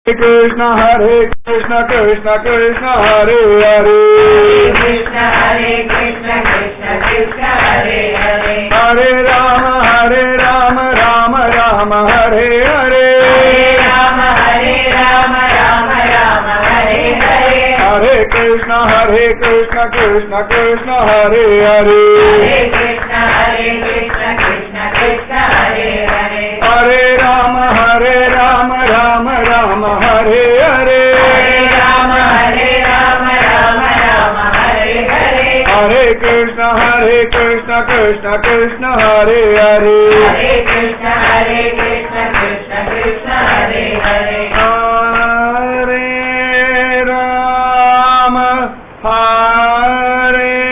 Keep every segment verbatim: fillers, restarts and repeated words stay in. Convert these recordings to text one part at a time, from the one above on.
Krishna Hare Krishna Krishna Krishna Hare Hare Krishna Hare Krishna Krishna Krishna Hare Hare Hare Rama Hare Rama Rama Rama Hare Hare Hare Rama Hare Rama Rama Rama Hare Hare Hare Krishna Hare Krishna Krishna Krishna Hare Hare Hare Krishna Hare Krishna Krishna Krishna Hare Hare Hare Rama Hare Rama Rama Rama Hare Hare Hare Rama Hare Rama Rama Rama Hare Hare Hare Krishna Hare Krishna Krishna Krishna Hare Hare Hare Krishna Hare Krishna Krishna Krishna Hare Hare Hare Rama Hare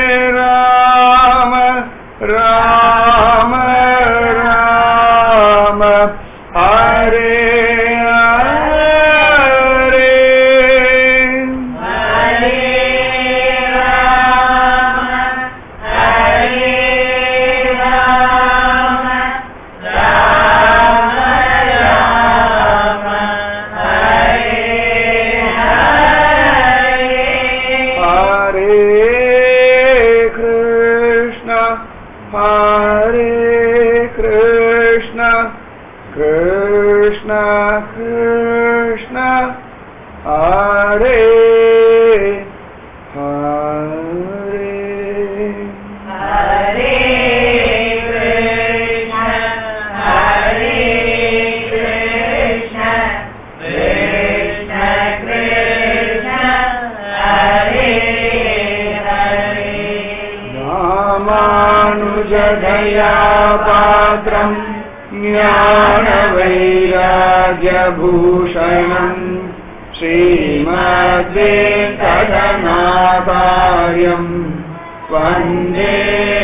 Rama Rama Rama Hare Paatram Jnana Vairagya-bhushanam Srimad-Venkatanacharyam Vande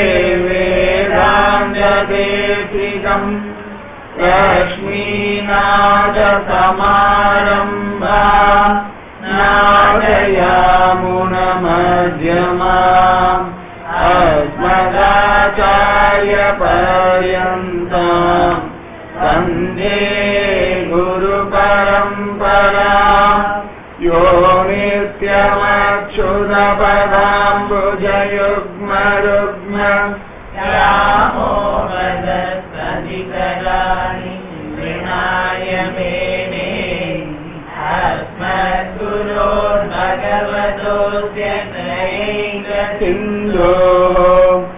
Vedanta-Desikam Lakshmi-Nāda-Samarambha Nādayamuna-madhyamam Asmadacharya-paryantam Vande Guru-paramparam Yo nityam-achyuta-padambujayugma-rugma Yamo Vadas-Adhikarani Vinaya-mene Asmad-Gurur-Bhagavatos-Ya Sindho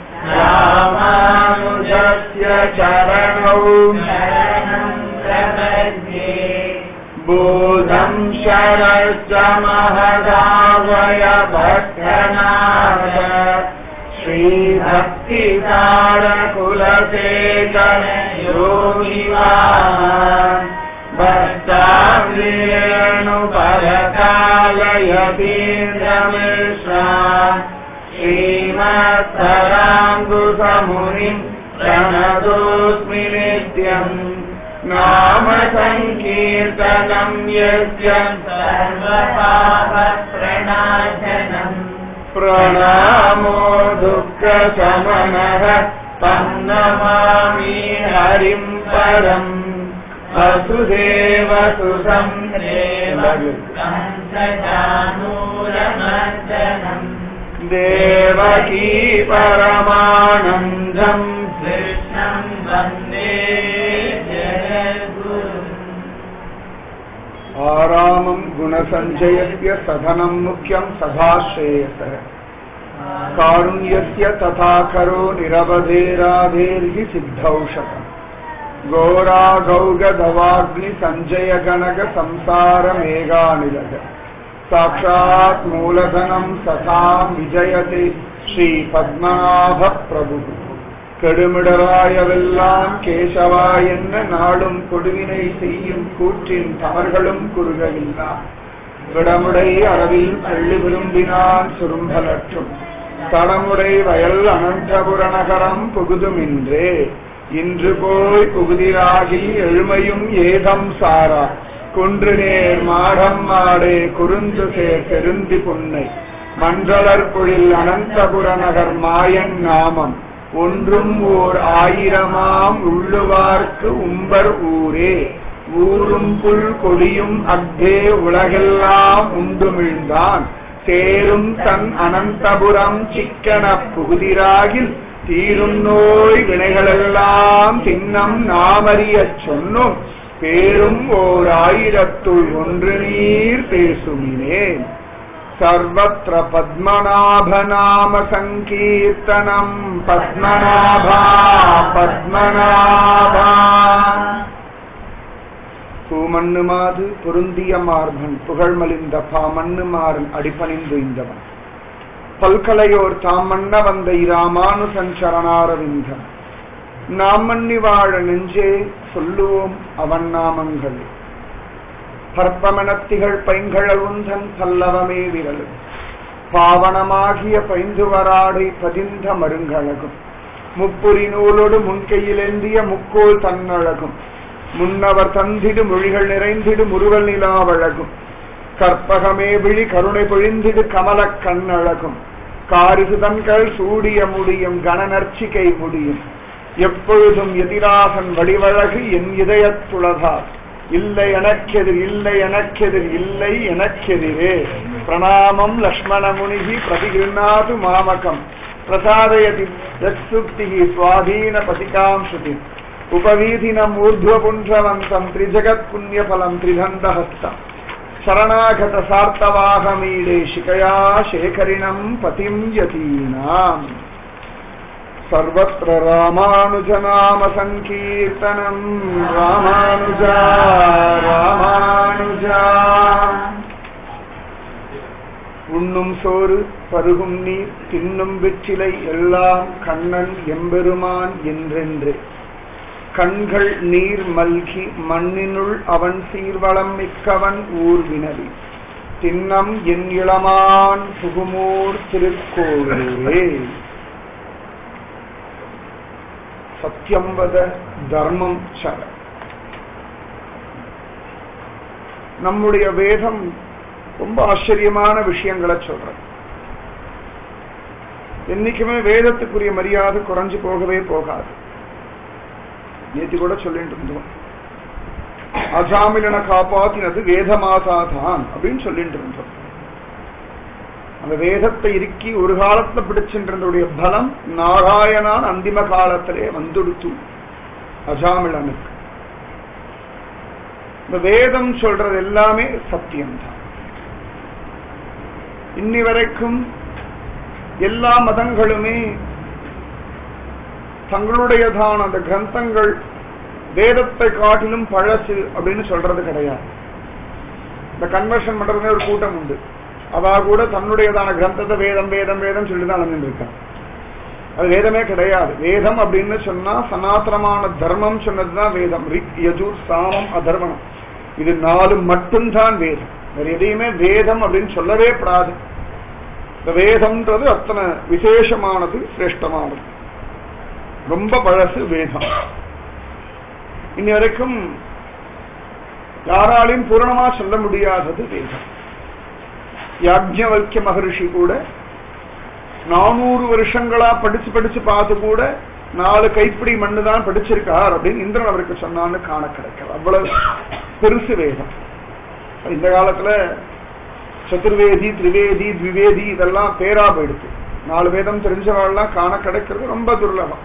Ramanujasya Charanau Sharanam Prabhadye Bodham Sharasya Mahadavaya Bhattanada Shri Bhakti Sara Kulasekara Yogivahan Bhaktavrenu Parakalayatindramishra Srimad-Sarangusamunim Pranadosmi Nityam Nama Sankirtanam Yasya Sarva-pāpa-pranāshanam Pranamo Dukkha Samanaha Tam Namami Harim Param Vasudeva Sudam Deva Kansajanūramardanam Devaki Paramanandam Krishnam Vande Jagadgurum Ārāmam gunasanjayasya sadhanam mukyam sadhāshreyasah Kārunyasya tathākaro nirabadherādherhi siddhaushakam Gora Gauga Davagni Sanjaya Ganaga Samsara Meghaniraga Sakshat Mooladhanam Satham Vijayate Shri Padmanabha Prabhu Kedumidarayavellam Keshavayenna Nadum Kuduvinai Seyyum Kootin Tamargalum Kurugavilla Vidamudai Aravil Palli Virumbinan Surumbhalachum Tadamudai Vayal Anantapuranakaram Pugudumindre இன்று போய் புகுதிராகி எழுமையும் ஏதம் சாரா குன்று நேர் மாடம் மாடே குறுந்து சேர் பெருந்தி புன்னை மன்றலர் பொழில் அனந்தபுர நகர் மாயன் நாமம் ஒன்றும் ஓர் ஆயிரமாம் உள்ளுவார்க்கு உம்பர் ஊரே ஊரும் புல் கொடியும் அக்தே உலகெல்லாம் உண்டுமிழ்ந்தான் சேரும் தன் அனந்தபுரம் சிக்கன புகுதிராகில் தீரும் நோய் வினைகளெல்லாம் தின்னம் நாமறியச் சொன்னோம் பேரும் ஓர் ஆயிரத்துள் ஒன்று நீர் பேசுமினே சர்வத்ர பத்மநாபநாம சங்கீர்த்தனம் பத்மநாபா பத்மநாபா பூமண்ணு மாது பொருந்திய மார்பன் புகழ்மலிந்த பாமண்ணு மாறன் அடிபணிந்து இந்தவன் பல்கலையோர் தாமண்ண வந்த இராமானுசன் சரணாரவிந்தன் நாம் மன்னி வாழ நெஞ்சே சொல்லுவோம் அவன் நாமங்கள் பற்பமனத்திகள் பைங்கழவுந்தன் பல்லவமே விரல் பாவனமாகிய பைந்துவராடை பதிந்த மருங்கழகும் முப்புரி நூலோடு முன்கையிலேந்திய முக்கோள் தன்னழகும் முன்னவர் தந்திடு மொழிகள் நிறைந்திடு முருவல் நிலாவழகும் கற்பகமே விழி கருணை பொழிந்திடு கமல கண்ணழகும் காரிசு தன்கள் சூடிய முடியும் கணநர்ச்சிகை முடியும் எப்பொழுதும் எதிராகன் வடிவழகு என் இதயத்துளதார் இல்லை எனக்கெதிர் இல்லை எனக்கெதிர் இல்லை எனக்கெதிரே பிரணாமம் லக்ஷ்மண முனிகி பிரதிகிருநாது மாமகம் பிரசாதயதி யக்சுக்தி சுவாதீன பதிகாம் ஸ்ருதி உபவீதினம் ஊர்ಧ್ವபுன்றவந்தம் த்ரிஜகத் புண்ணியபலம் த்ரிதண்டஹஸ்தம் சரணாகத சார்த்தவாகமீடே சிகயா சேகரிணம் பதிம் யதீனாம் சர்வத்ர ராமானுஜநாம சங்கீர்த்தனம் ராமானுஜா ராமானுஜா உண்ணும் சோறு பருகும் நீர் தின்னும் வெற்றிலை எல்லாம் கண்ணன் எம்பெருமான் என்றென்று கண்கள் நீர் மல்கி மண்ணினுள் அவன் சீர்வளம் மிக்கவன் ஊர் வினவி தின்னம் என் இளமான் புகுமூர் திருக்கோவிலே சத்தியம் வத தர்மம் சர. நம்முடைய வேதம் ரொம்ப ஆச்சரியமான விஷயங்களை சொல்ற. என்னைக்குமே வேதத்துக்குரிய மரியாதை குறைஞ்சு போகவே போகாது. நேற்று கூட சொல்லிட்டு இருந்தோம், அஜாமிலனை காப்பாத்தினது வேதமாதாதான் அப்படின்னு சொல்லிட்டு இருந்தோம். அந்த வேதத்தை இறுக்கி ஒரு காலத்துல பிடிச்சின்றதுடைய பலம் நாராயணான் அந்திம காலத்திலே வந்துடுத்து அஜாமிலனுக்கு. இந்த வேதம் சொல்றது எல்லாமே சத்தியம்தான். இன்னி வரைக்கும் எல்லா மதங்களுமே தங்களுடையதான அந்த கிரந்தங்கள் வேதத்தை காட்டிலும் பழசு அப்படின்னு சொல்றது கிடையாது. இந்த கன்வர்ஷன் பண்றதுமே ஒரு கூட்டம் உண்டு. அவ கூட தன்னுடையதான கிரந்தத்தை வேதம் வேதம் வேதம் சொல்லிதான் அணிந்திருக்கான். அது வேதமே கிடையாது. வேதம் அப்படின்னு சொன்னா சனாதனமான தர்மம் சொன்னதுதான் வேதம். ரிக் யஜுர் சாமம் அதர்வனம், இது நாலு மட்டும்தான் வேதம். வேற எதையுமே வேதம் அப்படின்னு சொல்லவே கூடாது. இந்த வேதம்ன்றது அத்தனை விசேஷமானது, சிரேஷ்டமானது, ரொம்ப பழசு வேதம். இன்னி வரைக்கும் யாராலையும் பூரணமா சொல்ல முடியாதது வேதம். யாஜ்ஞவல்க்ய மகரிஷி கூட நானூறு வருஷங்களா படிச்சு படிச்சு பார்த்து கூட நாலு கைப்பிடி மண்ணு தான் படிச்சிருக்கார் அப்படின்னு இந்திரன் அவருக்கு சொன்னான்னு காண கிடைக்கிறது. அவ்வளவு பெருசு வேதம். இந்த காலத்துல சதுர்வேதி, திரிவேதி, த்விவேதி இதெல்லாம் பேரா போயிடுச்சு. நாலு வேதம் தெரிஞ்சவாள்லாம் காண கிடைக்கிறது ரொம்ப துர்லபம்.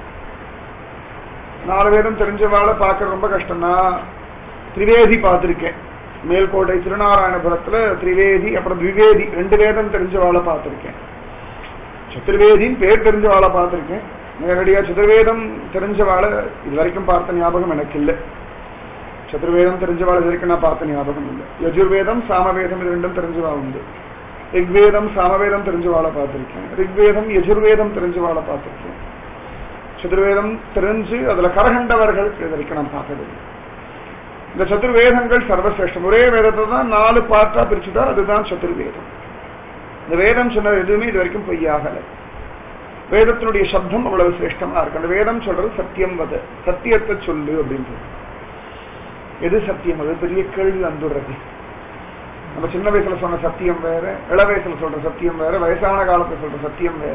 நாலு வேதம் தெரிஞ்சவாளை பார்க்கறது ரொம்ப கஷ்டம்னா திரிவேதி பார்த்திருக்கேன். மேல்கோட்டை திருநாராயணபுரத்துல திரிவேதி அப்புறம் த்விவேதி ரெண்டு வேதம் தெரிஞ்சவாளை பார்த்திருக்கேன். சதுர்வேதின்னு பேர் தெரிஞ்சவாளை பார்த்திருக்கேன். நேரடியா சதுர்வேதம் தெரிஞ்சவாளை இது வரைக்கும் பார்த்த ஞாபகம் எனக்கு இல்லை. சதுர்வேதம் தெரிஞ்சவாளை இது வரைக்கும் நான் பார்த்த ஞாபகம் இல்லை. யஜுர்வேதம் சாமவேதம் இது ரெண்டும் தெரிஞ்சவா உண்டு. ரிக்வேதம் சாமவேதம் தெரிஞ்சவாளை பார்த்திருக்கேன். ரிக்வேதம் யஜுர்வேதம் தெரிஞ்சவாளை பார்த்திருக்கேன். சதுர்வேதம் தெரிஞ்சு அதுல கரகண்டவர்கள் இது வரைக்கும் நான் பார்த்ததில்லை. இந்த சதுர்வேதங்கள் சர்வசிரேஷ்டம். ஒரே வேதத்தை தான் நாலு பார்ட்டா பிரிச்சுட்டா அதுதான் சதுர்வேதம். இந்த வேதம் சொன்னது எதுவுமே இது வரைக்கும் பொய்யாகல. வேதத்தினுடைய சப்தம் அவ்வளவு சிரேஷ்டமா இருக்கு. அந்த வேதம் சொல்றது சத்தியம் வத, சத்தியத்தை சொல்லு அப்படின்றது. எது சத்தியம்? அது பெரிய கேள்வி வந்துடுறது. நம்ம சின்ன வயசுல சொன்ன சத்தியம் வேற, இள வயசுல சொல்ற சத்தியம் வேற, வயசான காலத்துல சொல்ற சத்தியம் வேற.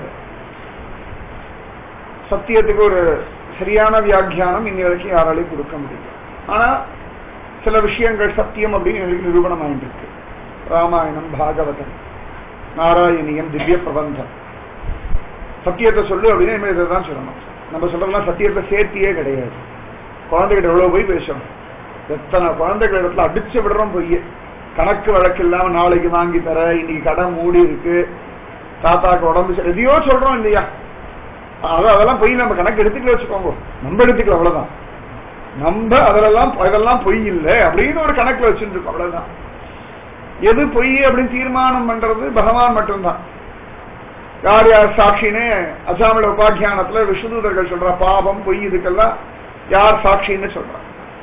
சத்தியத்துக்கு ஒரு சரியான வியாக்கியானம் இன்னி வரைக்கும் யாராலையும் கொடுக்க முடியும். ஆனா சில விஷயங்கள் சத்தியம் அப்படின்னு எனக்கு நிரூபணம் ஆயிருக்கு. ராமாயணம், பாகவதம், நாராயணியம், திவ்ய பிரபந்தம். சத்தியத்தை சொல்லு அப்படின்னு இனிமேல் இதை தான் சொல்லணும். நம்ம சொல்றதெல்லாம் சத்தியத்தை சேர்த்தியே கிடையாது. குழந்தைகிட்ட எவ்வளவு போய் பேசணும், எத்தனை குழந்தைகள் இடத்துல அடிச்சு விடுறோம் பொய்ய. கணக்கு வழக்கு இல்லாம நாளைக்கு வாங்கி தர, இன்னைக்கு கடை மூடி இருக்கு, தாத்தாக்கு உடம்பு சரி, எதையோ சொல்றோம் இல்லையா? அது அதெல்லாம் பொய். நம்ம கணக்கு எடுத்துக்கல வச்சுக்கோங்க, நம்ம எடுத்துக்கல, அவ்வளவுதான். நம்ம அதெல்லாம் அதெல்லாம் பொய் இல்லை அப்படின்னு ஒரு கணக்குல வச்சுட்டு இருக்கோம், அவ்வளவுதான். எது பொய் அப்படின்னு தீர்மானம் பண்றது பகவான் மட்டும்தான். யார் யார் சாட்சின்னு அசாமில உபாக்கியானத்துல விஷ்ணுதூதர்கள் சொல்றா, பாபம் பொய் இதுக்கெல்லாம் யார் சாட்சின்னு சொல்றா.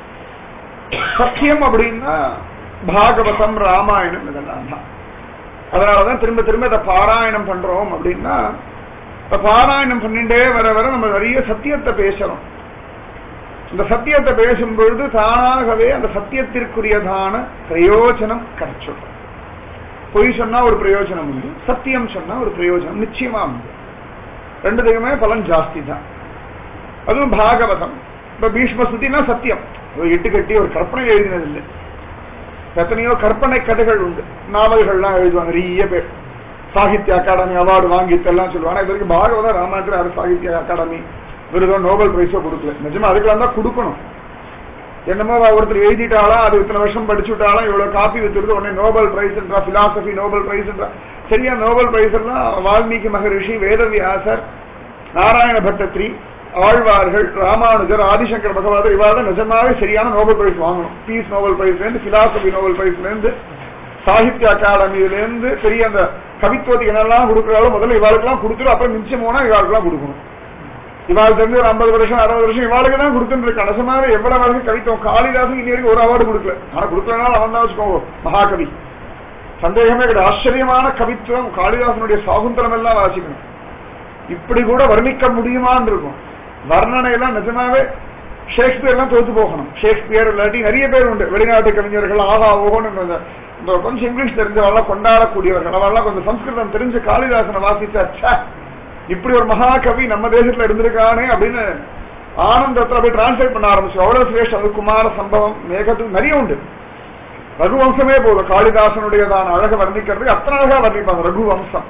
சத்தியம் அப்படின்னா பாகவதம், ராமாயணம், இதெல்லாம் தான். அதனாலதான் திரும்ப திரும்ப இதை பாராயணம் பண்றோம். அப்படின்னா பாராயணம் பண்ணிட்டே வர வர நம்ம நிறைய சத்தியத்தை பேசணும். இந்த சத்தியத்தை பேசும் பொழுது தானாகவே அந்த சத்தியத்திற்குரியதான பிரயோஜனம் கிடைச்சிடும். பொய் சொன்னா ஒரு பிரயோஜனம் உண்டு, சத்தியம் சொன்னா ஒரு பிரயோஜனம் நிச்சயமா உண்டு. ரெண்டுத்துக்குமே பலன் ஜாஸ்தி தான். அதுவும் பாகவதம். இப்ப பீஷ்ம ஸ்துதினா சத்தியம், எட்டு கட்டி ஒரு கற்பனை எழுதினது இல்லை. எத்தனையோ கற்பனை கதைகள் உண்டு, நாவல்கள்லாம் எழுதுவாங்க நிறைய பேர். சாகித்ய அகாடமி அவார்டு வாங்கிட்டெல்லாம் சொல்லுவாங்க. இது வரைக்கும் பாகவதம், ராமாயணத்துல யாரும் சாகித்ய அகாடமி விருதோ நோபல் பிரைஸோ கொடுக்கல. நிஜமா அதுக்கெல்லாம் தான் கொடுக்கணும். என்னமோ ஒருத்தர் எழுதிட்டாலா, அது இத்தனை வருஷம் படிச்சுட்டாலும் இவ்வளவு காப்பி வச்சிருக்கு, உடனே நோபல் பிரைஸ்ன்றா, பிலாசபி நோபல் பிரைஸ்ன்றா. சரியா, நோபல் பிரைஸ் எல்லாம் வால்மீகி மகரிஷி, வேதவியாசர், நாராயண பட்டத்ரி, ஆழ்வார்கள், ராமானுஜர், ஆதிசங்கர் பகவாதர், இவாதான் நிஜமாவே சரியான நோபல் பிரைஸ் வாங்கணும். பீஸ் நோபல் பிரைஸ்ல இருந்து, பிலாசபி நோபல் பிரைஸ்ல இருந்து, சாகித்ய அகாடமியில இருந்து, பெரிய அந்த கவித்துவத்துக்கு என்னெல்லாம் கொடுக்கறாலும் முதல்ல இவாளுக்கெல்லாம் கொடுத்துரும். அப்புறம் மிச்சம் போனா இவாளுக்கெல்லாம் கொடுக்கணும். இவாள் தெரிஞ்சு ஒரு ஐம்பது வருஷம் அறுபது வருஷம் இவாளுக்கு தான் கொடுத்துட்டு கடைசமாக எவ்வளவு வரைக்கும் கவித்துவம். காளிதாசன் இன்னி வரைக்கும் ஒரு அவார்டு கொடுக்கல. ஆனா கொடுக்கலனால அவன் தான் வச்சுக்கோங்க மகாகவி, சந்தேகமே கிடையாது. ஆச்சரியமான கவித்துவம். காளிதாசனுடைய சாகுந்தரம் எல்லாம் வாசிக்கணும். இப்படி கூட வர்ணிக்க முடியுமான்னு இருக்கும். வர்ணனை எல்லாம் நிஜமாவே ஷேக்ஸ்பியர் எல்லாம் தோத்து போகணும். ஷேக்ஸ்பியர் இல்லாட்டி நிறைய பேர் உண்டு, வெளிநாட்டு கவிஞர்கள். ஆகா ஓகோன்னு இந்த கொஞ்சம் இங்கிலீஷ் தெரிஞ்சவெல்லாம் கொண்டாடக்கூடியவர்கள், அவெல்லாம் கொஞ்சம் சம்ஸ்கிருதம் தெரிஞ்சு காளிதாசனை வாசிச்சா இப்படி ஒரு மகாகவி நம்ம தேசத்துல இருந்திருக்கானே அப்படின்னு ஆனந்தத்துல போய் டிரான்ஸ்லேட் பண்ண ஆரம்பிச்சு. அவ்வளவு சிரேஷ்ட. அது குமார சம்பவம், மேகத்துக்கு நிறைய உண்டு. ரகுவம்சமே போதும் காளிதாசனுடையதான அழக வர்ணிக்கிறதுக்கு. அத்தனை அழகா வர்ணிப்பாங்க ரகுவம்சம்.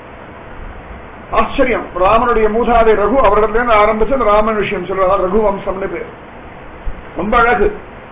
ஆச்சரியம். ராமனுடைய மூதாதை ரகு, அவரிடத்துல இருந்து ஆரம்பிச்சு அந்த ராமன் விஷயம் சொல்றதா ரகுவம்சம்னு பேர். ரொம்ப அழகு.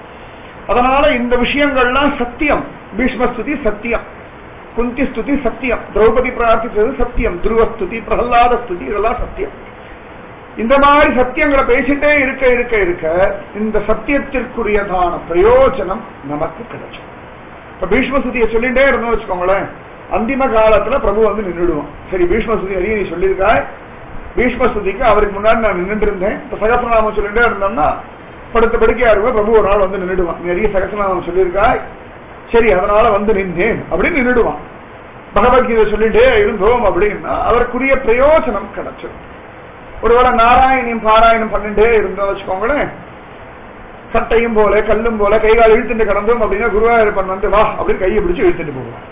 அதனால இந்த விஷயங்கள்லாம் சத்தியம். பீஷ்ம ஸ்துதி சத்தியம், குந்தி ஸ்துதி சத்தியம், திரௌபதி பிரார்த்தித்தது சத்தியம், துருவ ஸ்துதி, பிரகலாத ஸ்துதி, இதெல்லாம் சத்தியம். இந்த மாதிரி சத்தியங்களை பேசிட்டே இருக்க இருக்க இருக்க இந்த சத்தியத்திற்குரியதான பிரயோஜனம் நமக்கு கிடைக்கும். இப்ப பீஷ்ம ஸ்துதியை சொல்லிட்டே இருந்தோம் வச்சுக்கோங்களேன், அந்திம காலத்துல பிரபு வந்து நின்றுடுவோம். சரி, பீஷ்ம ஸ்துதி நிறைய நீ சொல்லியிருக்காய், பீஷ்ம ஸ்துதிக்கு அவருக்கு முன்னாடி நான் நின்றுட்டு இருந்தேன், இப்ப சகசநாமம் சொல்லிட்டே இருந்தோம்னா படுத்த படுக்கையா இருக்கும், பிரபு ஒரு நாள் வந்து நின்றுடுவான். நிறைய சகசநாமம் சொல்லியிருக்காய், சரி அதனால வந்து நின்றேன் அப்படின்னு நின்றுடுவான். பகவத்கீதை சொல்லிட்டே இருந்தோம் அப்படின்னா அவருக்குரிய பிரயோஜனம் கிடைச்சிடும். ஒருவேளை நாராயணியம் பாராயணம் பண்ணிட்டே இருந்தோம் வச்சுக்கோங்களேன், கட்டையும் போல கல்லும் போல கைகால் இழுத்துட்டு கிடந்தோம் அப்படின்னா குருவாயூரப்பன் வந்து வா அப்படின்னு கையை பிடிச்சு இழுத்துட்டு போடுவான்.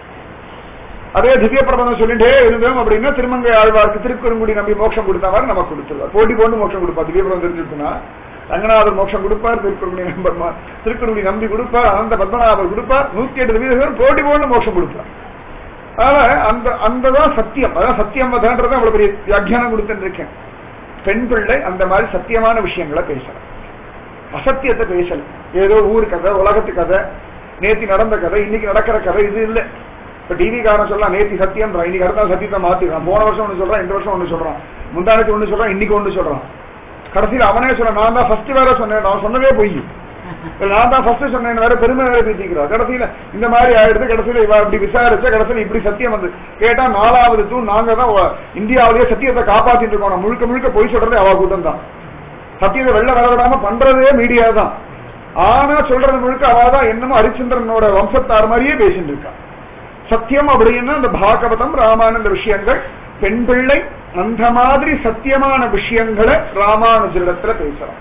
அதே திவ்ய பிரபந்தம் சொல்லிட்டே இருந்தோம் அப்படின்னா திருமங்கை ஆழ்வார்க்கு திருக்குறுங்குடி நம்பி மோட்சம் கொடுத்தவாறு நமக்கு கொடுத்துருவார். போட்டி போட்டு மோட்சம் கொடுப்பார். திவ்ய பிரபந்தம் தெரிஞ்சுட்டுனா ரங்கநாதர் மோட்சம் கொடுப்பார், திருக்குறுங்குடி நம்பர் திருக்குறுங்குடி நம்பி கொடுப்பார், அனந்த பத்மநாபர் கொடுப்பார், நூத்தி எட்டு திவ்யதேசம் போட்டி போட்டு மோட்சம் கொடுப்பார். அதனால அந்த அந்ததான் சத்தியம். அதான் சத்தியம் வதான்றதான் அவ்வளவு பெரிய வியாக்கியானம் கொடுத்துட்டு இருக்கேன். பெண் பிள்ளை அந்த மாதிரி சத்தியமான விஷயங்களை பேசலாம், அசத்தியத்தை பேசல. ஏதோ ஊர் கதை, உலகத்து கதை, நேத்தி நடந்த கதை, இன்னைக்கு நடக்கிற கதை இது இல்லை. இப்ப டிவி காரணம் சொல்லலாம் நேத்தி சத்தியம்ன்றான், இன்னைக்கு அடுத்த சத்தியத்தை மாத்திடுறான். போன வருஷம் ஒண்ணு சொல்றான், இந்த வருஷம் ஒண்ணு சொல்றான், முந்தானத்து ஒண்ணு சொல்றான், இன்னைக்கு ஒண்ணு சொல்றான். கடைசியில் அவனே சொல்ல நான் தான் ஃபர்ஸ்ட் வேற சொன்னேன், அவன் சொன்னதே பொய், நான் தான் ஃபர்ஸ்ட் சொன்னேன் வேற பெருமை வேற பேசிக்கிறான். கடைசியில இந்த மாதிரி ஆயிடுது. கடைசியில இவ இப்படி விசாரிச்ச கடைசியில இப்படி சத்தியம் வந்து கேட்டா நாலாவது தூண் நாங்க தான் இந்தியாவிலேயே சத்தியத்தை காப்பாத்திட்டு இருக்கோம். முழுக்க முழுக்க பொய் சொல்றதே அவ கூட்டம் தான். சத்தியத்தை வெள்ள வர விடாம பண்றதே மீடியா தான். ஆனா சொல்றது முழுக்க அவாதான் என்னமோ ஹரிச்சந்திரனோட வம்சத்தார் மாதிரியே பேசிட்டு இருக்கா. சத்தியம் அப்படின்னா இந்த பாகவதம் ராமாயண விஷயங்கள். பெண் பிள்ளை அந்த மாதிரி சத்தியமான விஷயங்களை ராமானுஜரிடத்துல பேசலாம்.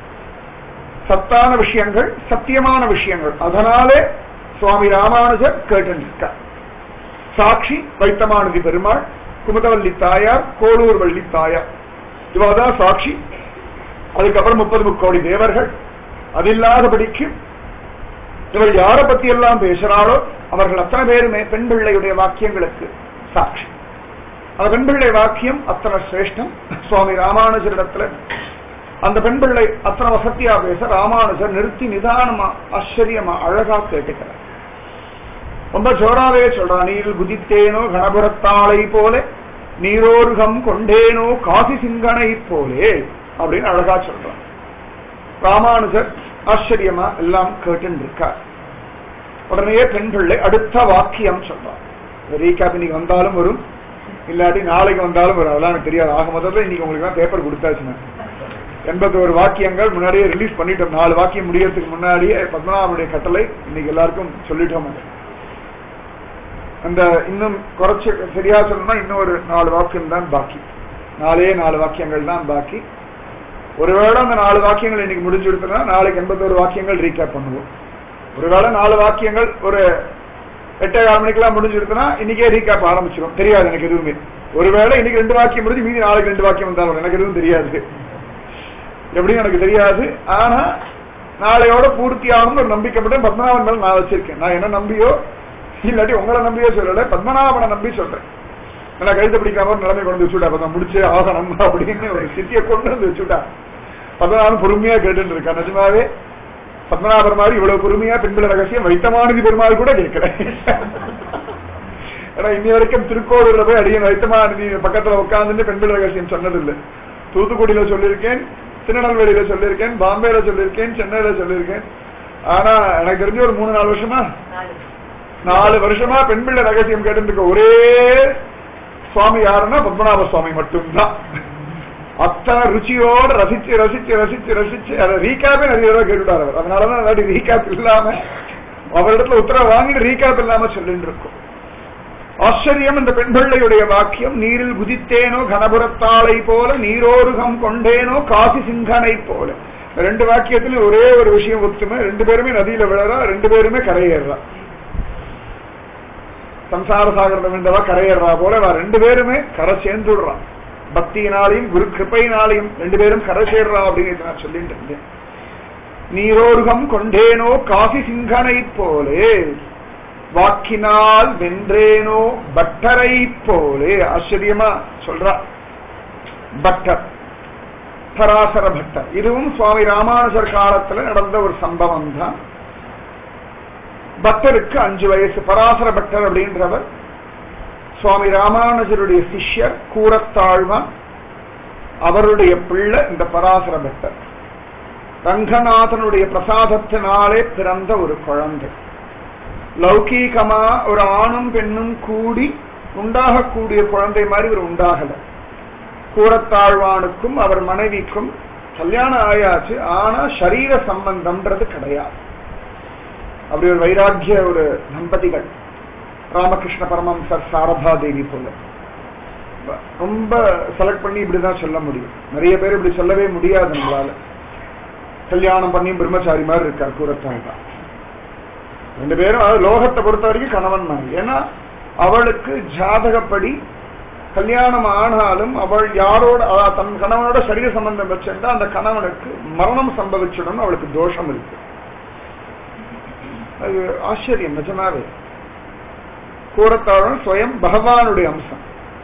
சத்தான விஷயங்கள், சத்தியமான விஷயங்கள். அதனாலே சுவாமி ராமானுஜர் கேட்டிருக்கார். சாட்சி வைத்தமானதி பெருமாள், குமுதவல்லி தாயார், கோளூர் வள்ளி தாயார், இவாதான் சாட்சி. அதுக்கப்புறம் முப்பது முக்கோடி தேவர்கள். அது இல்லாதபடிக்கு இவள் யாரை பத்தி எல்லாம் பேசுறாளோ அவர்கள் அத்தனை பேருமே பெண் பிள்ளையுடைய வாக்கியங்களுக்கு சாட்சி. அந்த பெண் பிள்ளை வாக்கியம் அத்தனை சிரேஷ்டம். சுவாமி ராமானுஜரிடத்துல அந்த பெண் பிள்ளை அத்தனை வசத்தியா பேச ராமானுஜர் நிறுத்தி நிதானமா ஆச்சரியமா அழகா கேட்டுக்கிறார். ரொம்ப ஜோராவே சொல்றான். நீரில் குதித்தேனோ கணபுரத்தாளை போல, நீரோருகம் கொண்டேனோ காசி சிங்கனை போலே அப்படின்னு அழகா சொல்றான். ராமானுஜர் ஆச்சரியமா எல்லாம் கேட்டு இருக்கார். உடனே பெண் பிள்ளை அடுத்த வாக்கியம் சொல்றான். ரீகாப் இன்னைக்கு வந்தாலும் வரும், இல்லாட்டி நாளைக்கு வந்தாலும் வரும், அதெல்லாம் எனக்கு தெரியாது. ஆக முதல்ல இன்னைக்கு உங்களுக்கு பேப்பர் கொடுத்தாச்சுன்னா எண்பத்தி ஒரு வாக்கியங்கள் முன்னாடியே ரிலீஸ் பண்ணிட்டோம். நாலு வாக்கியம் முடியறதுக்கு முன்னாடியே பத்மநாபனுடைய கட்டளை இன்னைக்கு எல்லாருக்கும் சொல்லிட்டோம். அந்த இன்னும் குறைச்சு சரியா சொல்லணும்னா இன்னும் ஒரு நாலு வாக்கியம் தான் பாக்கி. நாலே நாலு வாக்கியங்கள் தான் பாக்கி. ஒருவேளை அந்த நாலு வாக்கியங்கள் இன்னைக்கு முடிஞ்சு கொடுத்தனா நாளைக்கு எண்பத்தோரு வாக்கியங்கள் ரீகேப் பண்ணுவோம். ஒருவேளை நாலு வாக்கியங்கள் ஒரு எட்டே கால் மணிக்கெல்லாம் முடிஞ்சு கொடுத்தனா இன்னைக்கே ரீகேப் ஆரம்பிச்சிடும். தெரியாது எனக்கு எதுவுமே. ஒருவேளை இன்னைக்கு ரெண்டு வாக்கியம் முடிஞ்சு மீதி நாளைக்கு ரெண்டு வாக்கியம் வந்தாலும் எனக்கு எதுவும் தெரியாது, எப்படின்னு எனக்கு தெரியாது. ஆனா நாளையோட பூர்த்தி ஆகும் ஒரு நம்பிக்கைப்பட்ட பத்மநாபன் மேல நான் வச்சிருக்கேன். நான் என்ன நம்பியோ இல்லாட்டி உங்களை நம்பியோ சொல்லல, பத்மநாபனை நம்பி சொல்றேன். நான் கழுத்தை பிடிக்காம ஒரு நிலைமை கொண்டு வச்சுட்டா அப்ப முடிச்சே ஆகணும் அப்படின்னு ஒரு சித்தியை கொண்டு வந்து வச்சுட்டா. பத்மநாபன் பொறுமையா கேட்டு இருக்கா. நிஜமாவே பத்மநாபர் மாதிரி இவ்வளவு பொறுமையா பெண்பிள்ளை ரகசியம் வைத்தமானதி பெருமாள் கூட கேட்கல. ஏன்னா இன்னி வரைக்கும் திருக்கோளூர்ல போய் அடியன் வைத்தமானதி பக்கத்துல உட்கார்ந்து பெண்பிள்ளை ரகசியம் சொன்னதில்லை. தூத்துக்குடியில சொல்லியிருக்கேன், திருநெல்வேலியில சொல்லியிருக்கேன், பாம்பேல சொல்லியிருக்கேன், சென்னையில சொல்லியிருக்கேன். ஆனா எனக்கு தெரிஞ்ச ஒரு மூணு நாலு வருஷமா நாலு வருஷமா பெண் பிள்ளை ரகசியம் கேட்டு இருக்க ஒரே சுவாமி யாருன்னா பத்மநாப சுவாமி மட்டும்தான். அத்தனை ருச்சியோட ரசிச்சு ரசிச்சு ரசிச்சு ரசிச்சு அதை ரீகேப்பே நிறைய தடவை கேட்டுட்டார் அவர். அதனாலதான் அல்லாட்டி ரீகேப் இல்லாம அவரிடத்துல உத்தரவு வாங்கிட்டு ரீகேப் இல்லாம சொல்லிட்டு இருக்கும். ஆச்சரியம் இந்த பெண் பிள்ளையுடைய வாக்கியம். நீரில் குதித்தேனோ கணபுரத்தாளை போல, நீரோருகம் கொண்டேனோ காசி சிங்கனை போல. ரெண்டு வாக்கியத்திலும் ஒரே ஒரு விஷயம் ஒத்துமை. ரெண்டு பேருமே நதியில விழறா, ரெண்டு பேருமே கரையேறா. சம்சார சாகரம் விழுந்தவா கரையேறா போல ரெண்டு பேருமே கரை சேர்ந்துடுறான். பக்தியினாலையும் குரு கிருப்பையினாலையும் ரெண்டு பேரும் கரை சேர்றா அப்படின்னு நான் சொல்லிட்டு இருந்தேன். நீரோருகம் கொண்டேனோ காசி சிங்கனை போலே, வாக்கினால் வென்றேனோ பட்டரை போலே. ஆச்சரியமா சொல்றா. பட்டர், பராசர பட்டர். இதுவும் சுவாமி ராமானுஜர் காலத்துல நடந்த ஒரு சம்பவம் தான். பட்டருக்கு அஞ்சு வயசு. பராசர பட்டர் அப்படின்றவர் சுவாமி ராமானுஜருடைய சிஷ்யர், கூரத்தாழ்வான். அவருடைய பிள்ளை இந்த பராசர பட்டர். ரங்கநாதனுடைய பிரசாதத்தினாலே பிறந்த ஒரு குழந்தை. லௌகீகமா ஒரு ஆணும் பெண்ணும் கூடி உண்டாகக்கூடிய குழந்தை மாதிரி ஒரு உண்டாகல. கூரத்தாழ்வானுக்கும் அவர் மனைவிக்கும் கல்யாணம் ஆயாச்சு, ஆனா சரீர சம்பந்தம்ன்றது கிடையாது. அப்படி ஒரு வைராக்கிய ஒரு தம்பதிகள். ராமகிருஷ்ண பரமஹம்சர், சாரதா தேவி போல ரொம்ப செலக்ட் பண்ணி இப்படிதான் சொல்ல முடியும். நிறைய பேர் இப்படி சொல்லவே முடியாது நம்மளால. கல்யாணம் பண்ணி பிரம்மச்சாரி மாதிரி இருக்கார் கூரத்தாழ்வான். ரெண்டு பேரும் லோகத்தை பொறுத்த வரைக்கும் கணவன் மாதிரி. ஏன்னா அவளுக்கு ஜாதகப்படி கல்யாணம் ஆனாலும் அவள் யாரோட தன் கணவனோட சரீர சம்பந்தம் வச்சிருந்தா அந்த கணவனுக்கு மரணம் சம்பவிச்சிடும், அவளுக்கு தோஷம் இருக்கு. அது ஆச்சரியம் நிஜமாவே. கூரத்தாழ்வான் சுயம் பகவானுடைய அம்சம்.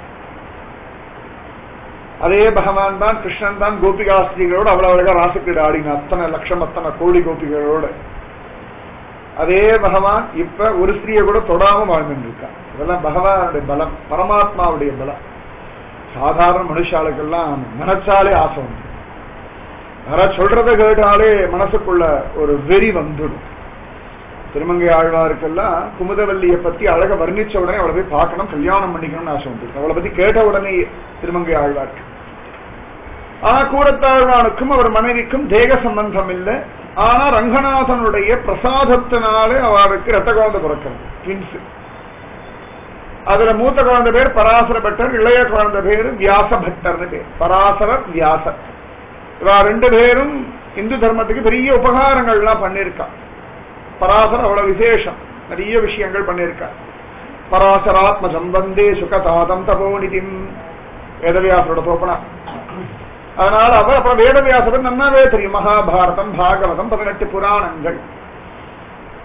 அதே பகவான் தான், கிருஷ்ணன் தான் கோபிகாஸ்திரிகளோடு அவ்வளவு அழகா ராசக்கிட ஆடின அத்தனை லட்சம் அத்தனை கோடி கோபிகளோடு. அதே பகவான் இப்ப ஒரு ஸ்திரியை கூட தொடாம வாழ்ந்துட்டு இருக்கான். இதெல்லாம் பகவானுடைய பலம், பரமாத்மாவுடைய பலம். சாதாரண மனுஷாளுக்கெல்லாம் நினைச்சாலே ஆசை வந்து, யாராவது சொல்றதை கேட்டாலே மனசுக்குள்ள ஒரு வெறி வந்துடும். திருமங்கை ஆழ்வாருக்கெல்லாம் குமுதவல்லியை பத்தி அழக வர்ணிச்ச உடனே அவளை போய் பார்க்கணும், கல்யாணம் பண்ணிக்கணும்னு ஆசை வந்துருக்கு. அவளை பத்தி கேட்ட உடனே திருமங்கை ஆழ்வாருக்கு. ஆனா கூரத்தாழ்வானுக்கும் அவர் மனைவிக்கும் தேக சம்பந்தம் இல்லை. ஆனா ரங்கநாதனுடைய பிரசாதத்தினாலே அவருக்கு ரத்த குழந்தை பிறக்கிறது, ட்வின்ஸ். அதுல மூத்த குழந்தை பேர் பராசர பட்டர், இளைய குழந்தை பேரு வியாச பட்டர்னு பேர். பராசரர் வியாசர் இவா ரெண்டு பேரும் இந்து தர்மத்துக்கு பெரிய உபகாரங்கள்லாம் பண்ணிருக்கா. பராசர் அவ்வளவு விசேஷம், நிறைய விஷயங்கள் பண்ணிருக்கா. பராசராத்ம சம்பந்தே சுகதாதம் தபோநிதிம் வேதவியாசரோட தோப்பனா. அதனால அவர் அப்புறம் வேதவியாசர் நன்னாவே தெரியும். மகாபாரதம், பாகவதம், பதினெட்டு புராணங்கள்.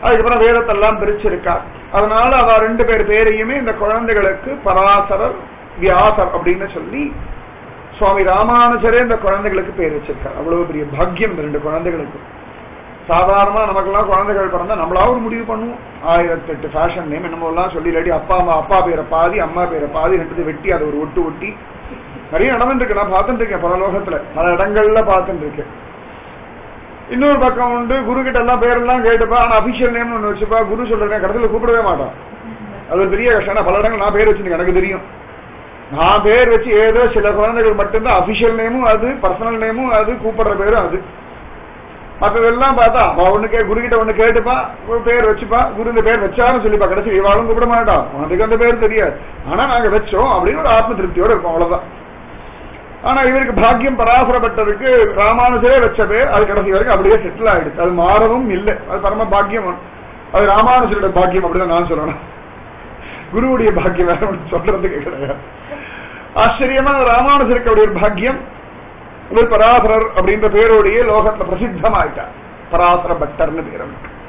அதுக்கப்புறம் வேதத்தெல்லாம் பிரிச்சிருக்கார். அதனால அவ ரெண்டு பேர் பேரையுமே இந்த குழந்தைகளுக்கு பராசரர் வியாசர் அப்படின்னு சொல்லி சுவாமி ராமானுஜரே இந்த குழந்தைகளுக்கு பேர் வச்சிருக்கார். அவ்வளவு பெரிய பாக்கியம் இந்த ரெண்டு குழந்தைகளுக்கு. சாதாரணமா நமக்கெல்லாம் குழந்தைகள் பிறந்தா நம்மளா ஒரு முடிவு பண்ணுவோம், ஆயிரத்தி எட்டு ஃபேஷன் நேம் என்னமோ எல்லாம் சொல்லி இல்லாட்டி அப்பா அம்மா அப்பா பேரை பாதி அம்மா பேரை பாதி ரெண்டு வெட்டி அதை ஒரு ஒட்டு ஒட்டி நிறைய நடந்துட்டு இருக்கு. நான் பார்த்துட்டு இருக்கேன் பல லோகத்துல, பல இடங்கள்ல பார்த்துட்டு இருக்கேன். இன்னொரு பக்கம் உண்டு, குரு கிட்ட எல்லாம் பேரெல்லாம் கேட்டுப்பா, ஆனா அபிஷியல் நேம் ஒண்ணு வச்சுப்பா, குரு சொல்றேன் கடைசியில் கூப்பிடவே மாட்டான். அது ஒரு பெரிய கஷ்டம். பல இடங்கள் நான் பேர் வச்சிருக்கேன், எனக்கு தெரியும். நான் பேர் வச்சு ஏதோ சில குழந்தைகள் மட்டும்தான் அபிஷியல் நேமும் அது, பர்சனல் நேமும் அது, கூப்பிடுற பேரும் அது. மற்றதெல்லாம் பார்த்தா அவ ஒண்ணு கே குரு கிட்ட ஒண்ணு கேட்டுப்பா, பேர் வச்சுப்பா, குரு இந்த பேர் வச்சாருன்னு சொல்லிப்பா, கடைசி இவாளும் கூப்பிட மாட்டான், உனக்கு அந்த பேர் தெரியாது, ஆனா நாங்க வச்சோம் அப்படின்னு ஒரு ஆத்ம திருப்தியோட இருக்கும், அவ்வளவுதான். ஆனா இவருக்கு பாக்கியம் பராசரப்பட்டதுக்கு ராமானுஜரே வச்ச பேர் அது கடைசி வரைக்கும் அப்படியே செட்டில் ஆயிடுச்சு. அது மாறவும் இல்லை, அது பரம பாக்கியம். அது ராமானுஜரோட பாக்கியம் அப்படிதான் நான் சொல்லணும், குருவுடைய பாக்கியம் வேற ஒன்று சொல்றதுக்கு கிடையாது. ஆச்சரியமா ராமானுஜருக்கு அப்படி ஒரு பாக்கியம். இவர் பராசரர் அப்படின்ற பேரோடைய லோகத்துல பிரசித்தமாயிட்டார். பராசர பட்டர்னு பேர்.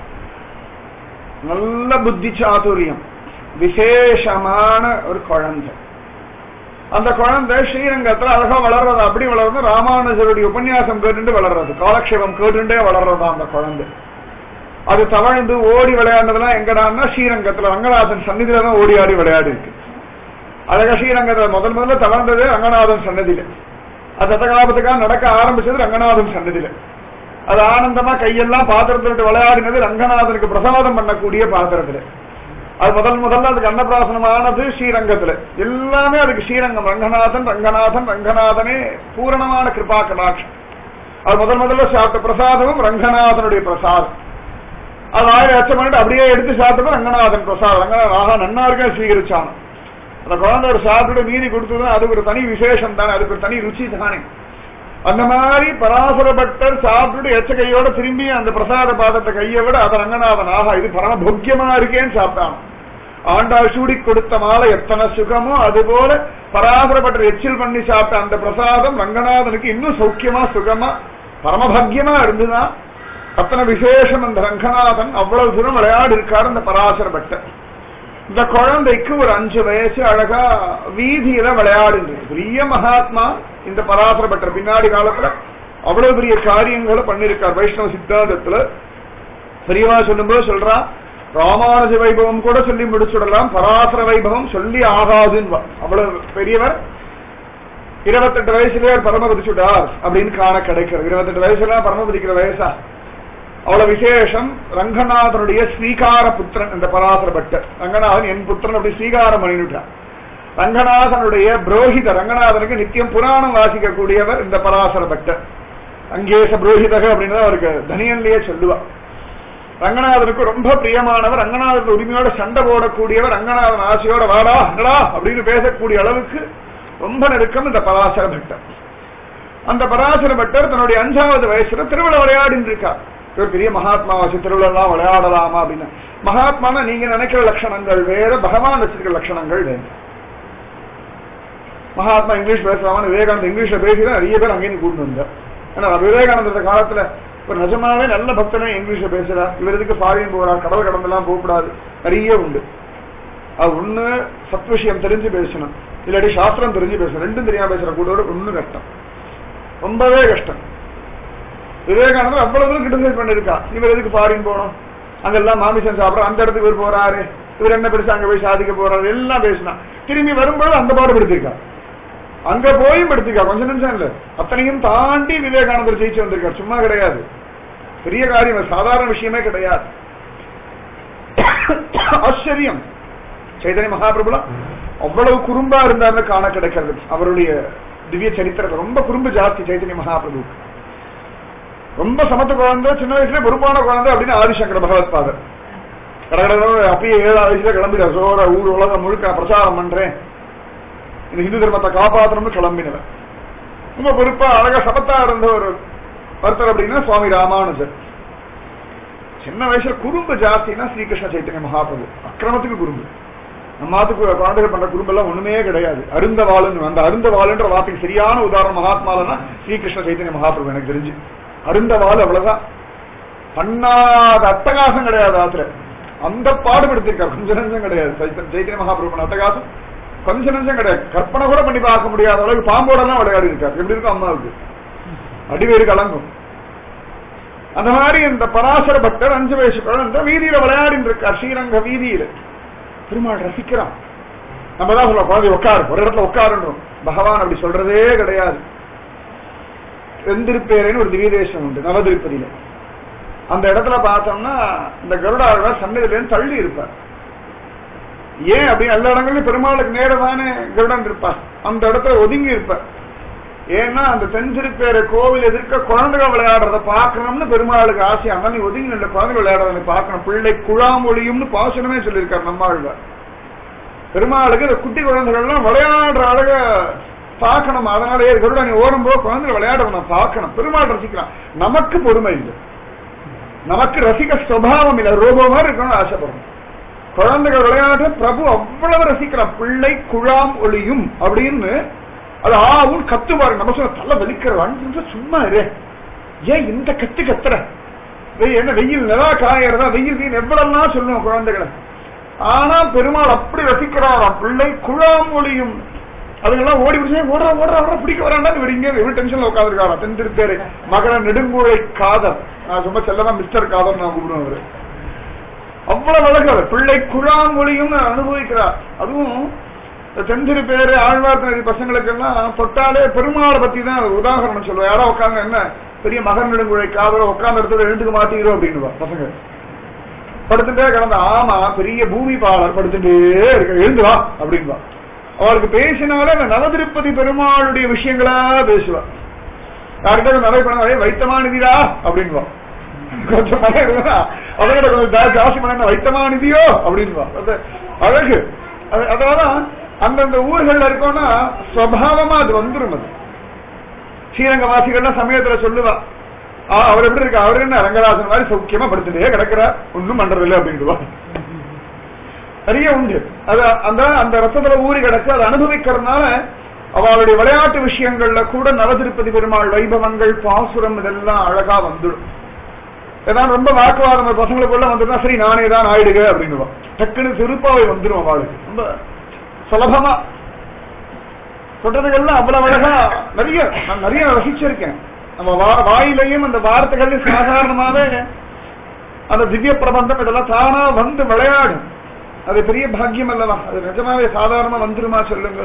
நல்ல புத்தி சாதுரியம், விசேஷமான ஒரு குழந்தை. அந்த குழந்தை ஸ்ரீரங்கத்துல அழகா வளர்றது. அப்படி வளர்றது ராமானுஜருடைய உபன்யாசம் கேட்டு வளர்றது, காலக்ஷேபம் கேட்டுட்டே வளர்றதா அந்த குழந்தை. அது தவழ்ந்து ஓடி விளையாடுறதுலாம் எங்கடான்னா ஸ்ரீரங்கத்துல ரங்கநாதன் சன்னிதியில தான் ஓடி ஆடி விளையாடி இருக்கு. அழகா ஸ்ரீரங்கத்துல முதல் முதல்ல தவழ்ந்தது ரங்கநாதன் சன்னதியில. அது சதகாலத்துக்காக நடக்க ஆரம்பிச்சது ரங்கநாதன் சன்னதியில. அது ஆனந்தமா கையெல்லாம் பாத்திரத்துல விளையாடினது ரங்கநாதனுக்கு பிரசாதம் பண்ணக்கூடிய பாத்திரத்துல. அது முதல் முதல்ல அதுக்கு அன்னப்பிராசனமானது ஸ்ரீரங்கத்துல. எல்லாமே அதுக்கு ஸ்ரீரங்கம், ரங்கநாதன் ரங்கநாதன் ரங்கநாதனே பூரணமான கிருபா கடாட்சம். அது முதல் முதல்ல சாப்பிட்ட பிரசாதமும் ரங்கநாதனுடைய பிரசாதம். அது ஆயிரம் அச்சம் பண்ணிட்டு அப்படியே எடுத்து சாப்பிட்டது ரங்கநாதன் பிரசாதம். ரங்கநாதன் ஆஹா நன்னா இருக்க ஸ்வீகரிச்சான். அந்த குழந்தை ஒரு சாப்பிட்டு மீறி கொடுத்ததுன்னா அது ஒரு தனி விசேஷம் தானே, அதுக்கு ஒரு தனி ருச்சி தானே. அந்த மாதிரி பராசரப்பட்டர் சாப்பிட்டுட்டு எச்ச கையோட திரும்பி அந்த பிரசாத பாதத்தை கையை விட அதை ரங்கநாதன் ஆஹா இது பரம போக்கியமா இருக்கேன்னு சாப்பிட்டான். ஆண்டாள் சூடி கொடுத்த மாலை எத்தனை சுகமோ அதுபோல பராசரப்பட்டர் எச்சில் பண்ணி சாப்பிட்ட அந்த பிரசாதம் ரங்கநாதனுக்கு இன்னும் சௌக்கியமா சுகமா பரமபாக்கியமா இருந்துதான். அத்தனை விசேஷம் அந்த ரங்கநாதன். அவ்வளவு தூரம் விளையாடி இருக்காரு அந்த பராசரப்பட்டர். இந்த குழந்தைக்கு ஒரு அஞ்சு வயசு, அழகா வீதியில விளையாடுது. பெரிய மகாத்மா இந்த பராசரப்பட்டர். பின்னாடி காலத்துல அவ்வளவு பெரிய காரியங்களை பண்ணிருக்கார். வைஷ்ணவ சித்தாந்தத்துல பெரியவா சொல்லும்போது சொல்றா, ராமானுஜ வைபவம் கூட சொல்லி முடிச்சுடலாம், பராசர வைபவம் சொல்லி ஆகாதுன்னு. அவ்வளவு பெரியவர். இருபத்தெட்டு வயசுலயே பரமபதிச்சுட்டார் அப்படின்னு காண கிடைக்கிறது. இருபத்தெட்டு வயசுல பரமபதிக்கிற வயசா? அவ்வளவு விசேஷம். ரங்கநாதனுடைய ஸ்ரீகார புத்திரன் இந்த பராசரப்பட்டர். ரங்கநாதன் என் புத்திரன் அப்படி ஸ்ரீகாரம் பண்ணிவிட்டார். ரங்கநாதனுடைய புரோஹித, ரங்கநாதனுக்கு நித்தியம் புராணம் வாசிக்கக்கூடியவர் இந்த பராசரப்பட்டர். அங்கேச புரோஹிதக அப்படின்னு அவருக்கு தனியன்லயே சொல்லுவார். ரங்கநாதனுக்கு ரொம்ப பிரியமானவர், ரங்கநாதன் உரிமையோட சண்டை போடக்கூடியவர், ரங்கநாதன் ஆசையோட வாடா அங்கடா அப்படின்னு பேசக்கூடிய அளவுக்கு ரொம்ப நெருக்கம் இந்த பராசர பட்டர். அந்த பராசர பட்டர் தன்னுடைய அஞ்சாவது வயசுல திருவிழா விளையாடின்னு இருக்கார். பெரிய மகாத்மா வாசி திருவிழா விளையாடலாமா அப்படின்னு. மகாத்மான நீங்க நினைக்கிற லட்சணங்கள் வேற, பகவான் வச்சிருக்கிற லட்சணங்கள் வேற. மகாத்மா இங்கிலீஷ் பேசலாமா, விவேகானந்த இங்கிலீஷ்ல பேசிதான் நிறைய பேர் அங்கேயும் கூட்டு வந்தார். ஏன்னா விவேகானந்த காலத்துல இப்ப நிஜமாவே நல்ல பக்தனே இங்கிலீஷ்ல பேசுறார். இவர் எதுக்கு ஃபாரின் போறார், கடல் கடந்தெல்லாம் போகக்கூடாது, நிறைய உண்டு. அது ஒண்ணு சத் விஷயம் தெரிஞ்சு பேசணும், இல்லாட்டி சாஸ்திரம் தெரிஞ்சு பேசணும். ரெண்டும் தெரியாம பேசுற கூட ஒண்ணு கஷ்டம், ரொம்பவே கஷ்டம். விவேகானந்தர் அவ்வளவு கிரிட்டிசைஸ் பண்ணிருக்கா, இவர் எதுக்கு ஃபாரின் போனோம், அங்கெல்லாம் மாமிசம் சாப்பிட, அந்த இடத்துக்கு இவர் போறாரு, இவர் என்ன பெருசா அங்க போய் சாதிக்க போறாரு எல்லாம் பேசினா. திரும்பி வரும்போது அந்த பாடு படுத்திருக்கா, அங்க போயும் படுத்திருக்கா. கொஞ்ச நிமிஷம் இல்ல, அத்தனையும் தாண்டி விவேகானந்தர் ஜெயிச்சு வந்திருக்கார். சும்மா கிடையாது, பெரிய காரியம், சாதாரண விஷயமே கிடையாது. ஆச்சரியம். சைதன்ய மகாபிரபுல அவ்வளவு குறும்பா இருந்தாருன்னு காண கிடைக்கிறது. அவருடைய திவ்ய சரித்திரத்தை ரொம்ப குறும்பு ஜாஸ்தி சைதன்ய மகாபிரபு. ரொம்ப சமத்து குழந்தை, சின்ன வயசுல பொறுப்பான குழந்தை அப்படின்னு ஆதிசங்கர பகவத் பாதர். கடற்கடை அப்பயே ஏழாவது வயசுல கிளம்பிட சோற ஊர் உலகம் முழுக்க பிரச்சாரம் பண்றேன், இந்த இந்து தர்மத்தை காப்பாற்றணும்னு கிளம்பினவர். ரொம்ப பொறுப்பா அழகா சபத்தா இருந்த ஒரு ஒருத்தர் அப்படின்னா சுவாமி ராமானுஜர். சின்ன வயசுல குறும்பு ஜாஸ்தினா ஸ்ரீகிருஷ்ண சைத்தன்ய மகாபிரபு. அக்கிரமத்துக்கு குறும்பு. நம்மாத்துக்கு குழந்தைகள் பண்ற குறும்பு எல்லாம் ஒண்ணுமே கிடையாது. அருந்த வாழுன்னு, அந்த அருந்த வாழுன்ற வார்த்தைக்கு சரியான உதாரணம் மகாத்மாலன்னா ஸ்ரீகிருஷ்ண சைத்தன்ய மகாபிரபு எனக்கு தெரிஞ்சு. அருந்த வாழ் அவ்வளவுதான். பண்ணாத அட்டகாசம் கிடையாது ஆத்துல. அந்த பாடுபடுத்திருக்கார், கொஞ்ச நஞ்சம் கிடையாது. சைத்தன்ய மகாபிரபு அட்டகாசம் கொஞ்ச நஞ்சம் கிடையாது. கற்பனை கூட பண்ணி பார்க்க முடியாத அளவுக்கு பாம்போட எல்லாம் விளையாடி இருக்காரு. எப்படி இருக்கும் அம்மாவுக்கு, அடிவேறு கலங்கும். அந்த மாதிரி இந்த பராசர பக்தர் அஞ்சு வயசு குழந்தை வீதியில விளையாடிட்டு இருக்கார், ஸ்ரீரங்க வீதியில. பெருமாள் ரசிக்கிறான். நம்ம தான் சொல்ல குழந்தை உட்காரு, ஒரு இடத்துல உட்காருன்றோம். பகவான் அப்படி சொல்றதே கிடையாது. வெந்திருப்பேரேன்னு ஒரு திவ்ய தேசம் உண்டு நவதிருப்பதியில. அந்த இடத்துல பார்த்தோம்னா இந்த கருடாழ்வார் சன்னதியிலேருந்து தள்ளி இருப்பார். ஏன் அப்படின்னு எல்லா இடங்கள்லயும் பெருமாளுக்கு நேரதானே கருடன் இருப்பார், அந்த இடத்துல ஒதுங்கி இருப்பார். ஏன்னா அந்த தென்சிருப்பேர கோவில் எதிர்க்க குழந்தைகள் விளையாடுறத பாக்கணும்னு பெருமாளுக்கு ஆசை. ஆனா நீ ஒதுங்கி நின்ற குழந்தைகள் விளையாடுறத பாக்கணும். பிள்ளை குழாமொழியும்னு பாசனமே சொல்லியிருக்காரு நம்மாழ்வார். பெருமாளுக்கு இந்த குட்டி குழந்தைகள்லாம் விளையாடுற அழக பார்க்கணும். அதனாலேயே கருடா நீ ஓடும்போது குழந்தைகள் விளையாடுறத பார்க்கணும். பெருமாள் ரசிக்கலாம். நமக்கு பொறுமை இல்லை, நமக்கு ரசிக்க சுபாவம் இல்லை, ரோபோ மாதிரி இருக்கணும்னு ஆசைப்படணும். குழந்தைகள் விளையாட பிரபு அவ்வளவு ரசிக்கிறான். பிள்ளை குழாம் ஒளியும் அப்படின்னு அது ஆவும் கத்து பாருங்க. நம்ம சொல்ல தலை வலிக்கிறவான்னு சும்மா இரு, ஏன் இந்த கத்து கத்துற, என்ன வெயில் நிலா காயறதா, வெயில் வீண் எவ்வளவுலாம் சொல்லுவோம் குழந்தைகளை. ஆனா பெருமாள் அப்படி ரசிக்கிறாராம். பிள்ளை குழாம் ஒளியும் அதுங்கெல்லாம் ஓடி பிடிச்சே ஓடுற ஓடுற ஓடுற பிடிக்க வராண்டா இவர் இங்கே இவர் டென்ஷன்ல உட்காந்துருக்காரா. தென்திருப்பேரு மகர நெடுங்குழை காதர், நான் சும்மா செல்லதான் மிஸ்டர் காதர் நான் கூப்பிடுவேன். அவரு அவ்வளவு அழகு. பிள்ளை குழாம் ஒளியும் அனுபவிக்கிறார். அதுவும் தென்திருப்பேரு ஆழ்வார்த்தினரி பசங்களுக்கு எல்லாம் தொட்டாலே பெருமாளை பத்தி தான் உதாரணம் சொல்லுவோம். யாரோ உட்காந்து என்ன பெரிய மகர நெடுங்குழை காதரோ உட்கார்ந்த இடத்துல எழுந்துக்கு மாட்டிக்கிறோம் அப்படின்னுவா பசங்க. படுத்துட்டே கிடந்த ஆமா பெரிய பூமி பாலர் படுத்துட்டே இருக்க, எழுந்துவா அப்படின்வா. அவளுக்கு பேசினாலே அந்த நவதிருப்பதி பெருமாளுடைய விஷயங்களா பேசுவா. யார்கிட்ட நிறைய பண்ண வைத்தமானிதிரா அப்படின்வா. கொஞ்சம் மழை இருந்தா அவங்ககிட்ட கொஞ்சம் ஜாஸ்தி பண்ண வைத்தமானிதியோ அப்படின்வா. அழகு. அதனாலதான் அந்தந்த ஊர்கள்ல இருக்கோம்னா சுவாவமா அது வந்துடும். அது ஸ்ரீரங்க வாசிகள்லாம் சமயத்துல சொல்லுவா, அவர் எப்படி இருக்கா, அவரு என்ன ரங்கராசன் மாதிரி சௌக்கியமா படுத்துட்டே கிடக்கிறார், ஒன்னும் பண்றதில்லை அப்படின்டுவா. நிறைய உண்டு. அது அந்த அந்த ரசத்துல ஊறி கிடக்கு. அதை அனுபவிக்கிறதுனால அவளுடைய விளையாட்டு விஷயங்கள்ல கூட நவதிருப்பதி பெருமாள் வைபவங்கள் பாசுரம் இதெல்லாம் அழகா வந்துடும். ஏதாவது ரொம்ப வாக்குவாதம் பசங்களுக்குள்ள வந்துட்டா சரி நானே தான் ஆயிடுக அப்படின்னுவா. டக்குன்னு திருப்பாவை வந்துடும் அவளுக்கு. ரொம்ப சுலபமா சொல்றதுகள்லாம் அவ்வளவு அழகா நிறைய நான் நிறைய ரசிச்சிருக்கேன். நம்ம வாயிலையும் அந்த வார்த்தைகளையும் சாதாரணமாவே அந்த திவ்ய பிரபந்தம் இதெல்லாம் தானா வந்து விளையாடும். அது பெரிய பாக்கியம் அல்லவா? அது நிஜமாவே சாதாரணமா வந்துருமா சொல்லுங்க?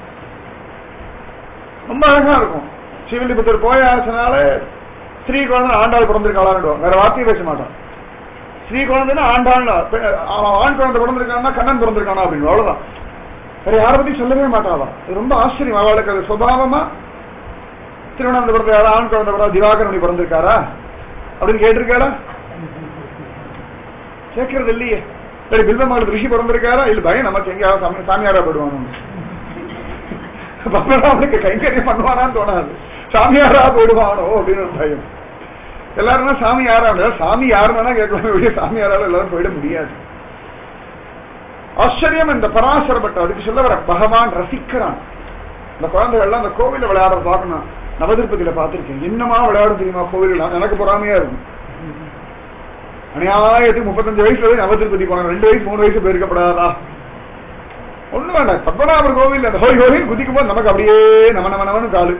ரொம்ப அழகா இருக்கும். ஸ்ரீவில்லிபுத்தூர் போயாச்சுனால ஸ்ரீ குழந்தை ஆண்டாள் பிறந்திருக்காளான்னு வேற வார்த்தையை பேச மாட்டான். ஸ்ரீ குழந்தைன்னா ஆண்டாள், ஆண் குழந்தை பிறந்திருக்கான்னா கண்ணன் பிறந்திருக்கானா அப்படின்னு அவ்வளவுதான். வேற யாரை பத்தி சொல்லவே மாட்டாவா. அது ரொம்ப ஆச்சரியம். அவளுக்கு அது சுபாவமா திருவனந்தபுரத்துல யாரா ஆண் குழந்தை பிறந்தா திவாகரன் பிறந்திருக்காரா அப்படின்னு கேட்டிருக்காரா? கேட்கறது இல்லையே. சரி பில்வமங்கலத்து ரிஷி பிறந்திருக்காரா? இல்ல பயம் நமக்கு எங்கேயாவது சாமியாரா போடுவானு, அவனுக்கு கைங்கரியம் பண்ணுவானான்னு தோணாது. சாமியாரா போயிடுவானோ அப்படின்னு ஒரு பயம். எல்லாருமே சாமி யாரா, சாமி யாருன்னா கேட்க சாமியாரால எல்லாரும் போயிட முடியாது. ஆச்சரியம் இந்த பராசரப்பட்ட. அதுக்கு சொல்ல வர பகவான் ரசிக்கிறான். இந்த குழந்தைகள்லாம் அந்த கோவில விளையாட பார்க்கணும். நவதிருப்பதியில பார்த்திருக்கேன். என்னமா விளையாடும் தெரியுமா கோவில்? எனக்கு பொறாமையா இருக்கும். அநியாயத்துக்கு முப்பத்தஞ்சு வயசுல நவதிருப்பதி போனாங்க. ரெண்டு வயசு மூணு வயசு போயிருக்கப்படாதா? ஒண்ணு வேண்டாம். பத்மநாபர் கோவில் அந்த ஹோய் ஹோய் குதிக்கும் போது நமக்கு அப்படியே நம நம நமனு காலு.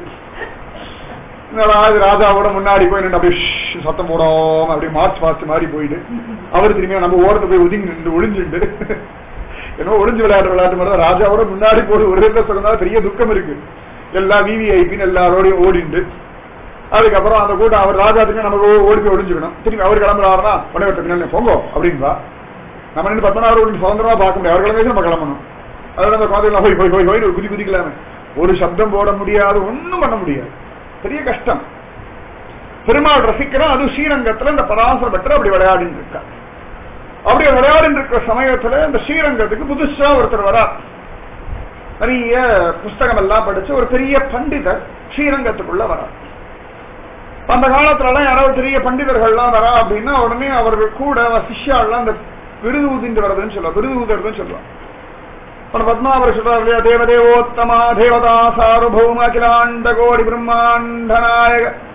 ராஜாவோட முன்னாடி போய் நின்று அப்படியே சத்தம் போடாம அப்படியே மார்ச் பாஸ்ட் மாதிரி போயிட்டு அவர் திரும்பியா நம்ம ஓரத்தை போய் ஒதுங்கி நின்று ஒளிஞ்சுட்டு ஏன்னா ஒளிஞ்சு விளையாட்டு விளையாட்டு மாதிரி ராஜாவோட முன்னாடி போய் ஒரு சொன்னா பெரிய துக்கம் இருக்கு. எல்லா விவிஐபின்னு எல்லாரோடையும் ஓடிண்டு அதுக்கப்புறம் அந்த கூட்டம் அவர் ராஜா திரும்பி நமக்கு ஓடி போய் ஒளிஞ்சுக்கணும். திரும்பி அவர் கிளம்புறாருன்னா உடனே பின்னாடி போங்கோ அப்படின்பா. நம்ம நின்று பத்மநாபர் சுதந்திரமா பார்க்க முடியாது. அவர் கிளம்பி நம்ம கிளம்பணும். அதோட அந்த குழந்தைகள் போய் போய் போய் போய் குதி குதிக்கலாமே. ஒரு சப்தம் போட முடியாது, ஒன்னும் பண்ண முடியாது. பெரிய கஷ்டம். பெருமாள் ரசிக்கிறோம். அது ஸ்ரீரங்கத்துல இந்த பராசர பட்டர் அப்படி விளையாடிட்டு இருக்கா. அப்படி விளையாடிட்டு இருக்கிற சமயத்துல இந்த ஸ்ரீரங்கத்துக்கு புதுசா ஒருத்தர் வரா. நிறைய புஸ்தகம் எல்லாம் படிச்சு ஒரு பெரிய பண்டிதர் ஸ்ரீரங்கத்துக்குள்ள வரா. அந்த காலத்துல எல்லாம் யாராவது பெரிய பண்டிதர்கள்லாம் வரா அப்படின்னா உடனே அவர்கள் கூட சிஷ்யாலாம் இந்த விருது ஊதிட்டு வர்றதுன்னு சொல்லுவா. விருது ஊதுறதுன்னு சொல்லுவா. பத்மாவர் சொல்றாரு தேவதேவோத்தமா தேவதா சார்வபௌம அகிலாண்ட கோடி பிரம்மாண்ட நாயக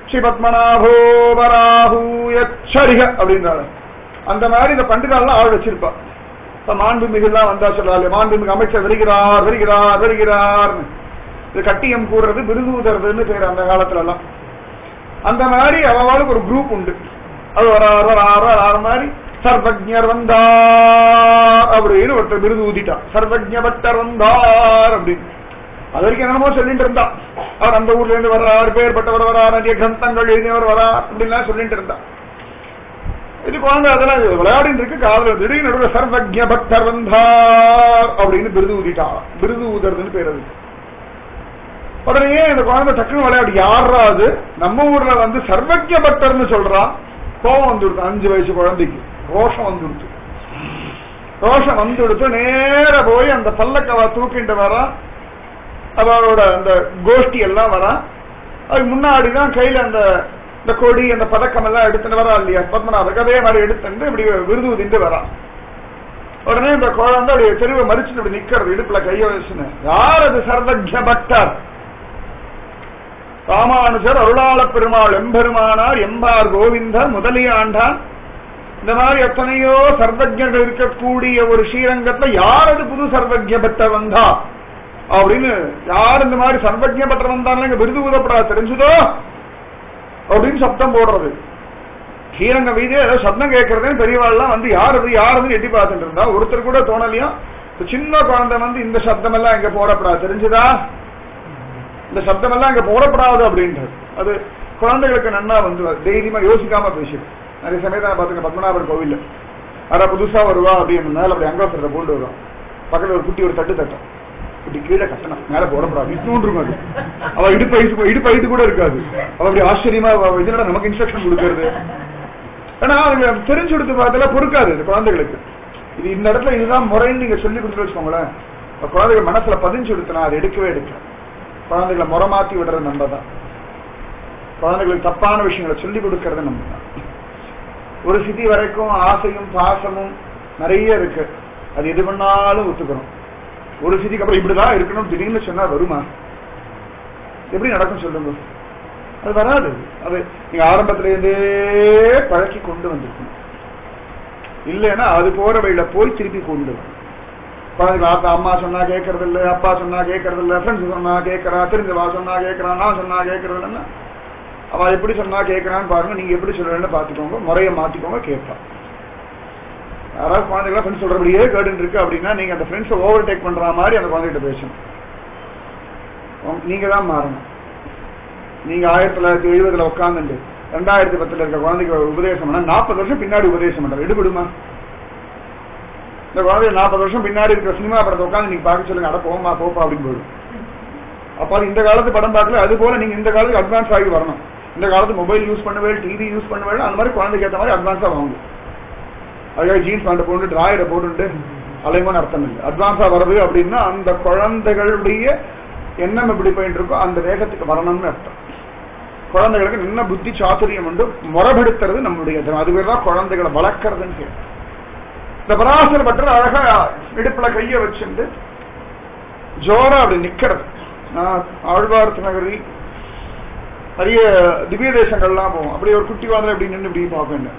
ஸ்ரீ பத்மநாபோ வராஹூயச்சரிக அப்படின்றாள். அந்த மாதிரி இந்த பண்டிதாலாம் ஆள் வச்சிருப்பா. இப்ப மாண்புமிகுலாம் வந்தா சொல்றாள், மாண்புமிகு அமைச்சர் வருகிறார் வருகிறார் வருகிறார். இது கட்டியம் கூடுறது விருதூதறதுன்னு பேர் அந்த காலத்துல எல்லாம். அந்த மாதிரி அவளுக்கு ஒரு குரூப் உண்டு. அது வரார் வரார் வராற மாதிரி சர்வஜர் வந்தார் அப்படின்னு ஒருத்தர் விருது ஊதிட்டான். சர்வஜ பட்டர் வந்தார் அப்படின்னு அது வரைக்கும் என்னமோ சொல்லிட்டு இருந்தா. அவர் அந்த ஊர்ல இருந்து வர்றார், பேர் பட்டவர் வரார், நிறைய கிரந்தங்கள் எழுதியவர் வரார் அப்படின்லாம் சொல்லிட்டு இருந்தா. இது குழந்தை அதெல்லாம் விளையாடிட்டு இருக்கு. காதல திடீர்னு நடுவில் சர்வஜ பட்டர் வந்தார் அப்படின்னு விருது ஊதிட்டான். விருது ஊதுறதுன்னு பேர் அது. உடனே இந்த குழந்தை டக்குனு விளையாடி யாராவது நம்ம ஊர்ல வந்து சர்வஜ பட்டர்னு சொல்றான். கோபம் வந்துடுது அஞ்சு வயசு குழந்தைக்கு. ரோஷம் வந்துடுச்சு. ரோஷம் வந்துடுத்து நேர போய் அந்த பல்லக்கவா தூக்கிட்டு வரா. அவளோட அந்த கோஷ்டி எல்லாம் வரா. அது முன்னாடிதான் கையில அந்த இந்த கொடி அந்த பதக்கம் எல்லாம் எடுத்துட்டு வரா இல்லையா பத்மநாபருக்கு. அதே மாதிரி எடுத்துட்டு இப்படி விருது திண்டு வரா. உடனே இந்த குழந்தை அப்படியே தெருவை மறிச்சுட்டு இப்படி நிக்கிறது இடுப்புல கைய வச்சுன்னு. யார் அது சர்வஜ பட்டர்? ராமானுஜர் அருளாள பெருமாள் எம்பெருமானார் எம்பார் கோவிந்தர் முதலியாண்டான். இந்த மாதிரி எத்தனையோ சர்வஜர்கள் இருக்கக்கூடிய ஒரு ஸ்ரீரங்கத்துல யார் அது புது சர்வஜ பட்டர் வந்தா அப்படின்னு யார் இந்த மாதிரி சர்வஜ பட்டர் வந்தாலும் இங்க விருது ஊதப்படாது தெரிஞ்சுதோ அப்படின்னு சப்தம் போடுறது. ஸ்ரீரங்க வீதியில ஏதோ சப்தம் கேட்கறதுன்னு பெரியவாள்லாம் வந்து யாரு யாருன்னு எட்டி பார்த்துட்டு இருந்தா. ஒருத்தர் கூட தோணலையும் சின்ன குழந்தை வந்து இந்த சப்தம் எல்லாம் இங்க போடப்படாது தெரிஞ்சுதா, இந்த சப்தம் எல்லாம் இங்க போடப்படாது அப்படின்றது. அது குழந்தைகளுக்கு நன்னா வந்து தைரியமா யோசிக்காம பேசிடும். நிறைய சமயத்தை பாத்துங்க பத்மநாபர் கோவில்ல யாரா புதுசா வருவா அப்படின்னு மேல அப்படி அங்கோசரத்தை போட்டு வருவான். பக்கத்துல ஒரு குட்டி ஒரு தட்டு தட்டம் குட்டி கீழே கட்டணும் மேல போடப்படாது இன்னொன்று இருக்கும். அது அவ இடுப்பு வயசு இடுப்பு வயது கூட இருக்காது. அவ அப்படி ஆச்சரியமா இதனால நமக்கு இன்ஸ்ட்ரக்ஷன் கொடுக்கறது. ஏன்னா அதுக்கு தெரிஞ்சு கொடுத்து பார்த்தா பொறுக்காது இந்த குழந்தைகளுக்கு. இது இந்த இடத்துல இதுதான் முறைன்னு நீங்க சொல்லி கொடுத்து வச்சுக்கோங்களேன். குழந்தைகள் மனசுல பதிஞ்சு கொடுத்தனா அது எடுக்கவே எடுக்க. குழந்தைகளை முறை மாத்தி விடுறது நம்ம தான். குழந்தைகளுக்கு தப்பான விஷயங்களை சொல்லிக் கொடுக்கறது நம்ம தான். ஒரு சிதி வரைக்கும் ஆசையும் பாசமும் நிறைய இருக்கு. அது எது பண்ணாலும் ஒத்துக்கணும். ஒரு சிதிக்கு அப்புறம் இப்படிதான் இருக்கணும் திடீர்னு சொன்னா வருமா? எப்படி நடக்கும் சொல்லுங்க? அது வராது. அது நீங்க ஆரம்பத்தில இருந்தே பழக்கி கொண்டு வந்திருக்கணும். இல்லைன்னா அது போற வழியில போய் திருப்பி கொண்டு வரும். குழந்தைங்க அம்மா சொன்னா கேட்கறது இல்லை, அப்பா சொன்னா கேட்கறது இல்லை, ஃப்ரெண்ட்ஸ் சொன்னா கேட்கறா, தெரிஞ்சவா சொன்னா கேட்கறான், நான் சொன்னா கேட்கறது இல்லைன்னா அவ எப்படி சொன்னா கேட்கறான்னு பாருங்க. நீங்க எப்படி சொல்றேன்னு பாத்துக்கோங்க, முறையை மாத்திக்கோங்க, கேட்பா. யாராவது குழந்தைங்களா ஃப்ரெண்ட்ஸ் சொல்றபடியே கேட்டு இருக்கு அப்படின்னா நீங்க அந்த ஃப்ரெண்ட்ஸை ஓவர் டேக் பண்ற மாதிரி அந்த குழந்தைகிட்ட பேசணும். நீங்க தான் மாறணும். நீங்க ஆயிரத்தி தொள்ளாயிரத்தி எழுபதுல உட்காந்துட்டு ரெண்டாயிரத்தி பத்துல இருக்க குழந்தைக்கு உபதேசம் பண்ணா நாற்பது வருஷம் பின்னாடி உபதேசம் பண்ற எடுபடுமா? இந்த குழந்தை நாற்பது வருஷம் பின்னாடி இருக்கிற சினிமா படத்தை உட்காந்து நீங்க பார்க்க சொல்லுங்க, அட போமா போப்பா அப்படின்னு போயிடும். அப்ப இந்த காலத்து படம் பார்க்கல. அது போல நீங்க இந்த காலத்துக்கு அட்வான்ஸ் ஆகி வரணும். இந்த காலத்து மொபைல் யூஸ் பண்ணவே, டிவி யூஸ் பண்ணவே, அந்த மாதிரி குழந்தைக்கு ஏற்ற மாதிரி அட்வான்ஸா வாங்கும். அதுக்காக ஜீன்ஸ் பேண்ட் போட்டு டிராயரை போட்டு அலைமோன்னு அர்த்தம் இல்லை. அட்வான்ஸா வருது அப்படின்னா அந்த குழந்தைகளுடைய எண்ணம் எப்படி போயிட்டு இருக்கோ அந்த வேகத்துக்கு வரணும்னு அர்த்தம். குழந்தைகளுக்கு நல்ல புத்தி சாத்துரியம் உண்டு. முறைபடுத்துறது நம்முடைய அது பேர் தான் குழந்தைகளை வளர்க்கறதுன்னு பேர். இந்த பராசர பட்டர் அழகா இடுப்புல கைய வச்சுட்டு ஜோரா அப்படி நிக்கிறது. நான் ஆழ்வார்த்து நகரி நிறைய திவ்ய தேசங்கள்லாம் போவோம். அப்படி ஒரு குட்டி வாதில் அப்படி நின்று இப்படி பார்ப்பேன்.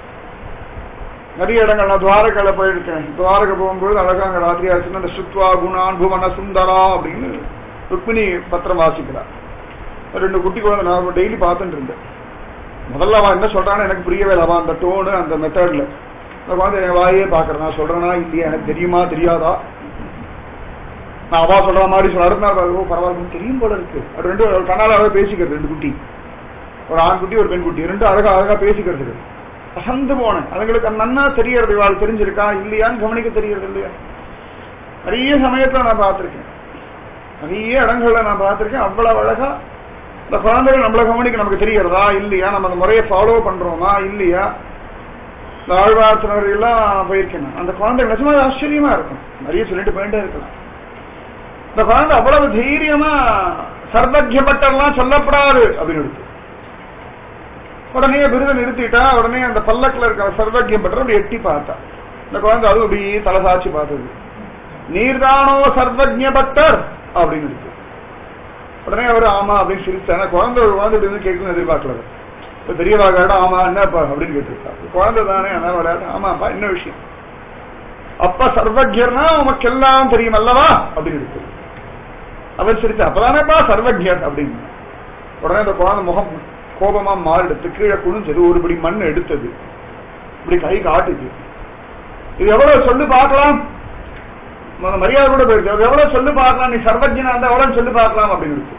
நிறைய இடங்கள் நான் துவாரகால போயிருக்கேன். துவாரகை போகும்போது அழகா அங்க ராத்திரி ஆச்சுன்னா அந்த சுத்வா குணான் புவன சுந்தரா அப்படின்னு ருக்மிணி பத்திரம் வாசிக்கிறார். ரெண்டு குட்டி குழந்தை நான் டெய்லி பார்த்துட்டு இருந்தேன். முதல்ல அவன் என்ன சொல்றான்னு எனக்கு புரியவே இல்லை. அவன் அந்த டோனு அந்த மெத்தட்ல அந்த குழந்தை என் வாயே பாக்குறேன். நான் சொல்றேனா இல்லையா, எனக்கு தெரியுமா தெரியாதா, நான் அவா சொல்ற மாதிரி சொல்ல அடுத்த பரவாயில்ல தெரியும் போல இருக்கு. ரெண்டு கண்ணாலாவே பேசிக்கிறது. ரெண்டு குட்டி, ஒரு ஆண் குட்டி ஒரு பெண் குட்டி, ரெண்டு அழகா அழகா பேசிக்கிறது. அசந்து போனேன். அதுங்களுக்கு நன்னா தெரியறது இவாள் தெரிஞ்சிருக்கா இல்லையான்னு கவனிக்க தெரியறது இல்லையா. நிறைய சமயத்துல நான் பார்த்திருக்கேன், நிறைய இடங்கள்ல நான் பார்த்திருக்கேன். அவ்வளவு அழகா இந்த குழந்தைகள் நம்மளை கவனிக்க நமக்கு தெரியறதா இல்லையா, நம்ம அந்த முறையை ஃபாலோ பண்றோமா இல்லையா. இந்த ஆழ்வார்த்தினர் எல்லாம் போயிருக்கேன். அந்த குழந்தைகள் நிஜமா ஆச்சரியமா இருக்கும். நிறைய சொல்லிட்டு போயிட்டே இருக்கலாம். இந்த குழந்தை அவ்வளவு தைரியமா சர்வஜ்யப்பட்டெல்லாம் சொல்லப்படாது அப்படின்னு எடுத்து உடனே விருதை நிறுத்திட்டா. உடனே அந்த பல்லக்கில் இருக்கிற சர்வஜ்யம் பட்டர் அப்படி எட்டி பார்த்தா. இந்த குழந்தை அது அப்படி தலை சாட்சி பார்த்தது. நீர்தானோ சர்வஜ்ய பட்டர் அப்படின்னு இருக்கு. உடனே அவர் ஆமா அப்படின்னு சிரிச்சாங்க. குழந்தை ஒரு குழந்தை இருந்து கேட்கணும்னு எதிர்பார்க்கல. இப்ப பெரியவாக ஆமா என்னப்பா அப்படின்னு கேட்டுருக்கா. குழந்தை தானே அதனால விளையாடு. ஆமாப்பா என்ன விஷயம்? அப்பா சர்வஜர்னா உமக்கு எல்லாம் தெரியும் அல்லவா அப்படின்னு இருக்கு. அவர் சிரிச்சா அப்பதானேப்பா சர்வஜர் அப்படின்னு. உடனே அந்த குழந்தை முகம் கோபமா மாறிடுத்து கீழே குனிஞ்சது ஒருபடி மண் எடுத்தது இப்படி கை காட்டுது. இது எவ்வளவு சொல்லு பார்க்கலாம், மரியாதை கூட போயிடுச்சு. எவ்வளவு சொல்லு பார்க்கலாம், நீ சர்வஜனா இருந்தா எவ்வளவு சொல்லு பார்க்கலாம் அப்படின்னு இருக்கு.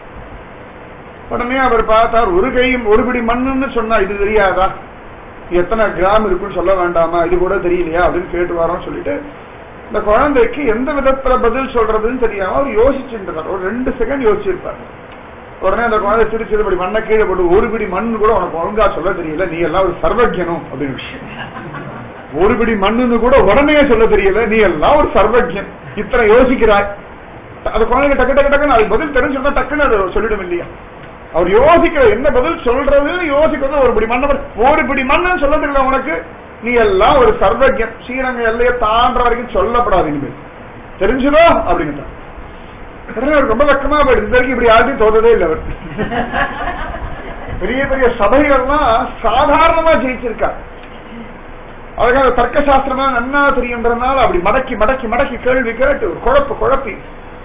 உடனே அவர் பார்த்தார் ஒரு கையும் ஒரு பிடி மண்ணுன்னு சொன்னா இது தெரியாதா, எத்தனை கிராம் இருக்குன்னு சொல்ல வேண்டாமா, இது கூட தெரியலையா அப்படின்னு கேட்டு வரோம்னு சொல்லிட்டு இந்த குழந்தைக்கு எந்த விதத்துல பதில் சொல்றதுன்னு தெரியாம அவர் யோசிச்சுட்டு ஒரு ரெண்டு செகண்ட் யோசிச்சிருப்பார். உடனே அந்த குழந்தை சிரிச்சது இப்படி மண்ணை கீழே போட்டு ஒரு பிடி மண்ணு கூட உனக்கு ஒழுங்கா சொல்ல தெரியல, நீ எல்லாம் ஒரு சர்வஜனும் அப்படின்னு. ஒரு பிடி மண்ணுன்னு கூட உடனே சொல்ல தெரியல, நீ எல்லாம் ஒரு சர்வஜன், இத்தனை யோசிக்கிறாய். அது குழந்தைங்க டக்கு டக்கு டக்குன்னு அது பதில் தெரிஞ்சுன்னா டக்குன்னு அதை சொல்லிடும் இல்லையா. அவர் யோசிக்கிற என்ன பதில் சொல்றது யோசிக்கிறது ஒரு பிடி மண்ணை ஒரு பிடி மண்ணு சொல்ல தெரியல உனக்கு, நீ எல்லாம் ஒரு சர்வஜன், ஸ்ரீரங்க எல்லையை தாண்ட வரைக்கும் சொல்லப்படாது இனிமேல் தெரிஞ்சுதோ அப்படின்னு. ரொம்ப வெக்கமா போயிடுது. இது வரைக்கும் இப்படி யாருக்கும் தோற்றதே இல்லை. அவர் பெரிய பெரிய சபைகள்லாம் சாதாரணமா ஜெயிச்சிருக்கார். அதுக்காக தர்க்க சாஸ்திரமா நன்னா தெரியுன்றதுனால அப்படி மடக்கி மடக்கி மடக்கி கேள்வி கேட்டு குழப்ப குழப்பி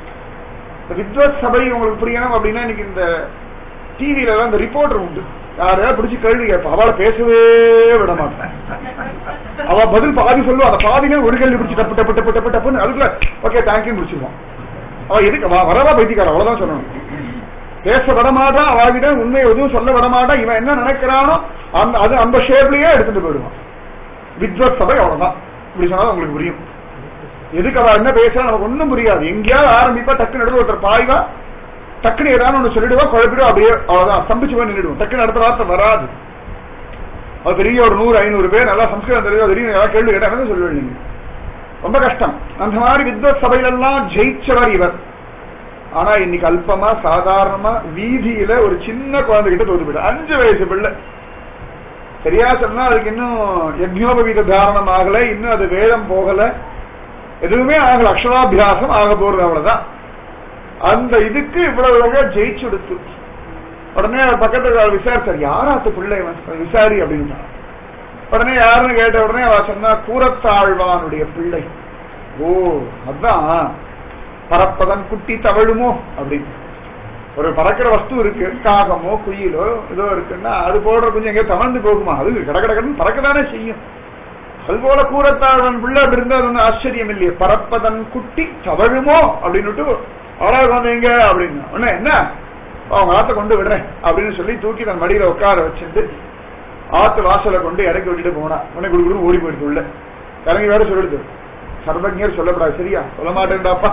வித்வத் சபை உங்களுக்கு புரியணும் அப்படின்னா இன்னைக்கு இந்த டிவில எல்லாம் இந்த ரிப்போர்ட்டர் உண்டு, யாரையா பிடிச்சி கேள்வி கேட்பா, அவளை பேசவே விட மாட்டேன். அவ பதில் பாதி சொல்லுவா, அந்த பாதினே ஒரு கேள்வி பிடிச்சி டப்பு டப்பு டப்பு டப்பு டப்புன்னு அதுக்குள்ள ஓகே தேங்க்யூ முடிச்சிருவான். அவ எதுக்கு வரவா பைத்தியக்கார அவ்வளவுதான் சொல்லணும். பேச விடமாட்டா, அவகிட்ட உண்மையை எதுவும் சொல்ல விடமாட்டா, இவன் என்ன நினைக்கிறானோ அந்த அது அந்த ஷேப்லயே எடுத்துட்டு போயிடுவான். வித்வத் சபை அவ்வளவுதான். இப்படி சொன்னா உங்களுக்கு புரியும் எதுக்கு அவ என்ன பேசுறா, நமக்கு ஒண்ணும் புரியாது. எங்கேயாவது ஆரம்பிப்பா டக்குன்னு நடுவில் ஒருத்தர் பாய்வா, டக்குன்னு ஏதாவது ஒண்ணு சொல்லிடுவா, குழப்பிடும், அப்படியே அவ்வளவுதான் ஸ்தம்பிச்சு போய் நின்றுடுவோம். டக்குன்னு அடுத்த வார்த்தை வராது. அது பெரிய ஒரு நூறு ஐநூறு பேர் நல்லா சம்ஸ்கிருதம் தெரியும் தெரியும் ஏதாவது கேள்வி கேட்டா சொல்லுவேன் நீங்க, ரொம்ப கஷ்டம். அந்த மாதிரி வித்வத் சபையிலெல்லாம் ஜெயிச்சவர் இவர். ஆனா இன்னைக்கு அல்பமா சாதாரணமா வீதியில ஒரு சின்ன குழந்தைகிட்ட தோத்து போயிட்டு அஞ்சு வயசு பிள்ளை. சரியா சொன்னா அதுக்கு இன்னும் யஜ்ஞோபவீத தாரணம் ஆகல, இன்னும் அது வேதம் போகல, எதுவுமே ஆகல, அக்ஷராபியாசம் ஆக போறது அவ்வளவுதான். அந்த இதுக்கு இவ்வளவு ஜெயிச்சு எடுத்து உடனே பக்கத்துல விசாரிச்சார், யாராத்து பிள்ளை விசாரி அப்படின்னு. உடனே யாருன்னு கேட்ட உடனே அவ சொன்னா கூரத்தாழ்வானுடைய பிள்ளை. ஓ அதான் பறப்பதன் குட்டி தவழுமோ அப்படின்னு. ஒரு பறக்கிற வஸ்து இருக்கு, காகமோ குயிலோ ஏதோ இருக்குன்னா அது போடுற கொஞ்சம் எங்கேயோ தவழ்ந்து போகுமா, அது கடகடகன்னு பறக்கதானே செய்யும். அது போல கூரத்தாழ்வன் பிள்ளை அப்படி இருந்தா அது ஒன்றும் ஆச்சரியம் இல்லையே. பறப்பதன் குட்டி தவழுமோ அப்படின்னுட்டு அவராக வந்தீங்க அப்படின்னு உடனே என்ன அவங்க ஆத்த கொண்டு விடுறேன் அப்படின்னு சொல்லி தூக்கி தன் மடியில உட்கார வச்சுட்டு ஆத்து வாசலை கொண்டு இறக்கி விட்டுட்டு போனா. உடனே குடு குடு ஓடி போயிடுது உள்ள. இறங்கி வேற சொல்லிடுது, சர்வஜர் சொல்லப்படாது, சரியா சொல்ல மாட்டேன்டாப்பா,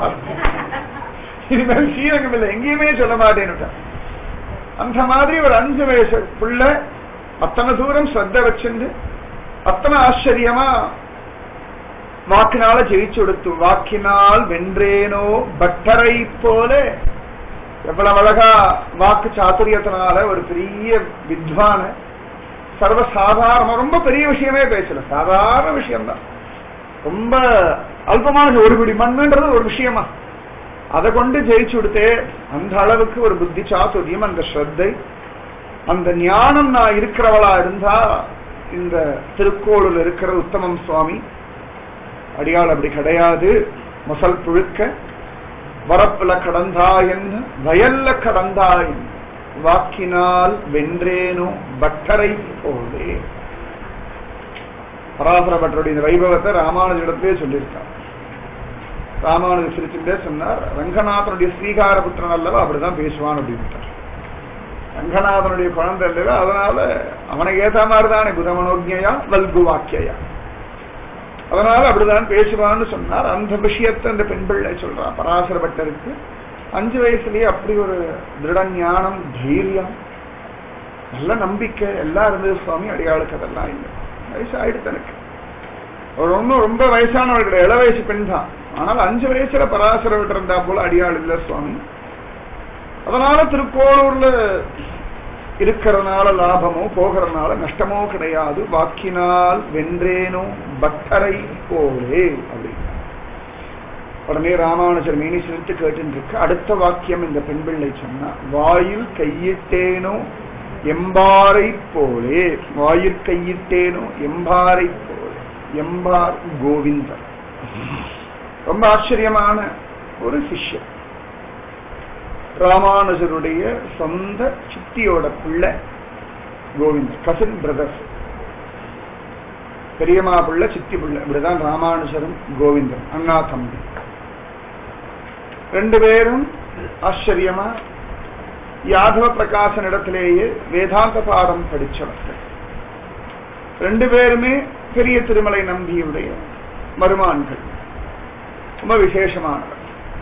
இனிமேல் ஸ்ரீரங்கம் இல்லை எங்கேயுமே சொல்ல மாட்டேன்னு. அந்த மாதிரி ஒரு அஞ்சு வயசு பிள்ளை அத்தனை தூரம் ஸ்ரத்த வச்சுண்டு அத்தனை ஆச்சரியமா வாக்கினால ஜெயிச்சு கொடுத்து. வாக்கினால் வென்றேனோ பட்டரை போல, எவ்வளவு அழகா வாக்கு சாத்துரியத்தினால ஒரு பெரிய வித்வான சர்வசாதாரண ரொம்ப பெரிய விஷயமே பேசல, சாதாரண விஷயம்தான், ரொம்ப அல்பமான ஒரு பிடி மண்ணுன்றது ஒரு விஷயமா அதை கொண்டு ஜெயிச்சு கொடுத்தே. அந்த அளவுக்கு ஒரு புத்தி சாத்துரியம், அந்த ஸ்ரத்தை, அந்த ஞானம் நான் இருக்கிறவளா இருந்தா இந்த திருக்கோளூர் இருக்கிற உத்தமம் சுவாமி அடியாள் அப்படி கிடையாது. மசல் புழுக்க வரப்புல கடந்தாயன் வயல்ல கடந்தாயன் வாக்கினால் வென்றேனோ பட்டரை போலே. பராசர பட்டருடைய வைபவத்தை ராமானுஜிடத்திலே சொல்லியிருக்கார். ராமானுஜ சிரிச்சுட்டே சொன்னார், ரங்கநாதனுடைய ஸ்ரீகார புத்திரன் அல்லவா அப்படிதான் பேசுவான் அப்படின்னு. ரங்கநாதனுடைய குழந்தை இல்லையா, அதனால அவனுக்கு ஏற்ற மாதிரிதானே புதமனோஜ்யா வல்கு வாக்கியா, அதனால அப்படிதான் பேசுவான்னு சொன்னார். அந்த விஷயத்தை அந்த பெண் பிள்ளை சொல்றான். பராசர பட்டருக்கு அஞ்சு வயசுலயே அப்படி ஒரு திருட ஞானம், தைரியம், நல்ல நம்பிக்கை எல்லாம் இருந்தது சுவாமி. அடியாளுக்கு அதெல்லாம் இல்லை. வயசாயிடுத்து எனக்கு. ஒரு ஒன்னும் ரொம்ப வயசானவர்கள் இள வயசு பெண் தான், ஆனால் அஞ்சு வயசுல பராசர விட்டு இருந்தா போல அடியாள் இல்லை சுவாமி. அதனால திருக்கோளூர்ல இருக்கிறதுனால லாபமோ போகிறதுனால நஷ்டமோ கிடையாது. வாக்கினால் வென்றேனோ பட்டரை போலே அப்படின்னு. உடனே ராமானுஜர் மேனி சிரித்து கேட்டு அடுத்த வாக்கியம் இந்த பெண் பிள்ளை சொன்னா, வாயில் கையிட்டேனோ எம்பாரை போலே, வாயில் கையிட்டேனோ எம்பாரை போலே, எம்பார் கோவிந்தர். ரொம்ப ஆச்சரியமான ஒரு சிஷ்யன். ராமானுஜருடைய சொந்த சித்தியோட பிள்ளை கோவிந்தர், கசின் பிரதர்ஸ், பெரியம்மா பிள்ளை சித்தி பிள்ளை, இப்படிதான் ராமானுஜரும் கோவிந்தர் அண்ணா தம்பி. ரெண்டு பேரும் ஆச்சரியமா யாதவ பிரகாசன் இடத்திலேயே வேதாந்த பாடம் படிச்சவர்கள். ரெண்டு பேருமே பெரிய திருமலை நம்பியுடைய மருமான்கள், ரொம்ப விசேஷமானவர்.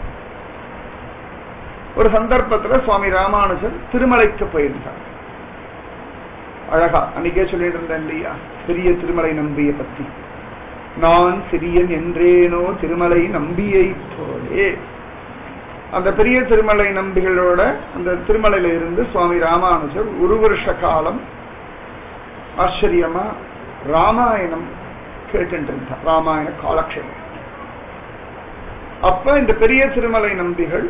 ஒரு சந்தர்ப்பத்தில் சுவாமி ராமானுஜர் திருமலைக்கு போயிருந்தார். அழகா அன்னைக்கே சொல்லிட்டு இருந்தேன் இல்லையா பெரிய திருமலை நம்பிய பத்தி, நான் சிறியன் என்றேனோ திருமலை நம்பியை போலே. அந்த பெரிய திருமலை நம்பிகளோட அந்த திருமலையில இருந்து சுவாமி ராமானுஜர் ஒரு வருஷ காலம் ஆச்சரியமா ராமாயணம் கேட்டு இருந்தார், ராமாயண காலக்ஷேபம். அப்ப இந்த பெரிய திருமலை நம்பிகள்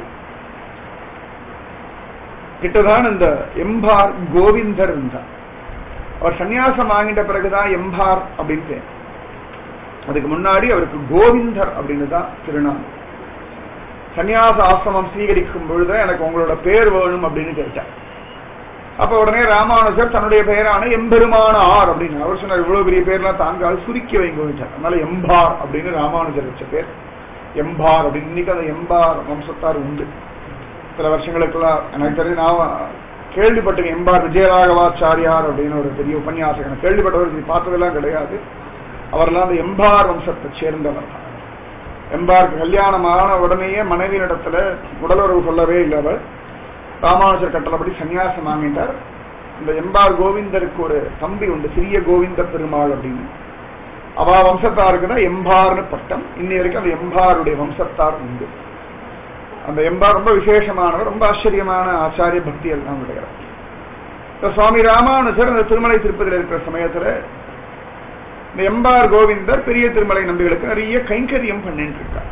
கிட்டதான் இந்த எம்பார் கோவிந்தர் இருந்தார். அவர் சன்னியாசம் வாங்கிட்ட பிறகுதான் எம்பார் அப்படின்னு பேர். அதுக்கு முன்னாடி அவருக்கு கோவிந்தர் அப்படின்னு தான் திருநாமம். சன்னியாச ஆசிரமம் ஸ்வீகரிக்கும் பொழுது எனக்கு உங்களோட பேர் வேணும் அப்படின்னு கேட்டார். அப்ப உடனே ராமானுஜர் தன்னுடைய பெயரான எம்பெருமான ஆர் அப்படின்னு அவர் சொன்னார், இவ்வளவு பெரிய பேர்லாம் தாங்கால் சுருக்கி வைங்க வச்சார். அதனால எம்பார் அப்படின்னு ராமானுஜர் வச்ச பேர் எம்பார் அப்படின்னு. இன்னைக்கு அந்த எம்பார் வம்சத்தார் உண்டு. சில வருஷங்களுக்கெல்லாம் எனக்கு தெரிஞ்சு நான் கேள்விப்பட்டேன், எம்பார் விஜயராகவாச்சாரியார் அப்படின்னு ஒரு பெரிய உபன்யாசகன் கேள்விப்பட்டவர், பார்த்ததெல்லாம் கிடையாது. அவரெல்லாம் அந்த எம்பார் வம்சத்தை சேர்ந்தவர். எம்பாருக்கு கல்யாணமான உடனேயே மனைவியிடத்துல உடலுறவு சொல்லவே இல்லை. அவர் ராமானுஜர் கட்டளப்படி சன்னியாசம் வாங்கிட்டார். இந்த எம்பார் கோவிந்தருக்கு ஒரு தம்பி உண்டு, சிறிய கோவிந்த பெருமாள் அப்படின்னு. அவா வம்சத்தாருக்கு தான் எம்பார்னு பட்டம். இன்னி வரைக்கும் அந்த எம்பாருடைய வம்சத்தார் உண்டு. அந்த எம்பார் ரொம்ப விசேஷமானவர், ரொம்ப ஆச்சரியமான ஆச்சாரிய பக்தி எல்லாம் உடையவர். சுவாமி ராமானுஜர் அந்த திருமலை திருப்பதியில் இருக்கிற சமயத்துல இந்த எம்பார் கோவிந்தர் பெரிய திருமலை நம்பிகளுக்கு நிறைய கைங்கரியம் பண்ணிட்டு இருக்கார்.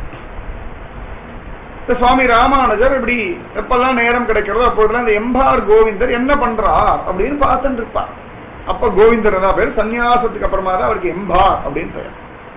சுவாமி ராமானுஜர் இப்படி எப்பெல்லாம் நேரம் கிடைக்கிறதோ அப்போதெல்லாம் இந்த எம்பார் கோவிந்தர் என்ன பண்றார் அப்படின்னு பார்த்துட்டு இருப்பார். அப்ப கோவிந்தர் தான் பேர். சன்னியாசத்துக்கு அப்புறமா தான் அவருக்கு எம்பார் அப்படின்னு பெயர்.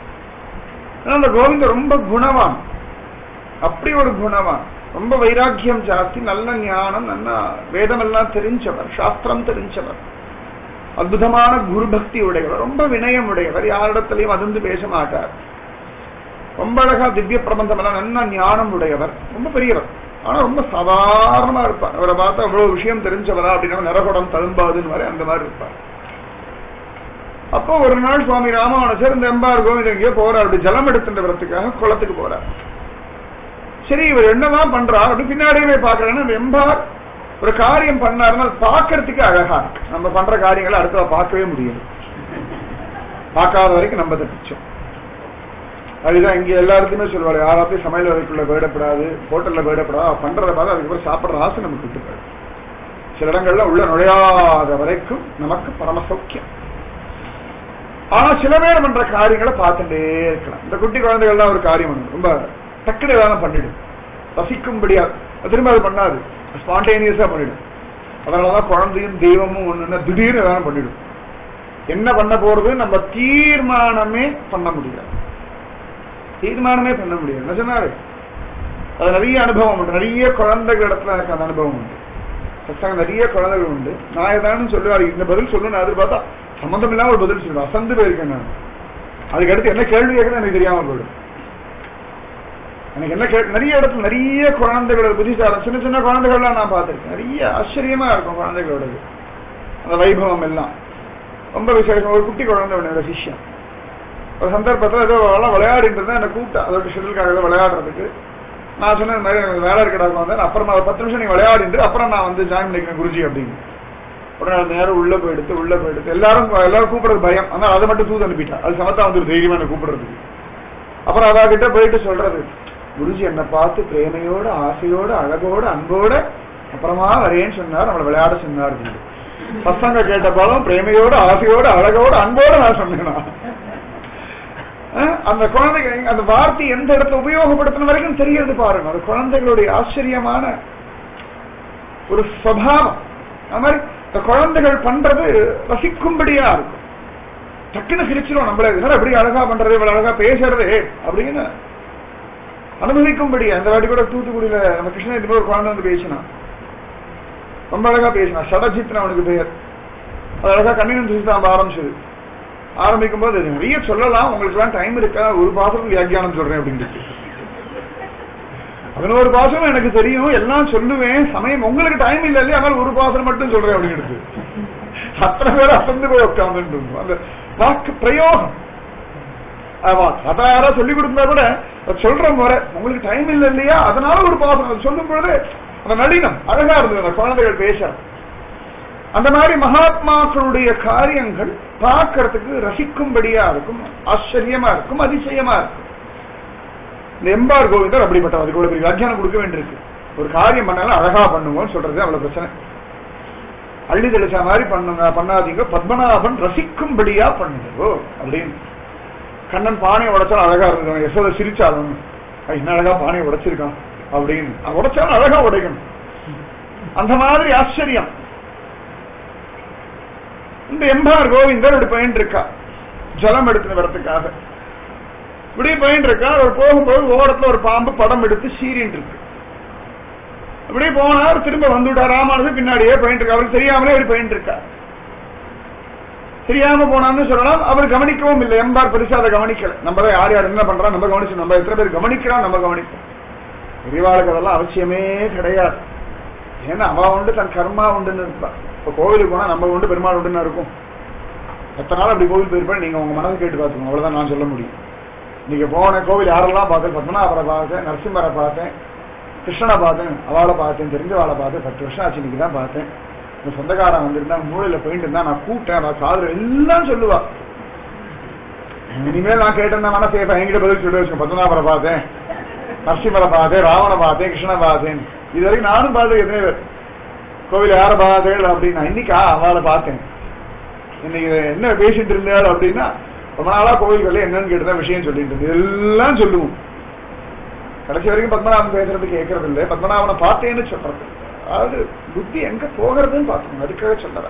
அந்த கோவிந்தர் ரொம்ப குணவான், அப்படி ஒரு குணவான், ரொம்ப வைராக்கியம் ஜாஸ்தி, நல்ல ஞானம், நல்ல வேதம் எல்லாம் தெரிஞ்சவர், சாஸ்திரம் தெரிஞ்சவர், அற்புதமான குரு பக்தி உடையவர், ரொம்ப வினயம் உடையவர், யாரிடத்திலையும் அதிர்ந்து பேச மாட்டார், ரொம்ப அழகா திவ்ய பிரபந்தம் எல்லாம் நல்ல ஞானம் உடையவர், ரொம்ப பெரியவர். ஆனா ரொம்ப சாதாரணமா இருப்பார். அவரை பார்த்தா அவ்வளவு விஷயம் தெரிஞ்சவரா அப்படின்னா நிறகுடம் தழும்பாதுன்னு வரை அந்த மாதிரி இருப்பார். அப்போ ஒரு நாள் சுவாமி ராமானுஜர் இந்த எம்பார் கோவிந்தர் எங்கேயோ போறார், அப்படி ஜலம் எடுத்துட்டு வரத்துக்காக குளத்துக்கு போறார். சரி இவர் என்னதான் பண்றார் அப்படி பின்னாடியே பாக்குறேன்னா எம்பார் ஒரு காரியம் பண்ணாருன்னா பாக்கிறதுக்கு அழகா இருக்கு. நம்ம பண்ற காரியங்களை அடுத்த பார்க்கவே முடியாது, பார்க்காத வரைக்கும் நம்ம தப்பிச்சோம். அதுதான் இங்க எல்லாருக்குமே சொல்லுவாரு, யாராத்தையும் சமையல் வரைக்குள்ள போயிடப்படாது, ஹோட்டல்ல போயிடப்படாது, பண்றத பார்த்து அதுக்கப்புறம் சாப்பிட்ற ஆசை நமக்கு விட்டு போயிடும். சில இடங்கள்ல உள்ள நுழையாத வரைக்கும் நமக்கு பரம சௌக்கியம். ஆனா சில பேர் பண்ற காரியங்களை பார்த்துட்டே இருக்கலாம். இந்த குட்டி குழந்தைகள்லாம் ஒரு காரியம் பண்ணு, ரொம்ப டக்குனு ஏதாவது பண்ணிடும், ரசிக்கும்படியா திரும்ப அது பண்ணாது, ஸ்பான்டேனியஸா பண்ணிடும். அதனாலதான் குழந்தையும் தெய்வமும் ஒண்ணுன்னா திடீர்னு ஏதாவது பண்ணிடும். என்ன பண்ண போறது நம்ம தீர்மானமே பண்ண முடியாது, தீர்மானமே பண்ண முடியாது. என்ன சொன்னாரு, அது நிறைய அனுபவம் உண்டு. நிறைய குழந்தைகள் இடத்துல எனக்கு அந்த அனுபவம் உண்டு. சத்தங்க நிறைய குழந்தைகள் உண்டு. நான் ஏதானு சொல்லுவாரு, இந்த பதில் சொல்லணும், அது பார்த்தா சம்பந்தம் இல்லாம ஒரு பதில் சொல்லுவேன், அசந்து போயிருக்கேன் நான். அதுக்கு அடுத்து என்ன கேள்வி கேட்கணும் எனக்கு தெரியாம போயிடும். எனக்கு என்ன கே நிறைய இடத்துல நிறைய குழந்தைகளோட புத்திசாலம், சின்ன சின்ன குழந்தைகள்லாம் நான் பார்த்திருக்கேன். நிறைய ஆச்சரியமா இருக்கும் குழந்தைகளோடது, அந்த வைபவம் எல்லாம் ரொம்ப விசேஷம். ஒரு குட்டி குழந்தை என்னோட சிஷ்யம் ஒரு சந்தர்ப்பத்தில் ஏதோ விளையாடிட்டு இருந்தா என்ன கூப்பிட்டா, அதோட ஷெட்டிலுக்காக ஏதோ விளையாடுறதுக்கு. நான் சொன்னேன் இந்த மாதிரி எனக்கு வேலை இருக்கிறாங்க வந்தேன், அப்புறம் நான் பத்து நிமிஷம் நீ விளையாடிட்டு அப்புறம் நான் வந்து ஜாயின் பண்ணிக்கிறேன் குருஜி அப்படின்னு. உடனே அந்த நேரம் உள்ள போயிடுத்து உள்ள போயிடுத்து எல்லாரும் எல்லாரும் கூப்பிடுறது பயம், ஆனால் அதை மட்டும் தூது அனுப்பிட்டா. அது சமத்தா வந்து தைரியமா என்ன கூப்பிடுறதுக்கு. அப்புறம் அவ கிட்ட போயிட்டு சொல்றது, குருஜி என்னை பார்த்து பிரேமையோட ஆசையோட அழகோட அன்போட அப்புறமா வரேன்னு சொன்னார், நம்மளை விளையாட சொன்னார். பசங்க கேட்ட போதும் பிரேமையோட ஆசையோட அழகோட அன்போட நான் சொன்னேன். அந்த குழந்தைகள் அந்த வார்த்தை எந்த இடத்துல உபயோகப்படுத்தின வரைக்கும் தெரியாது பாருங்க. அது குழந்தைகளுடைய ஆச்சரியமான ஒரு சுபாவம். அது மாதிரி இந்த குழந்தைகள் பண்றது ரசிக்கும்படியா இருக்கும். டக்குன்னு சிரிச்சிடும் நம்மள, எப்படி அழகா பண்றது, இவ்வளவு அழகா பேசுறது அப்படின்னு அனுபவிக்கும்படியா. இந்த வாட்டி கூட தூத்துக்குடியில நம்ம கிருஷ்ணகிரி ஒரு குழந்தை வந்து பேசினான், ரொம்ப அழகா பேசினான். சடஜித்னு அவனுக்கு பெயர். அது அழகா கண்ணினம் பேச ஆரம்பிச்சது. ஆரம்பிக்கும் போது நிறைய சொல்லலாம், உங்களுக்கு எல்லாம் டைம் இருக்கா, ஒரு பாசம் வியாக்கியானம் சொல்றேன் அப்படின்னு. பதினோரு பாசம் எனக்கு தெரியும், எல்லாம் சொல்லுவேன், சமயம் உங்களுக்கு டைம் இல்ல இல்லையா, அதனால ஒரு பாசம் மட்டும் சொல்றேன் அப்படின்னு. அத்தனை பேர் அசந்து போய் உட்கார்ந்து அந்த வாக்கு பிரயோகம். அதாரா சொல்லி கொடுத்தா கூட சொல்ற முறை, உங்களுக்கு டைம் இல்ல இல்லையா அதனால ஒரு பாசம் சொல்லும் பொழுது அந்த நளினம் அழகா இருந்தது அந்த குழந்தைகள் பேச. அந்த மாதிரி மகாத்மாக்களுடைய காரியங்கள் பார்க்கறதுக்கு ரசிக்கும்படியா இருக்கும், ஆச்சரியமா இருக்கும், அதிசயமா இருக்கும். இந்த எம்பார் கோவிந்தர் அப்படிப்பட்ட அதுக்கு ஒரு வியாக்கியானம் கொடுக்க வேண்டியிருக்கு. ஒரு காரியம் பண்ணாலும் அழகா பண்ணுவோம்னு சொல்றது அவ்வளவு பிரச்சனை. அள்ளி தெளிச்சா மாதிரி பண்ணுங்க பண்ணாதீங்க, பத்மநாபன் ரசிக்கும்படியா பண்ணுங்கோ அப்படின்னு. கண்ணன் பானையை உடைச்சாலும் அழகா இருந்தது, யசோதை சிரிச்சாலும் என்ன அழகா பானையை உடைச்சிருக்கான் அப்படின்னு. உடைச்சாலும் அழகா உடைக்கணும், அந்த மாதிரி ஆச்சரியம். இந்த எம்பார் கோவிந்தர் இப்படி பயின்று இருக்கா, ஜலம் எடுத்து வரத்துக்காக இப்படி பயின்று இருக்கா. அவர் போகும்போது ஓரத்துல ஒரு பாம்பு படம் எடுத்து சீரின் இருக்கு. அப்படியே போனார், திரும்ப வந்துட்டார். ராமானுஜர் பின்னாடியே பயின்று இருக்கா, அவருக்கு தெரியாமலே அப்படி பயின்று இருக்கா. தெரியாம போனான்னு சொல்லலாம், அவர் கவனிக்கவும் இல்லை. எம்பார் பெருசா அதை கவனிக்கல. நம்ம யார் யார் என்ன பண்றா நம்ம கவனிச்சு, நம்ம எத்தனை பேர் கவனிக்கிறோம் நம்ம கவனிப்போம். பெரியவாளுக்கு அதெல்லாம் அவசியமே கிடையாது. ஏன்னா அவ உண்டு தன் கர்மா உண்டுன்னு இருப்பா. இப்ப கோவிலுக்கு போனா நம்ம உண்டு பெருமாள் உண்டுன்னு இருக்கும். எத்தனை நாள் அப்படி கோவில் போயிருப்பேன் நீங்க உங்க மனசு கேட்டு பார்த்துக்கோங்க, அவ்வளவுதான் நான் சொல்ல முடியும். நீங்க போன கோவில் யாரெல்லாம் பார்த்தேன், பத்மநாபரை பார்த்தேன், நரசிம்மரை பார்த்தேன், கிருஷ்ணனை பார்த்தேன், அவளை பார்த்தேன், தெரிஞ்சவாளை பார்த்தேன், பத்து வருஷம் ஆச்சு இன்னைக்கு தான் பார்த்தேன். இந்த சொந்தக்காரன் வந்திருந்தா மூளையில போயிட்டு இருந்தா நான் கூட்டேன், நான் காதல் எல்லாம் சொல்லுவா. இனிமேல் நான் கேட்டிருந்தா மனசு என்கிட்ட பதில் சொல்லி வச்சு, பத்மநாபரை பார்த்தேன், நரசிம்மரை பார்த்தேன், ராவணை பார்த்தேன், கிருஷ்ணனை பார்த்தேன். இது வரைக்கும் நானும் பார்த்தேன் எத்தனை பேர் கோவில் யாரை பார்த்தேன் அப்படின்னா, இன்னைக்கா அவளை பார்த்தேன், இன்னைக்கு என்ன பேசிட்டு இருந்தாள் அப்படின்னா ரொம்ப நாளா கோவில்கள் என்னன்னு கேட்டுதான் விஷயம் சொல்லிட்டு இருந்து எல்லாம் சொல்லுவோம். கடைசி வரைக்கும் பத்மநாபன் பேசுறது கேட்கறது இல்லை, பத்மநாபனை பார்த்தேன்னு சொல்றது. அதாவது புத்தி எங்க போகிறதுன்னு பாத்துக்கணும், அதுக்காக சொல்ற.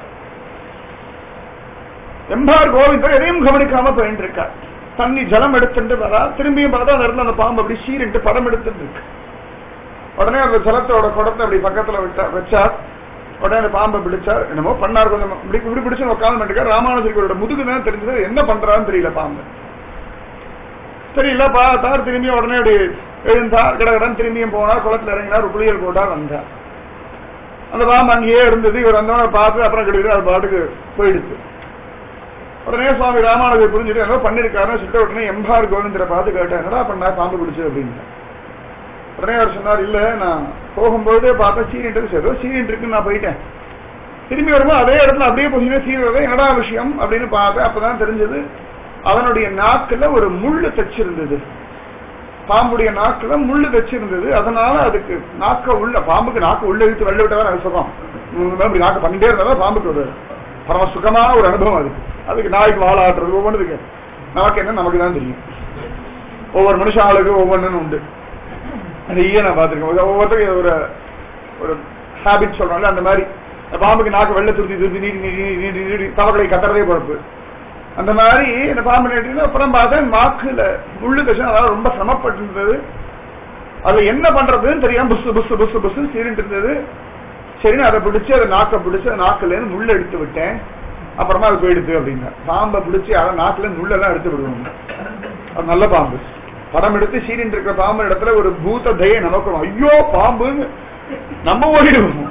எம்பார் கோவிந்தர் எதையும் கவனிக்காம போயிட்டு இருக்கார். தண்ணி ஜலம் எடுத்துட்டு வரா, திரும்பியும் பார்த்தா அந்த இடத்துல அந்த பாம்பு அப்படி சீரிட்டு படம் எடுத்துட்டு இருக்கு. உடனே அந்த ஜலத்தோட குடத்தை அப்படி பக்கத்துல விட்டா வச்சார். உடனே அந்த பாம்பை பிடிச்சார், என்னமோ பண்ணார், கொஞ்சம் இப்படி இப்படி பிடிச்சு உட்காந்து பண்ணிருக்காரு. ராமானுஜரியோட முதுகு தான் தெரிஞ்சது, என்ன பண்றான்னு தெரியல பாம்பு. தெரியல பார்த்தார், திரும்பியும் உடனே அப்படி எழுந்தார், கடகடன் திரும்பியும் போனார், குளத்துல இறங்கினார், குளியல் போட்டார், வந்தார். அந்த பாம்பு அங்கேயே இருந்தது. இவர் வந்தவன பார்த்து அப்புறம் கிடையாது, அது பாட்டுக்கு போயிடுச்சு. உடனே சுவாமி ராமானுஜர் புரிஞ்சுட்டு என்ன பண்ணிருக்காருன்னு சொல்லிட்டு உடனே எம்பார் கோவிந்தரை பார்த்து கேட்டேன், என்னடா பண்ணா பாம்பு பிடிச்சு அப்படின்னு. உடனே அவர் சொன்னார், இல்ல நான் போகும்போது பார்த்தா சீனிட்டு ஏதோ சீனிட்டு இருக்குன்னு நான் போயிட்டேன். திரும்பி வரும்போது அதே இடத்துல அப்படியே போச்சுன்னா சீரவே என்னடா விஷயம் அப்படின்னு பார்த்தேன். அப்பதான் தெரிஞ்சது அவனுடைய நாக்குல ஒரு முள்ளு தச்சிருந்தது, பாம்புடைய நாக்குல முள்ளு தச்சிருந்தது. அதனால அதுக்கு நாக்க உள்ள, பாம்புக்கு நாக்கு உள்ள இழுத்து வெள்ள விட்டதான் அது சுகம். அப்படி நாக்கு பண்ணிட்டே இருந்தாலும் பாம்புக்கு ஒரு பரம சுகமான ஒரு அனுபவம் அதுக்கு. அதுக்கு நாய்க்கு வாழாடுறது ஒவ்வொன்றுக்கு நமக்கு என்ன நமக்கு தான் தெரியும். ஒவ்வொரு மனுஷன் ஆளுக்கு ஒவ்வொன்னு உண்டு. நிறைய நான் பார்த்திருக்கேன். ஒவ்வொருத்தரும் ஒரு ஒரு ஹேபிட் சொல்றாங்க. அந்த மாதிரி பாம்புக்கு நாக்கு வெள்ள துருத்தி துருத்தி நீடி நீடி நீடி நீடி தவக்களை கத்துறதே பொறுப்பு. அந்த மாதிரி இந்த பாம்பு நேற்று அப்புறம் பார்த்தேன் நாக்குல முள்ளு கஷ்டம், அதாவது ரொம்ப சிரமப்பட்டு இருந்தது. அது என்ன பண்றதுன்னு தெரியாம புசு புசு புசு புசு சீரிட்டு இருந்தது. சரின்னு அதை பிடிச்சு அதை நாக்கை பிடிச்சு அதை நாக்குல இருந்து முள்ள எடுத்து விட்டேன். அப்புறமா அது போயிடுது அப்படின்னா பாம்பை பிடிச்சி அதை நாக்குல இருந்து முள்ளெல்லாம் எடுத்து விடுவாங்க. அது நல்ல பாம்பு. படம் எடுத்து சீரிட்டு இருக்கிற பாம்பு இடத்துல ஒரு பூத தயை நமக்கு, ஐயோ பாம்புன்னு நம்ம ஓடிடுவோம்.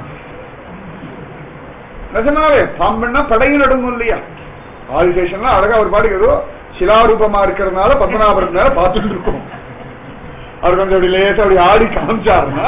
நிஜமாவே பாம்புன்னா படையில் அடங்கும் இல்லையா? ஆதிசேஷன்லாம் அழகா ஒரு பாட்டுக்கு ஏதோ சிலாரூபமா இருக்கிறதுனால பத்மநாபர் மேல பார்த்துட்டு இருக்கோம். அவர் கொஞ்சம் அப்படி லேசா அப்படி ஆடி காமிச்சாருன்னா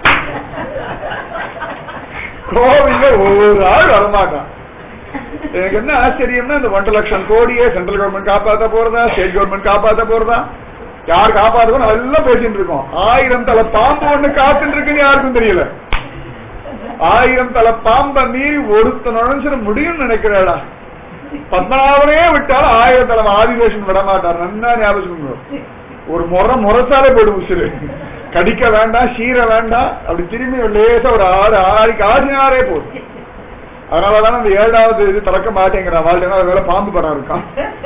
கோவில்ல ஒவ்வொரு ஆள் வரமாட்டான். எனக்கு என்ன ஆச்சரியம்னா இந்த ஒன்றரை லட்சம் கோடியே சென்ட்ரல் கவர்மெண்ட் காப்பாற்ற போறதா, ஸ்டேட் கவர்மெண்ட் காப்பாற்ற போறதா, யார் காப்பாற்றுவோம் எல்லாம் பேசிட்டு இருக்கோம். ஆயிரம் தலை பாம்பு ஒண்ணு காத்துட்டு இருக்குன்னு யாருக்கும் தெரியல. ஆயிரம் தலை பாம்பை மீறி ஒருத்த நுழைஞ்சிட முடியும்னு நினைக்கிறாடா. பத்மநாபனே விட்டால் ஆயிரம் தலைமை ஆதிவேஷன் விட மாட்டார். நன்னா ஞாபகம். ஒரு முறை முறைச்சாலே போயிடும் உசுறு. கடிக்க வேண்டாம், சீர வேண்டாம், அப்படி திரும்பி லேசா ஒரு ஆறு ஆறுக்கு ஆசினாரே போதும். அதனாலதான் அந்த ஏழாவது இது திறக்க மாட்டேங்கிறான். வாழ்க்கை வேலை பாம்பு படம் இருக்கான்.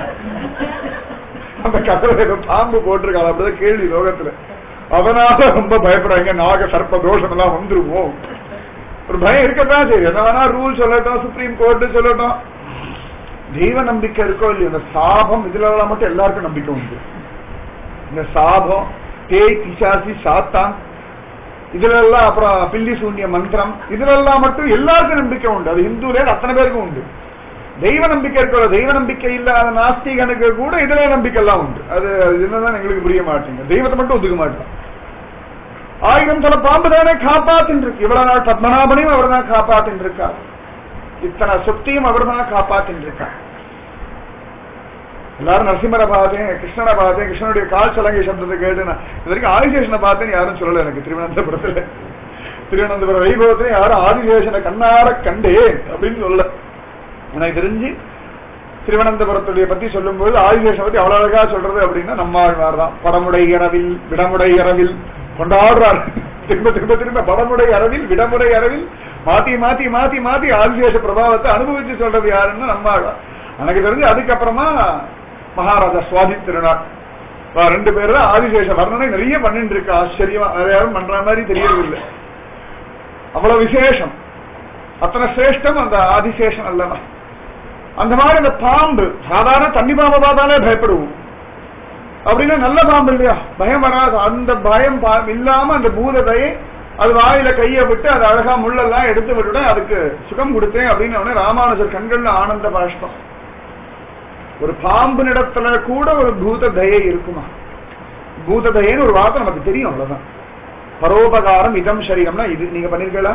அந்த கதவை பாம்பு போட்டிருக்காங்க. அப்படிதான் கேள்வி லோகத்துல. அதனால ரொம்ப பயப்படுறாங்க. நாக சர்ப்ப தோஷம் எல்லாம் வந்துருவோம். ஒரு பயம் இருக்கத்தான் சரி. என்ன வேணா ரூல் சொல்லட்டும், சுப்ரீம் கோர்ட் சொல்லட்டும். தெய்வ நம்பிக்கை இருக்கோ இல்லையோ, இந்த சாபம் இதுல எல்லாம் மட்டும் எல்லாருக்கும் நம்பிக்கை உண்டு. இந்த சாபம், பேய், பிசாசி, சாத்தான், இதுல எல்லாம் அப்புறம் பில்லி சூன்ய மந்திரம், இதுல எல்லாம் மட்டும் எல்லாருக்கும் நம்பிக்கை உண்டு. அது இந்துல அத்தனை பேருக்கும் உண்டு. தெய்வ நம்பிக்கை இருக்கிற தெய்வ நம்பிக்கை இல்லாத நாஸ்திகனுக்கு கூட இதுல நம்பிக்கை எல்லாம் உண்டு. அது என்னதான் எங்களுக்கு புரிய மாட்டேங்க. தெய்வத்தை மட்டும் ஒதுக்க மாட்டோம். ஆயிரம் தலை பாம்பு தானே காப்பாத்தின் இருக்கு. இவ்வளவு நாள் பத்மநாபனையும் அவர் தான் காப்பாத்தின் இருக்கார். இத்தனை சொத்தையும் அவர் தான் காப்பாத்தின் இருக்கார். எல்லாரும் நரசிம்மரை பார்த்தேன், கிருஷ்ணனை பார்த்தேன், கிருஷ்ணனுடைய கால் சலங்கை சப்தத்தை கேட்டு நான் இது வரைக்கும் ஆதிசேஷனை பார்த்தேன்னு யாரும் சொல்லல. எனக்கு திருவனந்தபுரத்துல திருவனந்தபுரம் வைபவத்துல யாரும் ஆதிசேஷனை கண்ணார கண்டேன் அப்படின்னு சொல்லல. எனக்கு தெரிஞ்சு திருவனந்தபுரத்துடைய பத்தி சொல்லும் போது ஆதிசேஷனை பத்தி அவ்வளவு அழகா சொல்றது அப்படின்னா நம்மாழ்வார் தான். படமுடை இரவில் விடமுடை இரவில் கொண்டாடுறாரு. திரும்ப திரும்ப திரும்ப படமுடை அரவில் விடமுடை அரவில் மாத்தி மாத்தி மாத்தி மாத்தி ஆதிசேஷ பிரபாவத்தை அனுபவிச்சு சொல்றது யாருன்னு நம்மாழ்வார். எனக்கு தெரிஞ்சு அதுக்கப்புறமா மகாராஜா சுவாதி திருநாள் ரெண்டு பேர் தான் ஆதிசேஷ வர்ணனை நிறைய பண்ணிட்டு இருக்கு. ஆச்சரியமா வேற யாரும் பண்ற மாதிரி தெரியறதில்லை. அவ்வளவு விசேஷம், அத்தனை சிரேஷ்டம் அந்த ஆதிசேஷன் அல்லவா. அந்த மாதிரி அந்த பாம்பு சாதாரண தண்ணி பாம்பு பார்த்தாலே பயப்படுவோம். அப்படின்னா நல்ல பாம்பு இல்லையா, பயம் வராது. அந்த பயம் இல்லாம அந்த பூதத்தையே அது வாயில கைய விட்டு அது அழகா முள்ளெல்லாம் எடுத்து விட்டுட அதுக்கு சுகம் கொடுத்தேன் அப்படின்னு ராமானுஜர் கண்கள்ல ஆனந்த பாஷ்பம். ஒரு பாம்பு நிடத்துல கூட ஒரு பூத தயை இருக்குமா? பூத தயன்னு ஒரு வார்த்தை நமக்கு தெரியும், அவ்வளவுதான். பரோபகாரம் ஹிதம் சரீரம்னா இது நீங்க பண்ணிருக்கீங்களா?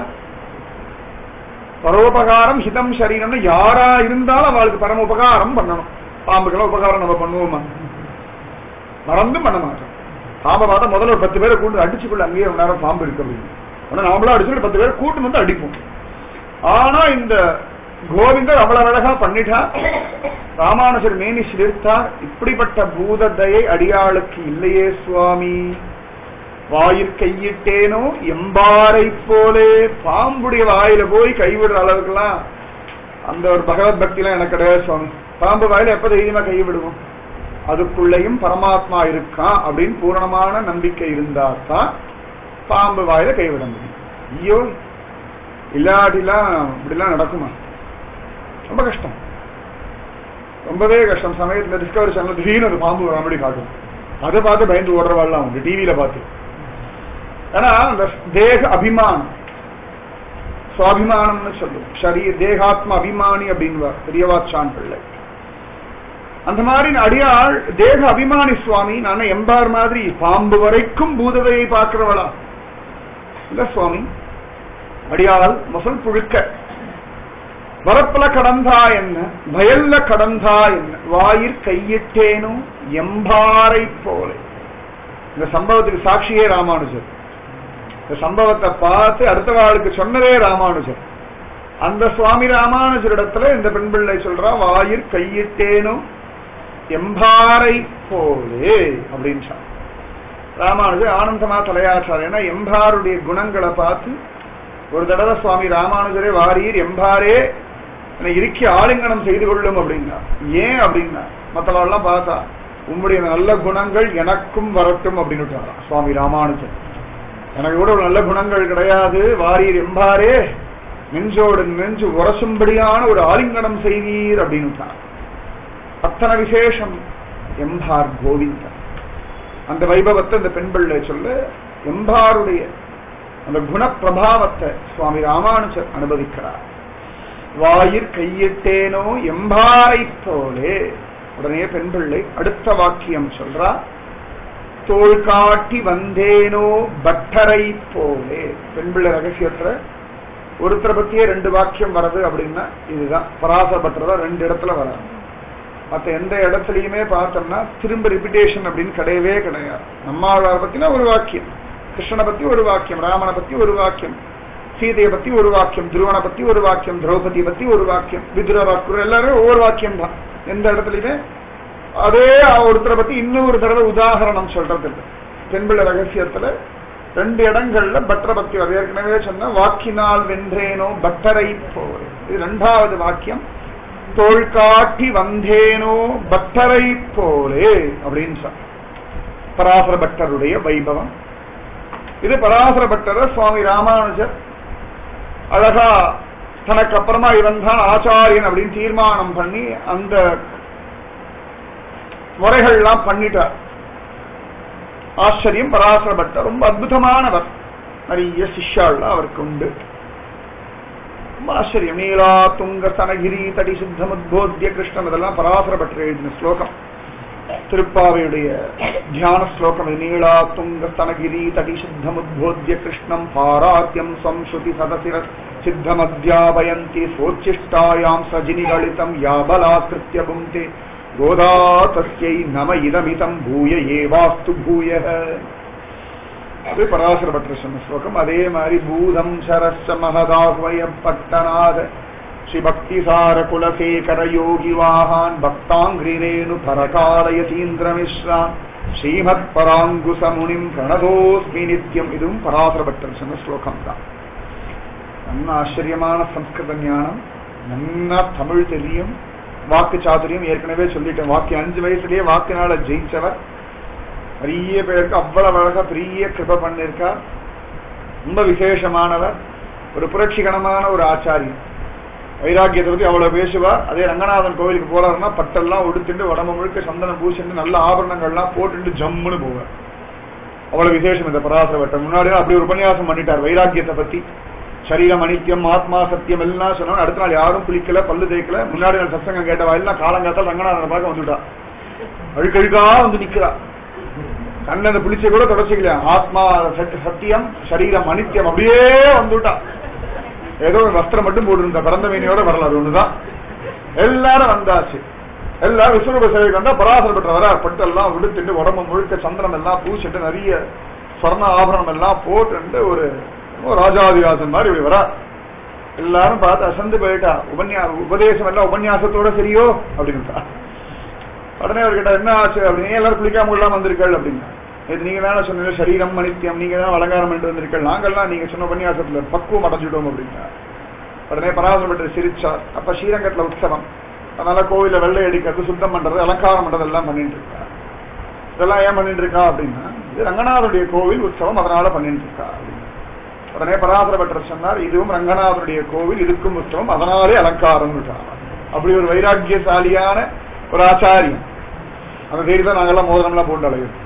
பரோபகாரம் ஹிதம் சரீரம்னா யாரா இருந்தாலும் அவளுக்கு பரம உபகாரம் பண்ணணும். பாம்புக்கெல்லாம் உபகாரம் நம்ம பண்ணுவோமா? மறந்தும் பண்ண மாட்டோம். பாம்பை பார்த்தா முதல்ல ஒரு பத்து பேரை கூட்டு அடிச்சுக்குள்ள அங்கேயே ஒரு நேரம் பாம்பு இருக்கு அப்படின்னு. ஆனா நாமளும் அடிச்சுட்டு பத்து பேரை கூட்டு வந்து அடிப்போம். ஆனா இந்த கோவிந்தர் அவ்வளவு அழகா பண்ணிட்டா. ராமானுஜர் மேனி சிலிர்த்தார். இப்படிப்பட்ட பூதத்தையை அடியாளுக்கு இல்லையே சுவாமி. வாயில் கையிட்டேனோ எம்பாரை போலே. பாம்புடைய வாயில போய் கைவிடுற அளவுக்குலாம் அந்த ஒரு பகவத் பக்தி எல்லாம் எனக்கு கிடையாது சுவாமி. பாம்பு வாயில எப்ப தைரியமா கை விடுவோம்? அதுக்குள்ளேயும் பரமாத்மா இருக்கான் அப்படின்னு பூரணமான நம்பிக்கை இருந்தா தான் பாம்பு வாயில கைவிட முடியும். ஐயோ இல்லாட்டிலாம் இப்படிலாம் நடக்குமா? ரொம்ப கஷ்டம், ரொம்பவே கஷ்டம். சமயத்துல டிஸ்கவரி சேனல் திடீர்னு ஒரு பாம்பு வராமடி காட்டும். அதை பார்த்து பயந்து ஓடுறவாள்லாம் உண்டு டிவியில பார்த்து. ஏன்னா அந்த தேக அபிமானம், சுவாபிமானம்னு சொல்லுவோம். சரீர தேகாத்ம அபிமானி அப்படின்னு பெரியவாச்சான் பிள்ளை. அந்த மாதிரி அடியாள் தேக அபிமானி சுவாமி. நானே எம்பார் மாதிரி பாம்பு வரைக்கும் பூதவையை பார்க்கிறவளா இல்ல சுவாமி. அடியாள் முசல் புழுக்க வரப்புல கடந்தா என்ன, வயல்ல கடந்தா என்ன, வாயிற் கையிட்டேனும் எம்பாரை போல. இந்த சம்பவத்துக்கு சாட்சியே ராமானுஜர். இந்த சம்பவத்தை பார்த்து அடுத்த வாழ்க்கை சொன்னதே ராமானுஜர். அந்த சுவாமி ராமானுஜரிடத்துல இந்த பெண் பிள்ளை சொல்றா, வாயிற் கையிட்டேனும் எம்பாரை போலே அப்படின்னு சொன்ன ராமானுஜர் ஆனந்தமா தலையாற்றார். ஏன்னா எம்பாருடைய குணங்களை பார்த்து ஒரு தடவை சுவாமி ராமானுஜரே வாரீர் எம்பாரே இருக்கி ஆலிங்கனம் செய்து கொள்ளும் அப்படின்னா. ஏன் அப்படின்னா மற்றவெல்லாம் பார்த்தா உங்களுடைய நல்ல குணங்கள் எனக்கும் வரட்டும் அப்படின்னு சுவாமி ராமானுஜர். எனக்கு கூட ஒரு நல்ல குணங்கள் கிடையாது, வாரீர் எம்பாரே நெஞ்சோடு நெஞ்சு உரசும்படியான ஒரு ஆலிங்கனம் செய்வீர் அப்படின்னு. அத்தனை விசேஷம் எம்பார் கோவிந்தன். அந்த வைபவத்தை இந்த பெண் பிள்ளை சொல்ல எம்பாருடைய அந்த குணப்பிரபாவத்தை சுவாமி ராமானுஜர் அனுபவிக்கிறார். வாயிற் கையிட்டேனோ எம்பாரை போலே. உடனே பெண் பிள்ளை அடுத்த வாக்கியம் சொல்றா, தோள் காட்டி வந்தேனோ பட்டரை போலே. பெண் பிள்ளை ரகசியத்துல ஒருத்தரை பத்தியே ரெண்டு வாக்கியம் வருது அப்படின்னா இதுதான். பராச பட்டரை ரெண்டு இடத்துல வராது. மற்ற எந்த இடத்துலயுமே பார்த்தோம்னா திரும்ப ரிப்பிட்டேஷன் அப்படின்னு கிடையவே கிடையாது. நம்மாழ்வாரை பத்தினா ஒரு வாக்கியம், கிருஷ்ணனை பத்தி ஒரு வாக்கியம், ராமனை பத்தி ஒரு வாக்கியம், சீதையை பத்தி ஒரு வாக்கியம், துருவனை பத்தி ஒரு வாக்கியம், திரௌபதியை பத்தி ஒரு வாக்கியம், விதுரவாக்குர் எல்லாரும் ஒவ்வொரு வாக்கியம் தான். எந்த இடத்துலயுமே அதே ஒருத்தரை பத்தி இன்னொரு தடவை உதாகரணம் சொல்றது இல்லை. தென்பிள்ளை ரகசியத்துல ரெண்டு இடங்கள்ல பட்டர பக்தி வருது. ஏற்கனவே சொன்ன வாக்கினால் வென்றேனோ பட்டரை போல், இது ரெண்டாவது வாக்கியம். தோள் காட்டி வந்தேனோ பட்டரை போலே அப்படின்னு சொன்ன பராசர பட்டருடைய வைபவம் இது. பராசர பட்டர சுவாமி ராமானுஜர் அழகா தனக்கு அப்புறமா இவன் தான் ஆச்சாரியன் அப்படின்னு தீர்மானம் பண்ணி அந்த முறைகள்லாம் பண்ணிட்டார். ஆச்சரியம். பராசர பட்டர் ரொம்ப அற்புதமானவர். நிறைய சிஷ்யாள்லாம் அவருக்கு உண்டு. ரொம்ப ஆச்சரியம். நீலா துங்க சனகிரி தடி சுத்தமுத்போத்திய கிருஷ்ணன், இதெல்லாம் பராசர பட்டர் எழுதின ஸ்லோகம். திருப்பாவையுடைய தியான ஸ்லோகம். நீலா துங்க ஸ்தனகிரி தடி சுத்தமுத்போத்திய கிருஷ்ணம் பாராத்யம் சம்ஸ்ருதி சதசிர சித்தமத்யாபயந்தி சோச்சிஷ்டாயாம் சஜினிகளிதம் யாபலாத்கிருத்ய புங்கே கோதா தஸ்யை நம இதமிதம் பூய ஏவாஸ்து பூய. அது பராசர பட்டர் சொன்ன ஸ்லோகம். அதே மாதிரி பூதம் சரஸ்ச மகதாஹ்வய பட்டநாத ஸ்ரீ பக்திசார குலசேகர யோகி வாஹான் பக்தாங்கிரேனு பரகாலயதீந்திர மிஸ்ரான் ஸ்ரீமத் பராங்குச முனிம் பிரணதோஸ்மி நித்யம். இதுவும் பராசர பட்டர் சொன்ன ஸ்லோகம் தான். நல்ல ஆச்சரியமான சம்ஸ்கிருத ஞானம், நல்லா தமிழ் தெரியும், வாக்கு சாதுரியம். ஏற்கனவே சொல்லிட்டேன், வாக்கு அஞ்சு வயசுலயே வாக்குனால ஜெயிச்சவர். நிறைய பேருக்கு அவ்வளவு அழகா பெரிய கிருப பண்ணிருக்கா. ரொம்ப விசேஷமானவர். ஒரு புரட்சிகரமான ஒரு ஆச்சாரியன். வைராக்கியத்தை பத்தி அவ்வளவு பேசுவார். அதே ரங்கநாதன் கோவிலுக்கு போறாருன்னா பட்டெல்லாம் உடுத்துட்டு உடம்பு முழுக்க சந்தனம் பூசிட்டு நல்ல ஆபரணங்கள்லாம் போட்டுட்டு ஜம்முன்னு போவார். அவ்வளவு விசேஷம் இந்த பராசர பட்டர். முன்னாடி அப்படி ஒரு உபன்யாசம் பண்ணிட்டார் வைராக்கியத்தை பத்தி. சரீரம் அனித்தியம், ஆத்மா சத்தியம் எல்லாம் சொன்னா அடுத்த நாள் யாரும் குளிக்கல, பல்லு தேய்க்கல. முன்னாடி நாள் சத்சங்கம் கேட்டவா எல்லாம் காலங்காத்தால் ரங்கநாதனை பார்க்க வந்துட்டா. அழுக்கழுக்கா வந்து நிக்கிறா. கண்ணனை பிடிச்ச கூட தொடச்சிக்கலையா. ஆத்மா சத்தியம், சரீரம் அனித்தியம் அப்படியே வந்துட்டா. ஏதோ ஒரு வஸ்திரம் மட்டும் போட்டு பிறந்த மீனியோட வரல, அது ஒண்ணுதான். எல்லாரும் வந்தாச்சு. எல்லாரும் விஸ்வரூப சேவைக்கு வந்தா பராசர பட்டர் வர பட்டெல்லாம் விடுத்துட்டு உடம்பு முழுக்க சந்திரம் எல்லாம் பூசிட்டு நிறைய சொர்ண ஆபரணம் எல்லாம் போட்டு ஒரு ராஜாதிராசன் மாதிரி இப்படி வரா. எல்லாரும் பார்த்து அசந்து போயிட்டா. உபன்யா உபதேசம் எல்லாம் உபன்யாசத்தோட சரியோ அப்படின்னுட்டா. உடனே அவர்கிட்ட என்ன ஆச்சு அப்படின்னு, எல்லாரும் குளிக்காம எல்லாம் வந்திருக்கள் அப்படின்னா. இது நீங்க தானே சொன்னீங்க சரீரம் மனித்தியம், நீங்க தான் அலங்காரம் பண்ணிட்டு வந்திருக்கள், நாங்கள்லாம் நீங்க சொன்ன உபன்யாசத்துல பக்குவம் அடைஞ்சிட்டோம் அப்படின்னா. உடனே பராசர பட்டர் சிரிச்சார். அப்ப ஸ்ரீரங்கத்துல உற்சவம், அதனால கோவில வெள்ளை அடிக்கிறது, சுத்தம் பண்றது, அலங்காரம் பண்றது எல்லாம் பண்ணிட்டு இருக்கா. இதெல்லாம் ஏன் பண்ணிட்டு இருக்கா அப்படின்னா, இது ரங்கநாதனுடைய கோவில் உற்சவம், அதனால பண்ணிட்டு இருக்கா அப்படின்னு. உடனே பராசர பட்டர் சொன்னார், இதுவும் ரங்கநாதனுடைய கோவில், இதுக்கும் உற்சவம், அதனாலே அலங்காரம். அப்படி ஒரு வைராக்கியசாலியான ஒரு ஆச்சாரியம். அந்த தேதிதான் நாங்கெல்லாம் மோதிரம் எல்லாம் போட்டு அழகு.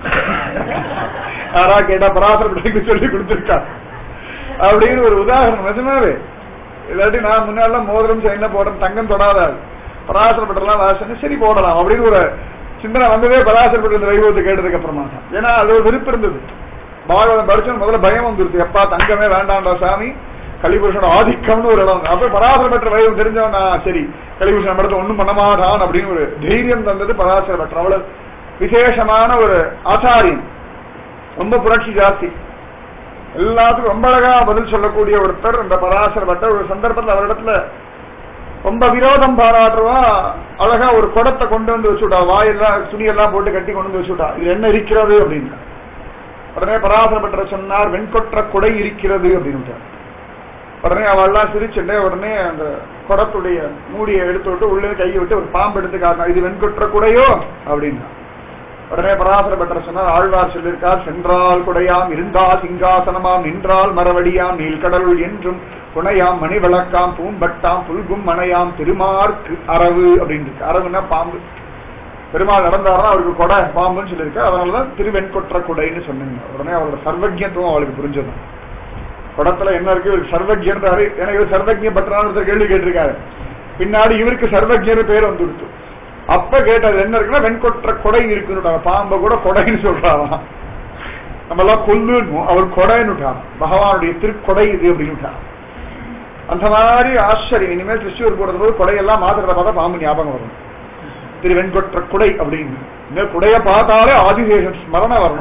யாரா கேட்டா பராசர பட்டருக்கு சொல்லி கொடுத்திருக்கா அப்படின்னு ஒரு உதாரணம். நிஜமாவே இல்லாட்டி நான் முன்னாடி மோதிரம் என்ன போடுறேன், தங்கம் தொடாதாது, பராசர பட்டர்லாம் வாசனை சரி போடலாம் அப்படின்னு ஒரு சிந்தனை வந்ததே பராசர பட்டர் இந்த வைபவத்தை கேட்டதுக்கு அப்புறமா தான். ஏன்னா அது ஒரு விருப்பம் இருந்தது. பாகவதம் படிச்சு முதல்ல பயம் வந்துருச்சு. எப்பா தங்கமே வேண்டாண்டா சாமி, கலிபுருஷனோட ஆதிக்கம்னு ஒரு இடம். அப்ப பராசர பட்டர் வைபவம் தெரிஞ்சவனா சரி கலிபுருஷன் படத்தை ஒண்ணும் பண்ண மாட்டான் அப்படின்னு ஒரு தைரியம் தந்தது பராசர பட்டர். அவ்வளவு விசேஷமான ஒரு ஆச்சாரியன், ரொம்ப புரட்சி ஜாஸ்தி, எல்லாத்துக்கும் ரொம்ப அழகா பதில் சொல்லக்கூடிய ஒருத்தர் இந்த பராசர பட்டர். ஒரு சந்தர்ப்பத்தில் அவரிடத்துல ரொம்ப விரோதம் பாராட்டுவா. அழகா ஒரு குடத்தை கொண்டு வந்து வச்சுட்டா, வாயெல்லாம் துணியெல்லாம் போட்டு கட்டி கொண்டு வந்து வச்சுட்டா. இது என்ன இருக்கிறது அப்படின்னு. உடனே பராசர பட்டர் சொன்னார், வெண்கொற்ற குடை இருக்கிறது அப்படின்னு. உடனே அவெல்லாம் சிரிச்சுட்டே உடனே அந்த குடத்துடைய மூடியை எடுத்து விட்டு உள்ளே கையை விட்டு ஒரு பாம்பு எடுத்து காட்டினா, இது வெண்கொற்ற குடையோ அப்படின்னா. உடனே பராசர பட்டர் சொன்னார், ஆழ்வார் சொல்லியிருக்கார், சென்றால் குடையாம், இருந்தால் சிங்காசனமாம், நின்றால் மரவடியாம், நீல்கடலுள் என்றும் புனையாம், மணி விளக்காம், பூம்பட்டாம், புல்கும் மனையாம், திருமார்க்கு அரவு அப்படின்னு இருக்கு. அரவுன்னா பாம்பு. பெருமாள் நடந்தாருன்னா அவருக்கு கொடை பாம்புன்னு சொல்லியிருக்க, அதனாலதான் திருவெண்கொற்ற குடைன்னு சொன்னீங்க. உடனே அவரோட சர்வஜத்துவம் அவளுக்கு புரிஞ்சது. குடத்துல என்ன இருக்கு, இவருக்கு சர்வஜன்றாரு. ஏன்னா இவர் சர்வஜ பற்றான கேள்வி கேட்டிருக்காரு. பின்னாடி இவருக்கு சர்வஜர் பேர் வந்துடுச்சு. அப்ப கேட்டது என்ன இருக்குன்னா வெண்கொற்ற கொடை இருக்குன்னு. பாம்பை கூட கொடைன்னு சொல்றாராம். நம்ம எல்லாம் கொல்லுன்னு, அவர் கொடைன்னுட்டார். பகவானுடைய திருக்கொடை இது அப்படின்னு. அந்த மாதிரி ஆச்சரியம். இனிமேல் திருச்சூர் போறது போது கொடையெல்லாம் மாத்திரத்தை பார்த்தா பாம்பு ஞாபகம் வரும். திரு வெண்கொற்ற குடை அப்படின்னு. குடைய பார்த்தாலே ஆதிசேஷன் ஸ்மரணை வரணும்.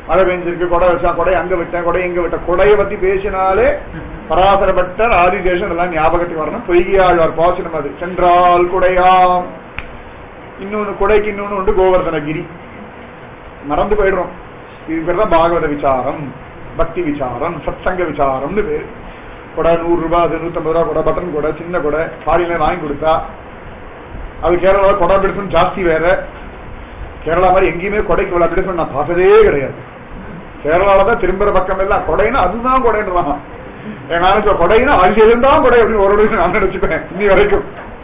மழை பெஞ்சிருக்கு, கொடை வச்சா கொடை அங்க விட்டேன், கொடை எங்க விட்ட, கொடையை பத்தி பேசினாலே பராசரப்பட்டர் ஆதிசேஷன் எல்லாம் ஞாபகத்துக்கு வரணும். பொய்யாழ்வார் பாசனம் அது. சென்றால் குடையாம். இன்னொன்னு கொடைக்கு இன்னொன்னு உண்டு, கோவர்தனகிரி. மறந்து போயிடுறோம். இது பேர் தான் பாகவத விசாரம், பக்தி விசாரம், சத்சங்க விசாரம்னு பேரு. கொடை நூறு ரூபாய், அது நூத்தம்பது ரூபாய் கொடை, பட்டன் கொடை, சின்ன கொடை, ஃபாரின்ல வாங்கி கொடுத்தா அது கேரளாவை கொடை பிடிப்புன்னு ஜாஸ்தி வேற. கேரளா மாதிரி எங்கேயுமே கொடைக்கு விழா பிடிப்பு நான் பார்த்ததே கிடையாது. கேரளால தான் திரும்புற பக்கம் எல்லாம் கொடைன்னா அதுதான் கொடைன்றாங்க. என் கொடைன்னா அது இருந்தான் கொடை அப்படின்னு ஒரு நான் நினைச்சுப்பேன் இன்னி வரைக்கும்.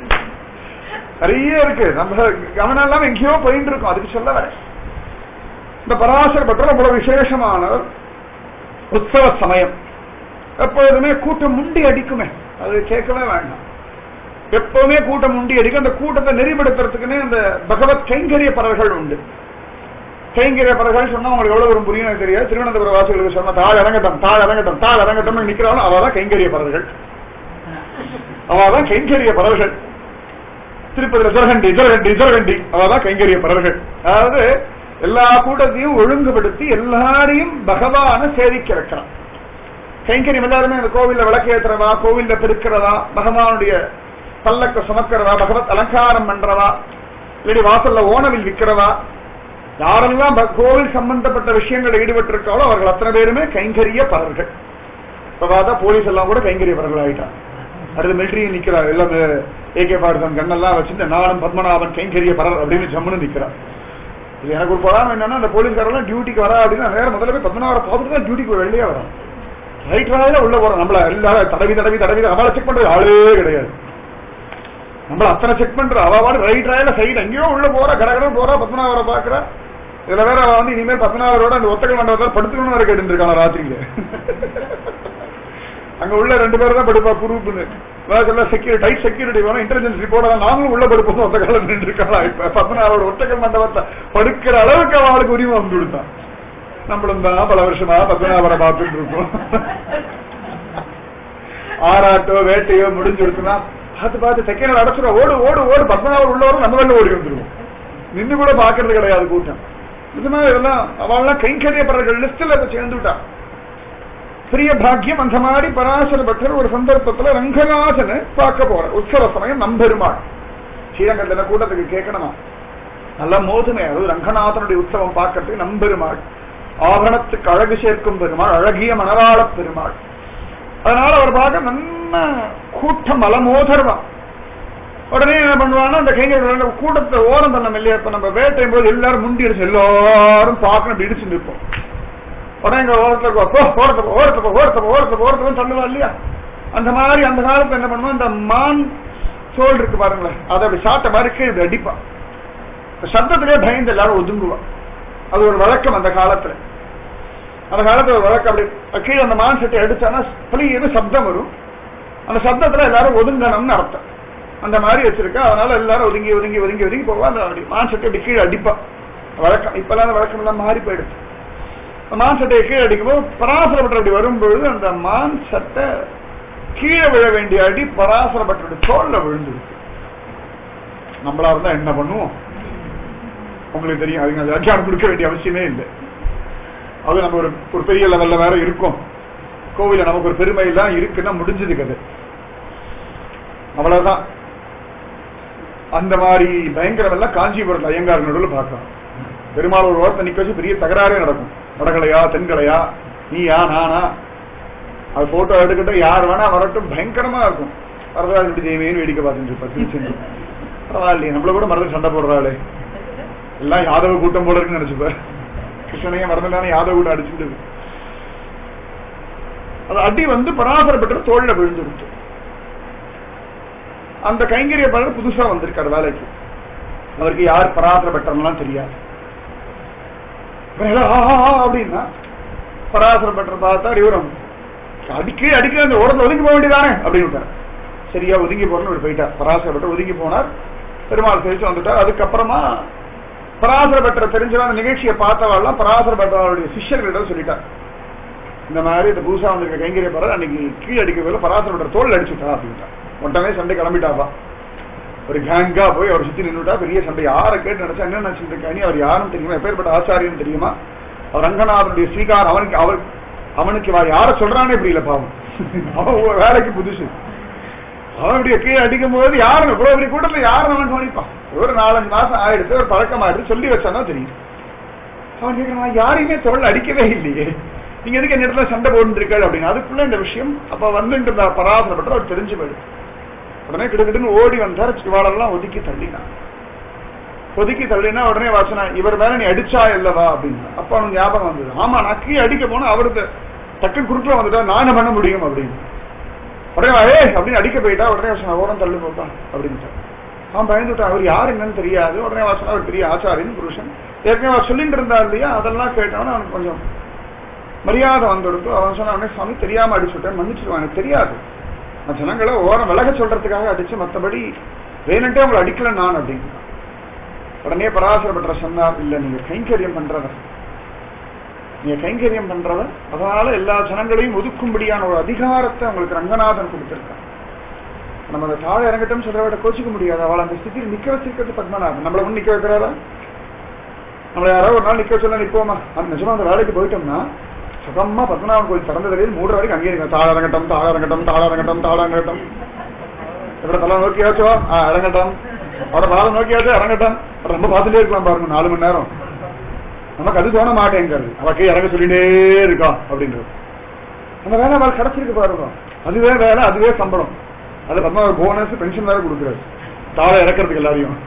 நிறைய இருக்கு, நம்ம கவனம் எல்லாம் எங்கேயோ போயிட்டு இருக்கோம். அதுக்கு சொல்ல வர இந்த பராசர பற்ற அவ்வளவு விசேஷமான உற்சவ சமயம். எப்பொழுதுமே கூட்டம் முண்டி அடிக்குமே, அது கேட்கவே வேண்டாம். எப்பவுமே கூட்டம் முண்டி அடிக்கும். அந்த கூட்டத்தை நெறிப்படுத்துறதுக்குன்னு அந்த பகவத் கைங்கரிய பரர்கள் உண்டு. கைங்கரிய பரர்கள் சொன்னா உங்களுக்கு எவ்வளவு ஒரு புரியும் தெரியாது. திருவனந்தபுரம் வாசிகளுக்கு சொன்னா தாழ் இறங்கட்டம், தாழ் இறங்கட்டம், தாழ் இறங்கட்டம் நிக்கிறாலும் அவதான் கைங்கரிய பரர்கள், அவதான் கைங்கரிய பரர்கள். திருப்பதியில ஜரகண்டி ஜரகண்டி ஜரகண்டி அவதான் கைங்கரிய பரர்கள். அதாவது எல்லா கூட்டத்தையும் ஒழுங்குபடுத்தி எல்லாரையும் பகவான சேவிக்க வைக்கிறான். கைங்கரியம் எல்லாருமே அந்த கோவில்ல விளக்கேற்றுறவா, கோவில்ல பெருக்கிறதா, பகவானுடைய பல்லக்க சுமக்கிறவா, பகவத் அலங்காரம் பண்றவா, இல்லாடி வாசல்ல ஓணவில் விற்கிறவா, யாரெல்லாம் கோவில் சம்பந்தப்பட்ட விஷயங்கள் ஈடுபட்டு இருக்காளோ அவர்கள் அத்தனை பேருமே கைங்கரிய பரர்கள். இப்ப பார்த்தா போலீஸ் எல்லாம் கூட கைங்கரிய பரர்கள் ஆயிட்டாங்க. அடுத்து மிலிட்டரி நிக்கிறார், எல்லாம் ஏகே பாரதம் கண்ணெல்லாம் வச்சுட்டு நானும் பத்மநாபன் கைங்கரிய பரர் அப்படின்னு ஜம்முன்னு நிக்கிறார். இது எனக்கு ஒரு படம் என்னன்னா, அந்த போலீஸ்காரெல்லாம் டியூட்டிக்கு வரா அப்படின்னா நேரம் முதல்ல போய் பத்மநாபரை பார்த்துட்டு தான் டியூட்டிக்கு வெளியே வரும். ரைட் ராயில உள்ள போறோம். நம்மள எல்லாரும் தடவி தடவி தடவி அவளை செக் பண்றது ஆளே கிடையாது. நம்மள அத்தனை செக் பண்ற அவள் ரைட் ராயில சைடு எங்கேயோ உள்ள போறா, கடகடம் போறா, பத்மநாபரை பாக்குறா. இதுல வேற அவ வந்து இனிமேல் பத்மநாபரோட அந்த ஒத்தகல் மண்டபத்தில் படுத்துக்கணும் வரை கேட்டு இருக்காங்க ராத்திரியில. அங்க உள்ள ரெண்டு பேரும் தான் படுப்பா குரூப்னு செக்யூரிட்டி, டைட் செக்யூரிட்டி வேணும், இன்டெலிஜென்ஸ் ரிப்போர்ட் நாங்களும் உள்ள படுப்போம். ஒத்தகாலம் நின்று இருக்காங்களா இப்ப பத்மநாபரோட ஒத்தகல் மண்டபத்தை படுக்கிற அளவுக்கு அவளுக்கு உரிமை வந்து கொடுத்தான். நம்மளும் தான் பல வருஷமா பத்மநாபரை பார்த்துட்டு இருக்கோம். ஆறாட்டோ வேட்டையோ முடிஞ்சு கொடுத்தோம்னா பார்த்து பார்த்து செகண்ட் அடைச்சிடும், ஓடு ஓடு ஓடு பத்மநாபர் உள்ளவரும் நம்ம வெளில ஓடி வந்துருவோம். நின்று கூட பாக்குறது கிடையாது கூட்டம். இது மாதிரி இதெல்லாம் அவள்லாம் கைங்கரியப்படர்கள் லிஸ்ட்ல சேர்ந்து விட்டா. பிரிய பாக்கியம். அந்த மாதிரி பராசர பட்டர் ஒரு சந்தர்ப்பத்துல ரங்கநாதனை பார்க்க போற உற்சவ சமயம் நம்பெருமாள் ஸ்ரீரங்கத்துல கூட்டத்துக்கு கேட்கணுமா, நல்லா மோதுமே. அதாவது ரங்கநாதனுடைய உற்சவம் பார்க்கறதுக்கு நம்பெருமாள், ஆபரணத்துக்கு அழகு சேர்க்கும் பெருமாள், அழகிய மணவாள பெருமாள். அதனால அவர் பார்க்க நல்ல கூட்டம் அலமோதர்வான். உடனே என்ன பண்ணுவான்னா அந்த கைங்க கூட்டத்தை ஓரம் தள்ளம் இல்லையா. இப்ப நம்ம வேட்டையும் போது எல்லாரும் முண்டி அடிச்சு எல்லாரும் பார்க்கணும் இடிச்சு நிற்போம். உடனே எங்க ஓரத்துல ஓரத்தப்ப ஓரத்தப்ப ஓரத்தப்ப ஓரத்தப்ப ஓரத்தப்ப தள்ளுவா இல்லையா. அந்த மாதிரி அந்த காலத்துல என்ன பண்ணுவோம், இந்த மான் சோல் இருக்கு பாருங்களேன், அதை அப்படி சாட்ட மாதிரி கீழே அடிப்பான். சத்தத்திலே பயந்து எல்லாரும் ஒதுங்குவான். அது ஒரு வழக்கம் அந்த காலத்துல. அந்த காலத்துல ஒரு வழக்கம். அப்படி கீழே அந்த மான் சட்டை அடிச்சானா பளியது சப்தம் வரும். அந்த சப்தத்துல எல்லாரும் ஒதுங்கணும்னு அர்த்தம். அந்த மாதிரி வச்சிருக்கா. அதனால எல்லாரும் ஒதுங்கி ஒதுங்கி ஒதுங்கி ஒதுங்கி போவா. அந்த மான் சட்டை அப்படி கீழே அடிப்பா வழக்கம். இப்பெல்லாம் அந்த வழக்கம் எல்லாம் மாறி போயிடுச்சு. மான் சட்டையை கீழே அடிக்கும்போது பராசரப்பட்ட அப்படி வரும்பொழுது அந்த மான் சட்டை கீழே விழ வேண்டிய அடி பராசரப்பட்ட தோல்ல விழுந்துருக்கு. நம்மளா இருந்தா என்ன பண்ணுவோம் உங்களுக்கு தெரியும். அதுக்கு வியாக்கியானம் கொடுக்க வேண்டிய அவசியமே இல்லை. அது நம்ம ஒரு ஒரு பெரிய லெவல்ல வேற இருக்கும். கோவில நமக்கு ஒரு பெருமை எல்லாம் இருக்குன்னா முடிஞ்சது கதை, அவ்வளவுதான். அந்த மாதிரி பயங்கரம் எல்லாம் காஞ்சிபுரத்தில் ஐயங்கார் நடுவில் பார்க்கலாம். பெருமாள் ஒரு ஓரத்தை நிக்க வச்சு பெரிய தகராறே நடக்கும். வடகலையா தென்கலையா, நீயா நானா, அது போட்டோ எடுக்கட்டும், யார் வேணா வரட்டும், பயங்கரமா இருக்கும். வரதாஜ் இப்படி தேவையன்னு வேடிக்கை பார்த்துட்டு பத்து பரவாயில்லையே, நம்மள கூட மறந்து சண்டை போடுறாளே, எல்லாம் யாதவ கூட்டம் போல இருக்குன்னு நினைச்சுப்பார். கிருஷ்ணனையும் மறந்துட்டானே யாதவ கூட்டம் அடிச்சுட்டு அது அடி வந்து பராசரப்பட்ட தோல்ல விழுந்துருச்சு. அந்த கைங்கரிய பலர் புதுசா வந்திருக்காரு வேலைக்கு. அவருக்கு யார் பராசரப்பட்டலாம் தெரியாது. அப்படின்னா பராசரப்பட்ட பார்த்தா இவரும் அடிக்க அடிக்க அந்த ஓரத்தில் ஒதுங்கி போக வேண்டியதானே அப்படின்னு விட்டார். சரியா ஒதுங்கி போறன்னு போயிட்டார். பராசரப்பட்ட ஒதுங்கி போனார். பெருமாள் தெரிவிச்சு வந்துட்டார். அதுக்கப்புறமா பராசரப்பட்ட தெரிஞ்சவன் அந்த நிகழ்ச்சியை பார்த்தவாள்லாம் பராசரப்பட்டவருடைய சிஷ்யர்களிடம் சொல்லிட்டார், இந்த மாதிரி இந்த புதுசா வந்திருக்க கைங்கரிய பலர் அன்னைக்கு கீழே அடிக்க பராசரப்பட்ட தோல் அடிச்சுட்டா அப்படின்ட்டா. உடனே சண்டை கிளம்பிட்டாப்பா. ஒரு கேங்கா போய் அவர் சுத்தி நின்றுட்டா. பெரிய சண்டை. யாரை கேட்டு நினைச்சா என்ன நினைச்சிட்டு இருக்கா, அவர் யாரும் தெரியுமா, எப்பேற்பட்ட ஆச்சாரியன்னு தெரியுமா, அவர் ரங்கநாதனுடைய ஸ்வீகாரம் அவனுக்கு அவர் அவனுக்கு யார சொல்றானே இப்படி இல்ல பாவம். அவன் வேலைக்கு புதுசு. அவனுடைய கீழே அடிக்கும் போது யாரும் இவ்வளவு பெரிய கூட்டத்துல யாரும் அவன் கவனிப்பான். ஒரு நாலஞ்சு மாசம் ஆயிடுச்சு, ஒரு பழக்கம் ஆயிடுச்சு, சொல்லி வச்சானா தெரியும். அவன் கேட்கிறான், யாரையுமே தோல் அடிக்கவே இல்லையே, நீங்க எதுக்கு என்ன இடத்துல சண்டை போட்டுருக்காரு அப்படின்னு. அதுக்குள்ள இந்த விஷயம் அப்ப வந்துட்டு இருந்தா பராசரப்பட்டு அவர் தெரிஞ்சு போயிடு. உடனே கிட்டத்தட்ட ஓடி வந்தார், சிவாளெல்லாம் ஒதுக்கி தள்ளினான். ஒதுக்கி தள்ளினா உடனே வாசனா, இவர் மேல நீ அடிச்சா இல்லவா அப்படின்னு. அப்ப அவனுக்கு ஞாபகம் வந்தது, ஆமா நான் கீழே அடிக்க போனா அவருக்கு டக்குன்னு குறுக்கில் வந்துட்டா நான் பண்ண முடியும் அப்படின்னு. உடனே ஏ அப்படின்னு அடிக்க போயிட்டா உடனே வாசனா ஓரம் தள்ளு போட்டான் அப்படின்னு. அவன் பயந்துட்டான், அவர் யாரு என்னன்னு தெரியாது. உடனே வாசனா அவர் பெரிய ஆச்சாரியன் புருஷன், ஏற்கனவே அவர் சொல்லிட்டு இருந்தா இல்லையா, அதெல்லாம் கேட்டவன அவனுக்கு கொஞ்சம் மரியாதை வந்துடுத்து. அவன் சொன்ன உடனே சாமி தெரியாம அடிச்சுட்டேன், மன்னிச்சிருவான், எனக்கு தெரியாது, நான் ஜனங்களை ஓரம் விலக சொல்றதுக்காக அடிச்சு, மற்றபடி வேணுன்ட்டே அவங்களை அடிக்கல நான் அப்படின்னு. உடனே பராசரப்பட்ட சொன்னார், இல்ல நீங்க கைங்கரியம் பண்றவர், நீங்க கைங்கரியம் பண்றவர், அதனால எல்லா ஜனங்களையும் ஒதுக்கும்படியான ஒரு அதிகாரத்தை உங்களுக்கு ரங்கநாதன் கொடுத்திருக்கான். நம்ம அந்த தாழ இறங்கட்டும் சொல்றவட கோச்சிக்க முடியாது. அவள் அந்த ஸ்திதியில் நிக்க வச்சிருக்கிறது பத்மநாபன். நம்மள ஒண்ணு நிக்க வைக்கிறாரா? நம்மள யாராவது ஒரு நாள் நிக்க சொல்ல நிற்போமா? அந்த நிஜமா அந்த வேலைக்கு போயிட்டோம்னா சுகமா பத்மநாபன் கோயில் திறந்த வரையில் மூன்று வரைக்கும் அங்கேயே இருக்க, தாழ இறங்கட்டும் தாழ இறங்கட்டும் தாழ இறங்கட்டும் தாழ இறங்கட்டும். எப்படி தலை நோக்கியாச்சோ ஆஹ் இறங்கட்டும், அவட பாதம் நோக்கியாச்சோ இறங்கட்டும். ரொம்ப பார்த்துட்டே இருக்கலாம் பாருங்க நாலு மணி நேரம். நமக்கு அது தோண மாட்டேங்கிறது, அவக்கே இறங்க சொல்லிட்டே இருக்கா அப்படின்றது. அந்த வேலை அவள் கிடைச்சிருக்கு பாருங்க, அதுவே வேலை, அதுவே சம்பளம். அது பத்மா போனஸ் பென்ஷன் வேற கொடுக்குறாரு தாழ இறக்கிறதுக்கு எல்லாரையும்.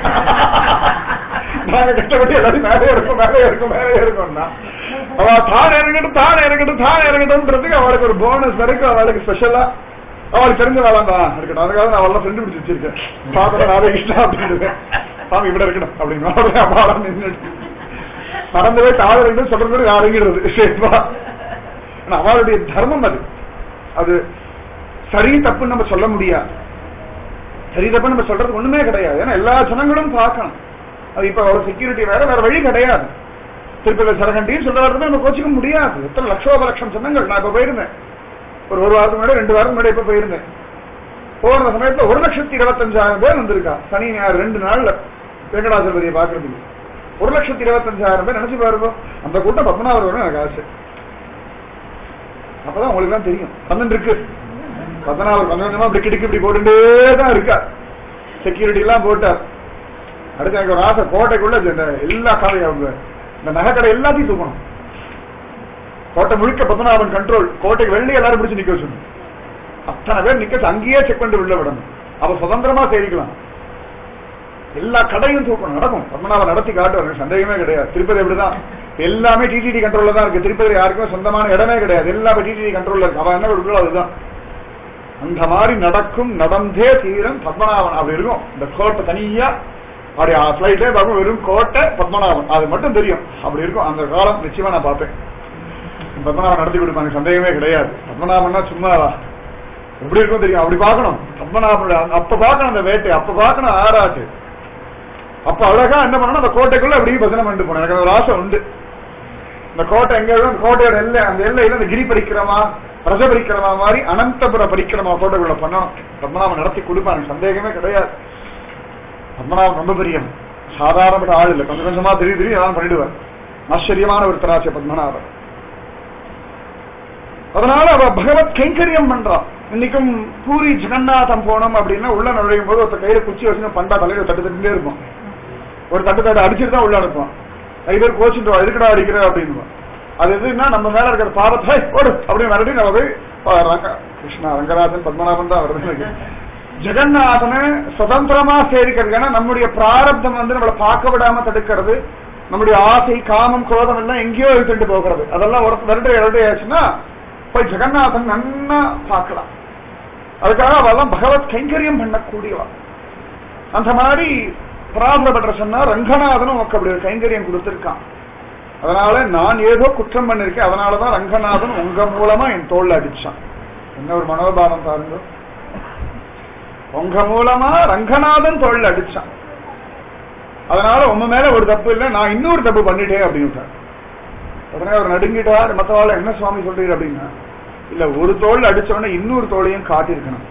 நாங்க கஷ்டப்பட்டு எல்லாரும் மேலே இருக்கும் மேலே இருக்கும் மேலே இருக்கும்னா அவ தாழ இறங்கட்டும் தாழ இறங்கட்டும் தாழ இறங்கட்டும்ன்றதுக்கு அவளுக்கு ஒரு போனஸ் வரைக்கும் அவளுக்கு ஸ்பெஷலா அவளுக்கு தெரிஞ்ச வேலை தான் இருக்கட்டும். அதுக்காக நான் அவளெல்லாம் ஃப்ரெண்டு பிடிச்சி வச்சிருக்கேன். பாத்திர நாளே இஷ்டம் அப்படின்னு சாமி இப்படி இருக்கட்டும் அப்படின்னு அப்பாடம் நின்றுட்டு நடந்து போய் தாழ இறங்கிட்டு சொல்றது இறங்கிடுறது சேஃபா. அவளுடைய தர்மம் அது. அது சரி தப்புன்னு நம்ம சொல்ல முடியாது. சரி தப்பு நம்ம சொல்றது ஒண்ணுமே கிடையாது. ஏன்னா எல்லா ஜனங்களும் பார்க்கணும். அது இப்ப ஒரு செக்யூரிட்டி வேற வேற வழி கிடையாது. திருப்பதி சரகண்டியும் சொல்ல வர்றது நம்ம கோச்சிக்க முடியாது. எத்தனை லட்சோப லட்சம் ஜனங்கள். நான் இப்ப போயிருந்தேன் ஒரு ஒரு வாரத்துக்கு முன்னாடி ரெண்டு வாரம் முன்னாடி இப்ப போயிருந்தேன். போன சமயத்துல ஒரு லட்சத்தி இருபத்தஞ்சாயிரம் பேர் வந்திருக்கா சனி ஞாயிறு ரெண்டு நாள்ல வெங்கடாசலபதியை பாக்குறதுக்கு. ஒரு லட்சத்தி இருபத்தஞ்சாயிரம் பேர் நினைச்சு பாருங்க. அந்த கூட்டம் பத்மநாபர் வரும் எனக்கு ஆசை. அப்பதான் உங்களுக்கு தான் தெரியும் பன்னெண்டு இருக்கு. பத்மநாபர் கொஞ்சம் கொஞ்சமா இப்படி கிடுக்கு இப்படி போட்டுட்டே தான் இருக்கா. செக்யூரிட்டி எல்லாம் போட்டார். அடுத்து எனக்கு ஒரு ஆசை, கோட்டைக்குள்ள எல்லா கடையும் இந்த நகை கடை எல்லாத்தையும் தூக்கணும். கோட்டை முழுக்க பத்மநாபன் கண்ட்ரோல். கோட்டைக்கு வெள்ளி எல்லாரும் பிடிச்சு நிக்க வச்சுக்கணும். அத்தனை பேர் நிக்க அங்கேயே செக் பண்ணிட்டு உள்ள விடணும். அவ சுதந்திரமா செய்திக்கலாம். எல்லா கடையும் தூக்கணும். நடக்கும். பத்மநாபன் நடத்தி காட்டுவாங்க, சந்தேகமே கிடையாது. திருப்பதி எப்படிதான் எல்லாமே டிடிடி கண்ட்ரோல்ல தான் இருக்கு. திருப்பதி யாருக்குமே சொந்தமான இடமே கிடையாது. எல்லாமே டிடிடி கண்ட்ரோல்ல இருக்கு. அவன் என்ன கொடுக்கல அதுதான். அந்த மாதிரி நடக்கும், நடந்தே தீரம் பத்மநாபன் அப்படி இருக்கும். இந்த கோட்டை தனியா அப்படி பிளைட்ல பார்க்கும், வெறும் கோட்டை பத்மநாபன் அது மட்டும் தெரியும். அப்படி இருக்கும் அந்த காலம். நிச்சயமா நான் பார்ப்பேன். பத்மநாபன் நடத்தி கொடுப்பாங்க, சந்தேகமே கிடையாது. பத்மநாபன்னா சும்மாவா எப்படி இருக்கும் தெரியும். அப்படி பார்க்கணும் பத்மநாபன். அப்ப பார்க்கணும் அந்த வேட்டை, அப்ப பார்க்கணும் ஆராய்ச்சி. அப்ப அழகா என்ன பண்ணணும், அந்த கோட்டைக்குள்ள அப்படியே பஜனை பண்ணிட்டு போனோம். எனக்கு ஒரு ஆசை உண்டு. இந்த கோட்டை எங்க இருக்கும், கோட்டையோட எல்லை, அந்த எல்லையில இந்த கிரி பரிக்கிரமா ரச பரிக்கிரமா மாதிரி அனந்தபுர பரிக்கிரமா கோட்டைக்குள்ள பண்ணணும். பத்மநாபன் நடத்தி கொடுப்பாங்க, சந்தேகமே கிடையாது. பத்மநாபன் ரொம்ப பெரிய சாதாரண ஆள் இல்லை. கொஞ்சம் கொஞ்சமா திடீர் திடீர் எல்லாம் பண்ணிடுவார். ஆச்சரியமான ஒரு தராட்சி பத்மநாபன். அதனால அவ பகவத் கைங்கரியம் பண்றான். இன்னைக்கும் பூரி ஜெகநாதம் போனோம் அப்படின்னா உள்ள நுழையும் போது ஒருத்த கையில குச்சி வச்சு பண்டா தலையில தட்டு தட்டுட்டே இருப்போம். ஒரு தட்டு தட்டு அடிச்சுட்டு தான் உள்ள அனுப்போம். நிறைய பேர் கோச்சுட்டு எதுக்கடா அடிக்கிற அப்படின்னு. அது எதுன்னா நம்ம மேல இருக்கிற பாவத்தை ஓடு அப்படின்னு மறுபடியும் நம்ம போய் கிருஷ்ணா ரங்கநாதன் பத்மநாபன் தான் வருது. ஜெகநாதனை சுதந்திரமா சேரிக்கிறது. ஏன்னா நம்முடைய பிராரப்தம் வந்து நம்மளை பார்க்க விடாம தடுக்கிறது. நம்முடைய ஆசை காமம் குரோதம் எல்லாம் எங்கேயோ இழுத்துட்டு போகிறது. அதெல்லாம் ஒரு வருட இரண்டு ஆச்சுன்னா போய் ஜெகநாதன் நன்னா பார்க்கலாம். அதுக்காக அவெல்லாம் பகவத் கைங்கரியம் பண்ணக்கூடியவா. அந்த மாதிரி பிரார்த்தப்பட்ட சொன்னா ரங்கநாதனும் உனக்கு அப்படி ஒரு கைங்கரியம் கொடுத்திருக்கான். அதனால நான் ஏதோ குற்றம் பண்ணிருக்கேன், அதனாலதான் ரங்கநாதன் உங்க மூலமா என் தோல்ல அடிச்சான். என்ன ஒரு மனோபாவம் பாருங்க. உங்க மூலமா ரங்கநாதன் தோல்ல அடிச்சான். அதனால உங்க மேல ஒரு தப்பு இல்லை, நான் இன்னொரு தப்பு பண்ணிட்டேன் அப்படின்னு. உடனே அவர் நடுங்கிட்டார். மற்றவாள் என்ன சுவாமி சொல்றீங்க அப்படின்னா, இல்ல ஒரு தோல் அடிச்சோடனே இன்னொரு தோலையும் காட்டிருக்கணும்,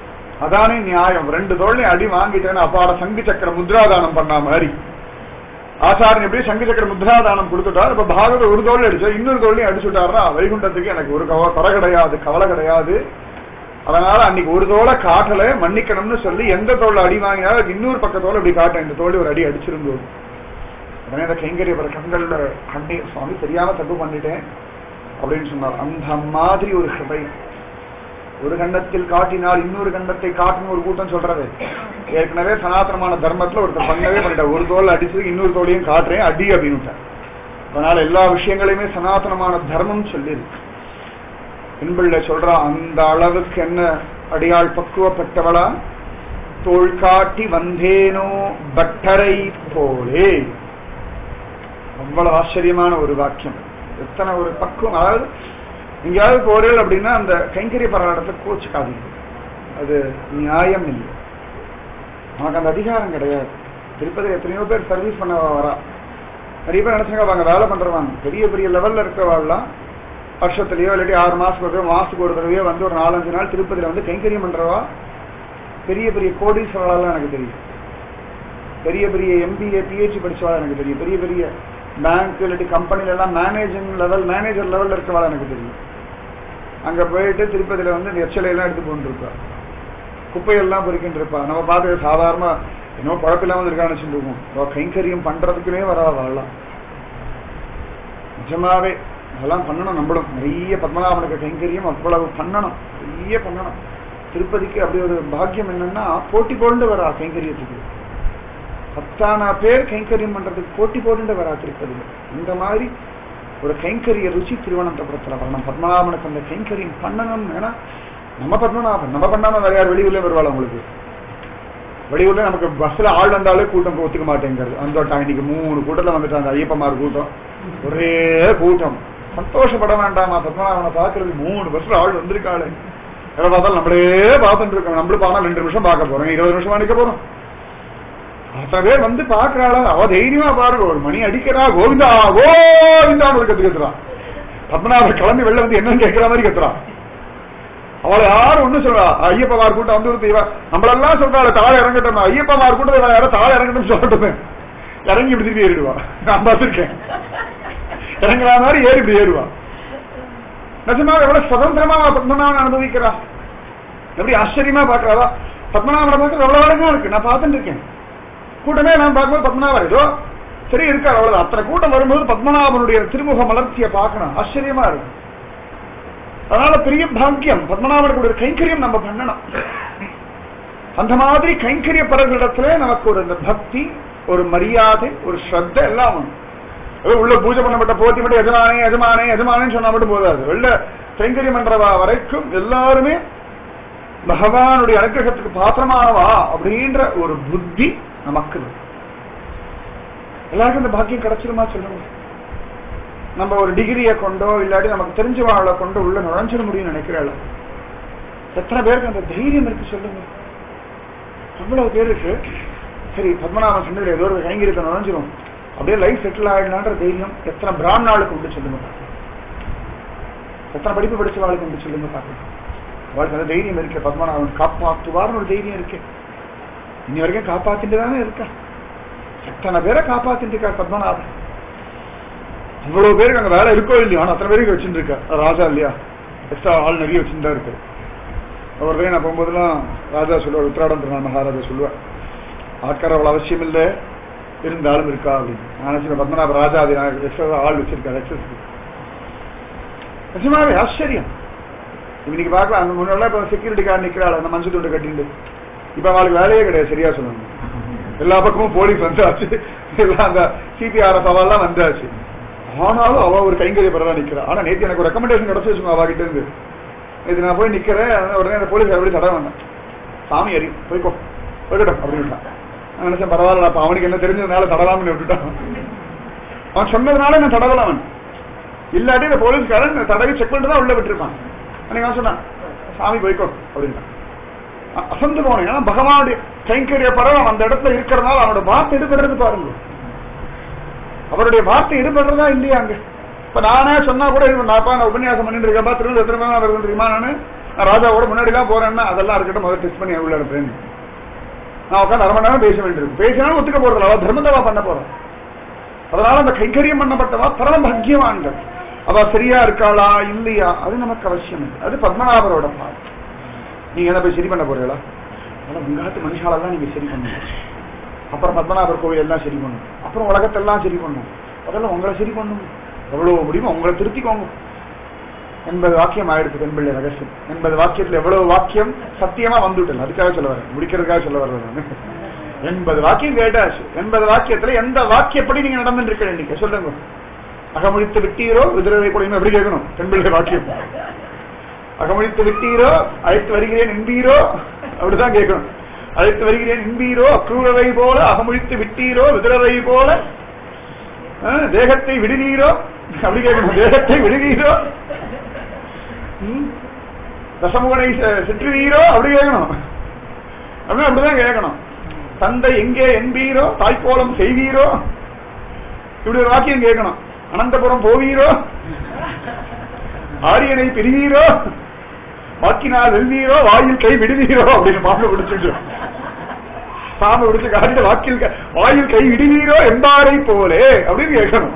அதானே நியாயம். ரெண்டு தோல்லையும் அடி வாங்கிட்டேன்னு அப்பாட சங்கு சக்கர முத்ராதானம் பண்ண மாதிரி ஆச்சாரன் எப்படி சங்கு சக்கர முத்ராதானம் கொடுத்துட்டார். இப்ப பாகவத ஒரு தோல் அடிச்சா இன்னொரு தோல்லையும் அடிச்சுட்டாருன்னா வைகுண்டத்துக்கு எனக்கு ஒரு கவ குறை கிடையாது, கவலை கிடையாது. அதனால அன்னைக்கு ஒரு தோலை காட்டல, மன்னிக்கணும்னு சொல்லி எந்த தோல்ல அடி வாங்கினாலும் இன்னொரு பக்கத்தோல இப்படி காட்ட, இந்த தோல்ல ஒரு அடி அடிச்சிருந்தோம். உடனே அந்த கைங்கரிய கண்கள்ல கண்ணே சுவாமி தெரியாம தப்பு பண்ணிட்டேன் அப்படின்னு சொன்னார். அந்த மாதிரி ஒரு ஹிருதயம். ஒரு கண்டத்தில் காட்டினால் இன்னொரு கண்டத்தை காட்டணும் ஒரு கூட்டம் சொல்றது. ஏற்கனவே சனாதனமான தர்மத்துல ஒருத்தர் பண்ணவே பண்ணிட்ட, ஒரு தோல் அடிச்சு இன்னொரு தோலையும் காட்டுறேன் அடி அப்படின்னு. அதனால எல்லா விஷயங்களையுமே சனாதனமான தர்மம் சொல்லியிருக்கு. என்பிள்ள சொல்றா, அந்த அளவுக்கு என்ன அடியாள் பக்குவப்பட்டவளா, தோள் காட்டி வந்தேனோ பட்டரை போலே. அவ்வளவு ஆச்சரியமான ஒரு வாக்கியம். எத்தனை ஒரு பக்குவம். அதாவது எங்கேயாவது போறீர்கள் அப்படின்னா அந்த கைங்கரிய பரவாயிடத்தை கோச்சுக்காதீங்க, அது நியாயம் இல்லை. நமக்கு அந்த அதிகாரம் கிடையாது. திருப்பதி எத்தனையோ பேர் சர்வீஸ் பண்ண வரா. நிறைய பேர் நினைச்சாங்க அவங்க வேலை பண்றவாங்க, பெரிய பெரிய லெவல்ல இருக்கிறவாள்லாம் வருஷத்துலயோ இல்லாட்டி ஆறு மாசத்துக்கு ஒரு மாசத்துக்கு ஒரு தடவையோ வந்து ஒரு நாலஞ்சு நாள் திருப்பதியில வந்து கைங்கரியம் பண்றவா பெரிய பெரிய கோடீஸ்வரலாம் எனக்கு தெரியும். பெரிய பெரிய எம்பிஏ பிஹெச்டி படிச்சவா எனக்கு தெரியும். பெரிய பெரிய பேங்க் இல்லாட்டி கம்பெனில எல்லாம் மேனேஜிங் லெவல் மேனேஜர் லெவல்ல இருக்கவா எனக்கு தெரியும். அங்க போயிட்டு திருப்பதியில வந்து இந்த எச்சலை எல்லாம் எடுத்து போட்டு இருப்பா, குப்பையெல்லாம் பொறிக்கிட்டு இருப்பா. நம்ம பார்த்து சாதாரண என்னோ பழப்பில்லாம இருக்கான்னு சொல்லிருக்கோம். கைங்கரியம் பண்றதுக்குமே வரா வரலாம். நிஜமாவே அதெல்லாம் பண்ணணும். நம்மளும் நிறைய பத்மநாபனுக்கு கைங்கரியம் அவ்வளவு பண்ணணும், நிறைய பண்ணணும். திருப்பதிக்கு அப்படி ஒரு பாக்கியம் என்னன்னா போட்டி போட்டு வரா கைங்கரியத்துக்கு. பத்தானா பேர் கைங்கரியம் பண்றதுக்கு போட்டி போட்டு வரா திருப்பதியில. இந்த மாதிரி ஒரு கைங்கரிய ருச்சி திருவனந்தபுரத்துல வரணும். பத்மநாபனுக்கு அந்த கைங்கரியம் பண்ணணும். ஏன்னா நம்ம பத்மநாபன் நம்ம பண்ணாம வேற யார் வெளியூர்ல வருவாள். உங்களுக்கு வெளியூர்ல நமக்கு பஸ்ல ஆள் வந்தாலே கூட்டம் ஒத்துக்க மாட்டேங்கிறது. அந்த இன்னைக்கு மூணு கூட்டத்துல வந்துட்டாங்க. ஐயப்பமார் கூட்டம், ஒரே கூட்டம். சந்தோஷப்பட வேண்டாமா? பத்மநாபனை பார்க்கறது மூணு பஸ்ல ஆள் வந்திருக்காளே. எதை பார்த்தாலும் நம்மளே பார்த்துட்டு இருக்கோம். நம்மளும் பார்த்தா ரெண்டு நிமிஷம் பார்க்க போறோம், இருபது நிமிஷம் நிக்க போறோம். அத்தனை பேர் வந்து பாக்குறாளா? அவ தைரியமா பாருங்க. ஒரு மணி அடிக்கிறா, கோவிந்தா கோவிந்தான் ஒரு கத்து கத்துறான். பத்மநாபர் கிளம்பி வெளில வந்து என்னன்னு கேட்கிற மாதிரி கத்துறான். அவளை யாரும் ஒண்ணு சொல்றா, ஐயப்பமார் கூட்டம் வந்து நம்மளெல்லாம் சொல்றாள் தாழ இறங்கட்டும். ஐயப்பமார் கூட்டம் யாரும் தாழ இறங்கட்டும் சொல்லட்டுமே. இறங்கி இப்படி திருப்பி ஏறிடுவா. நான் பார்த்திருக்கேன். இறங்குற மாதிரி ஏறி இப்படி ஏறுவா. நிஜமாக எவ்வளவு சுதந்திரமா பத்மநாபன் அனுபவிக்கிறா, எப்படி ஆச்சரியமா பாக்குறாளா? பத்மநாபனை பார்க்க எவ்வளவு அழகா இருக்கு. நான் பார்த்துட்டு இருக்கேன். கூட்டமே நான் பார்க்கும்போது பத்மநாபர் ஏதோ சரி இருக்காரு, அவ்வளவு. அத்தனை கூட்டம் வரும்போது பத்மநாபனுடைய திருமுக மலர்ச்சியை பார்க்கணும், ஆச்சரியமா இருக்கு. அதனால பெரிய பாக்கியம் பத்மநாபனுடைய கைங்கரியம் நம்ம பண்ணணும். அந்த மாதிரி கைங்கரிய பரங்களிடத்துல நமக்கு ஒரு பக்தி, ஒரு மரியாதை, ஒரு ஸ்ரத்த எல்லாம் உண்டு. உள்ள பூஜை பண்ணப்பட்ட போத்தி மட்டும் எஜமானே எஜமானே எஜமானேன்னு சொன்னா மட்டும் போதாது. வெளில கைங்கரியம் பண்றவா வரைக்கும் எல்லாருமே பகவானுடைய அனுகிரகத்துக்கு பாத்திரமானவா அப்படின்ற ஒரு புத்தி நமக்கு. எல்லாருக்கும் இந்த பாக்கியம் கிடைச்சிருமா சொல்லுங்க? நம்ம ஒரு டிகிரியை கொண்டோ இல்லாட்டி நமக்கு தெரிஞ்சவாளை கொண்டோ உள்ள நுழைஞ்சிட முடியும்னு நினைக்கிறாள். எத்தனை பேருக்கு அந்த தைரியம் இருக்கு சொல்லுங்க? அவ்வளவு பேருக்கு சரி பத்மநாபன் சொன்னது ஏதோ ஒரு கைங்கரியத்தை நுழைஞ்சிரும், அப்படியே லைஃப் செட்டில் ஆயிடலான்ற தைரியம் எத்தனை பிராமணாளுக்கு உண்டு சொல்லுங்க? எத்தனை படிப்பு படிச்சவாளுக்கு உண்டு சொல்லுங்க பார்க்கலாம்? அவளுக்கு அந்த தைரியம் இருக்கு. பத்மநாபன் காப்பாற்றுவார்னு ஒரு தைரியம் இருக்கு. இன்னி வரைக்கும் காப்பாத்திட்டு தானே இருக்கா. எத்தனை பேரை காப்பாத்திட்டு இருக்கா பத்மநாபன். அவ்வளவு பேருக்கு அங்க வேலை இருக்கோ இல்லையா, ஆனா அத்தனை பேருக்கு வச்சுட்டு இருக்கா. ராஜா இல்லையா, எக்ஸ்ட்ரா ஆள் நிறைய வச்சுட்டு இருக்கு. ஒரு தடவை நான் போகும்போதெல்லாம் ராஜா சொல்லுவார், உத்திராடம் திருநாள் மகாராஜா சொல்லுவார், ஆட்கார அவ்வளவு அவசியம் இல்லை இருந்தாலும் இருக்கா அப்படின்னு. நான் பத்மநாப ராஜா அது எக்ஸ்ட்ரா ஆள் வச்சிருக்காரு. எக்ஸஸ் நிஜமாவே ஆச்சரியம். இன்னைக்கு பார்க்கலாம், அந்த முன்னாடி இப்ப செக்யூரிட்டி கார்டு நிக்கிறாள் அந்த மஞ்சள் துண்டு கட்டிட்டு. இப்ப அவளுக்கு வேலையே கிடையாது. சரியா சொல்லணும், எல்லா பக்கமும் போலீஸ் வந்தாச்சு, எல்லாம் அந்த சிபிஆர்எஃப் அவெல்லாம் வந்தாச்சு. ஆனாலும் அவ ஒரு கைங்கரிய பரவா நிக்கிறா. ஆனா நேற்று எனக்கு ஒரு ரெக்கமெண்டேஷன் கிடைச்சி வச்சுக்கோ அவ கிட்ட இருந்து. நேற்று நான் போய் நிக்கிறேன், உடனே அந்த போலீஸ் எப்படி தடவை வந்தேன், சாமி அறி போய்க்கோ போய்கட்டும் அப்படின்ட்டான். நான் நினைச்சேன் பரவாயில்ல, அப்ப அவனுக்கு என்ன தெரிஞ்சதுனால தடலாம்னு விட்டுட்டான். அவன் சொன்னதுனால நான் தடவல. அவன் இல்லாட்டி இந்த போலீஸ்காரன் தடவை செக் பண்ணிட்டு தான் உள்ள விட்டுருப்பான். அன்னைக்கு நான் சொன்னான் சாமி போய்க்கோ அப்படின்ட்டான். அசந்து போனேன். ஏன்னா பகவானுடைய கைங்கரிய பரவ அந்த இடத்துல இருக்கிறதுனால அவனோட வார்த்தை எடுபடுறது பாருங்க. அவருடைய வார்த்தை எடுபடுறதா இல்லையா அங்க? இப்ப நானே சொன்னா கூட நான்ப்பா நான் உபன்யாசம் பண்ணிட்டு இருக்கேன்ப்பா, திருவிழா எத்தனை மேலாம் வருது தெரியுமா, நானு நான் ராஜாவோட முன்னாடி எல்லாம் போறேன்னா அதெல்லாம் இருக்கட்டும், முதல்ல டெஸ்ட் பண்ணி உள்ள எடுப்பேன். நான் உட்காந்து அரை மணி நேரம் பேச வேண்டியிருக்கு. பேசினாலும் ஒத்துக்க போறதில்ல, அவ தர்மத்தவா பண்ண போறேன். அதனால அந்த கைங்கரியம் பண்ணப்பட்டவா பரம பாக்கியவான்கள். அவ சரியா இருக்காளா இல்லையா அது நமக்கு அவசியம் இல்லை. அது பத்மநாபரோட பாடம். நீங்க என்ன போய் சரி பண்ண போறீங்களா? ஆனா உங்காத்து மனுஷாலெல்லாம் நீங்க சரி பண்ணுங்க. அப்புறம் பத்மநாபர் கோவில் எல்லாம் சரி பண்ணும், அப்புறம் உலகத்தெல்லாம் சரி பண்ணும். அதெல்லாம் உங்களை சரி பண்ணும், எவ்வளவு முடியுமோ உங்களை திருத்திக்கோங்க. எண்பது வாக்கியம் ஆயிடுச்சு பெண்பிள்ளை ரகசியம். எண்பது வாக்கியத்துல எவ்வளவு வாக்கியம் சத்தியமா வந்துவிட்டல, அதுக்காக சொல்ல வரேன், முடிக்கிறதுக்காக சொல்ல வரேன் நான். எண்பது வாக்கியம் கேட்டாச்சு. எண்பது வாக்கியத்துல எந்த வாக்கியப்படி நீங்க நடந்துட்டு இருக்க நீங்க சொல்லுங்க. அகமொழித்து விட்டீரோ விதிரவை கூட எப்படி கேட்கணும்? பெண்பிள்ளை வாக்கியம். அகமொழித்து விட்டீரோ அழைத்து வருகிறேன் என்பீரோ அப்படிதான் கேட்கணும். அழைத்து வருகிறேன் என்பீரோ அக்ரூரவை போல, அகமொழித்து விட்டீரோ விதிரவை போல, தேகத்தை விடுவீரோ அப்படி கேட்கணும். தேகத்தை விடுவீரோ, தசமுகனை செற்றுவீரோ அப்படி கேட்கணும். அப்படி அப்படிதான் கேட்கணும். தந்தை எங்கே என்பீரோ, தாய்க்கோலம் செய்வீரோ, இப்படி ஒரு வாக்கியம் கேட்கணும். அனந்தபுரம் போவீரோ, ஆரியனை பிரிவீரோ, வாக்கினால் வெல்வீரோ, வாயில் கை விடுவீரோ அப்படின்னு பாம்பு பிடிச்சிட்டு பாம்பு பிடிச்சு காட்டிட்டு வாக்கில் வாயில் கை விடுவீரோ என்பாரை போலே அப்படின்னு கேட்கணும்.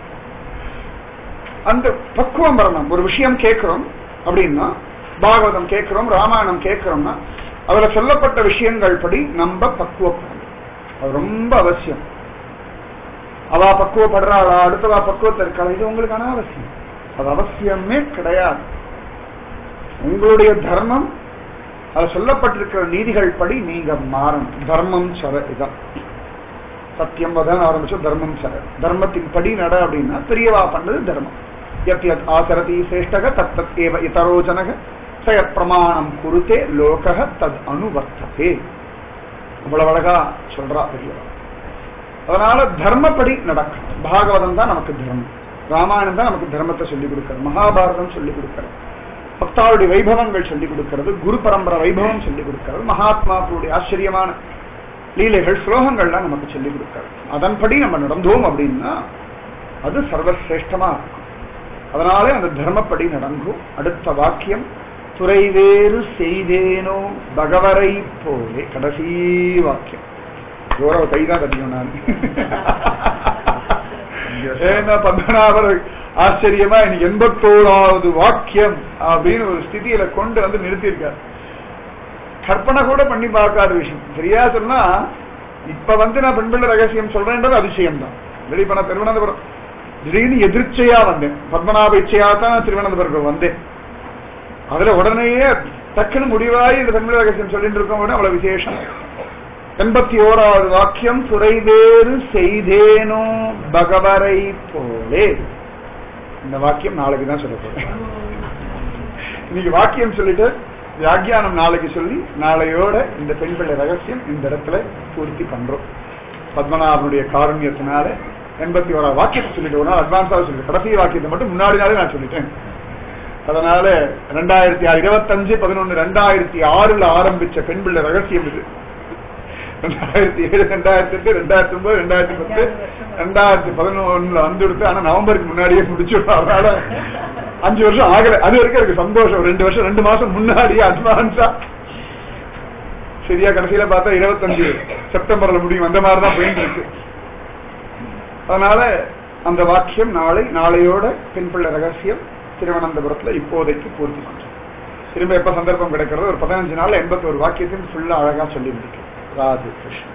அந்த பக்குவம் வரணும். ஒரு விஷயம் கேட்கிறோம் அப்படின்னா, பாகவதம் கேட்கிறோம், ராமாயணம் கேட்கிறோம்னா அதுல சொல்லப்பட்ட விஷயங்கள் படி நம்ம பக்குவப்படணும். அது ரொம்ப அவசியம். அவா பக்குவப்படுறாளா, அடுத்தவா பக்குவத்தை இருக்காளா, இது உங்களுக்கு அனாவசியம். அது அவசியமே கிடையாது. உங்களுடைய தர்மம், அது சொல்லப்பட்டிருக்கிற நீதிகள் படி நீங்க மாறணும். தர்மம் சர இதான் சத்தியம் வதான் ஆரம்பிச்சோம். தர்மம் சர, தர்மத்தின் படி நட அப்படின்னா பெரியவா பண்ணது தர்மம். யத் யத் ஆசரதி சேஷ்டக தத் தத் ஏவ இதரோஜனக சய பிரமாணம் குருத்தே லோகஹ தத் அனுவர்த்ததே. அவ்வளவு அழகா சொல்றா பெரியவா. அதனால தர்மப்படி நடக்கணும். பாகவதம் தான் நமக்கு தர்மம், ராமாயணம் தான் நமக்கு தர்மத்தை சொல்லிக் கொடுக்கிறது, மகாபாரதம் சொல்லிக் கொடுக்கிறது, பக்தாவுடைய வைபவங்கள் சொல்லிக் கொடுக்கிறது, குரு பரம்பரை வைபவம் சொல்லிக் கொடுக்கிறது, மகாத்மாக்களுடைய ஆச்சரியமான லீலைகள் ஸ்லோகங்கள்லாம் நமக்கு சொல்லிக் கொடுக்கிறது. அதன்படி நம்ம நடந்தோம் அப்படின்னா அது சர்வசிரேஷ்டமா இருக்கும். அதனாலே அந்த தர்மப்படி நடங்கும். அடுத்த வாக்கியம், துறைவேறு செய்தேனோ பகவரை போலே. கடைசி வாக்கியம் கௌரவ கைதான் கட்டிக்கணும் நான். ஏன்னா பத்மநாபர் ஆச்சரியமா இன்னைக்கு எண்பத்தோராவது வாக்கியம் அப்படின்னு ஒரு ஸ்திதியில கொண்டு வந்து நிறுத்தியிருக்காரு. கற்பனை கூட பண்ணி பார்க்காத விஷயம். சரியா சொன்னா இப்ப வந்து நான் பெண்பிள்ளை ரகசியம் சொல்றேன்றது அதிசயம் தான். வெளிப்ப நான் திருவனந்தபுரம் திடீர்னு எதிர்ச்சையா வந்தேன். பத்மநாப இச்சையா தான் திருவனந்தபுரம் வந்தேன். அதுல உடனேயே டக்குன்னு முடிவாய் இந்த பெண்பிள்ளை ரகசியம் சொல்லிட்டு இருக்கோம். அவ்வளவு விசேஷம். எண்பத்தி ஓராவது வாக்கியம், துறைவேறு செய்தேனோ பகவரை போலே. இந்த வாக்கியம் நாளைக்கு தான் சொல்ல போறேன். இன்னைக்கு வாக்கியம் சொல்லிட்டு வியாக்கியானம் நாளைக்கு சொல்லி நாளையோட இந்த பெண் பிள்ளை ரகசியம் இந்த இடத்துல பூர்த்தி பண்றோம். பத்மநாபனுடைய காருண்யத்தினால எண்பத்தி ஓராவது வாக்கியத்தை சொல்லிட்டு ஒரு நாள் அட்வான்ஸாக சொல்லிட்டு கடைசி வாக்கியத்தை மட்டும் முன்னாடி நாளே நான் சொல்லிட்டேன். அதனால ரெண்டாயிரத்தி ஆறு இருபத்தஞ்சு பதினொன்னு ரெண்டாயிரத்தி ஆறுல ஆரம்பிச்ச பெண் பிள்ளை ரகசியம் இது. ரெண்டாயிரத்தி ஏழு ரெண்டாயிரத்தி எட்டு ரெண்டாயிரத்தி ஒன்பது ரெண்டாயிரத்தி பத்து ரெண்டாயிரத்தி பதினொன்னுல வந்துடுத்து. ஆனா நவம்பருக்கு முன்னாடியே முடிச்சுடுறோம். அதனால அஞ்சு வருஷம் ஆகல. அது வரைக்கும் எனக்கு சந்தோஷம். ரெண்டு வருஷம் ரெண்டு மாசம் முன்னாடியே அட்வான்ஸா சரியா கடைசியில பார்த்தா இருபத்தஞ்சு செப்டம்பர்ல முடியும். அந்த மாதிரிதான் போயிட்டு இருக்கு. அதனால அந்த வாக்கியம் நாளை நாளையோட பெண் பிள்ளை ரகசியம் திருவனந்தபுரத்துல இப்போதைக்கு பூர்த்தி பண்றோம். திரும்ப எப்ப சந்தர்ப்பம் கிடைக்கிறது ஒரு பதினஞ்சு நாள்ல எண்பத்தி ஒரு வாக்கியத்தையும் ஃபுல்லா அழகா சொல்லி முடிக்கும். ராதே கிருஷ்ணா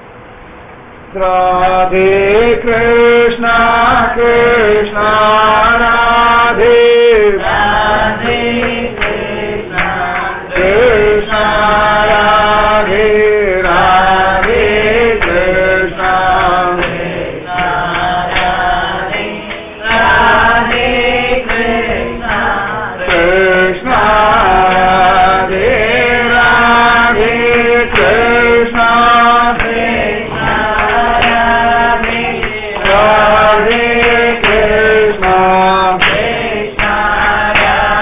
ராதே கிருஷ்ணா கிருஷ்ணா ராதே ராதே கிருஷ்ணா கிருஷ்ணா ராதே ராதே கிருஷ்ணா கிருஷ்ணா ராதே ராதே கிருஷ்ணா கிருஷ்ணா ராதே ராதே கிருஷ்ணா கிருஷ்ணா ராதே ராதே கிருஷ்ணா கிருஷ்ணா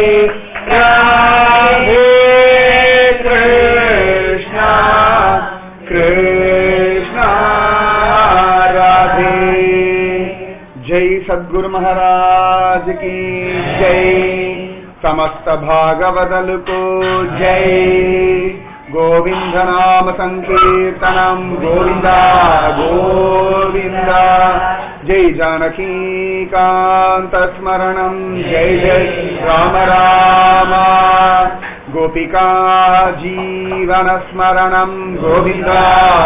राधे कृष्णा कृष्णा राधे। जय सद्गुरु महाराज की जय। समस्त भागवदल को जय। गोविंद नाम संकीर्तनम गोविंदा गोविंदा। जय जानकी कांत स्मरणम जय जय राम राम। गोपिका जीवन स्मरणम गोविंदा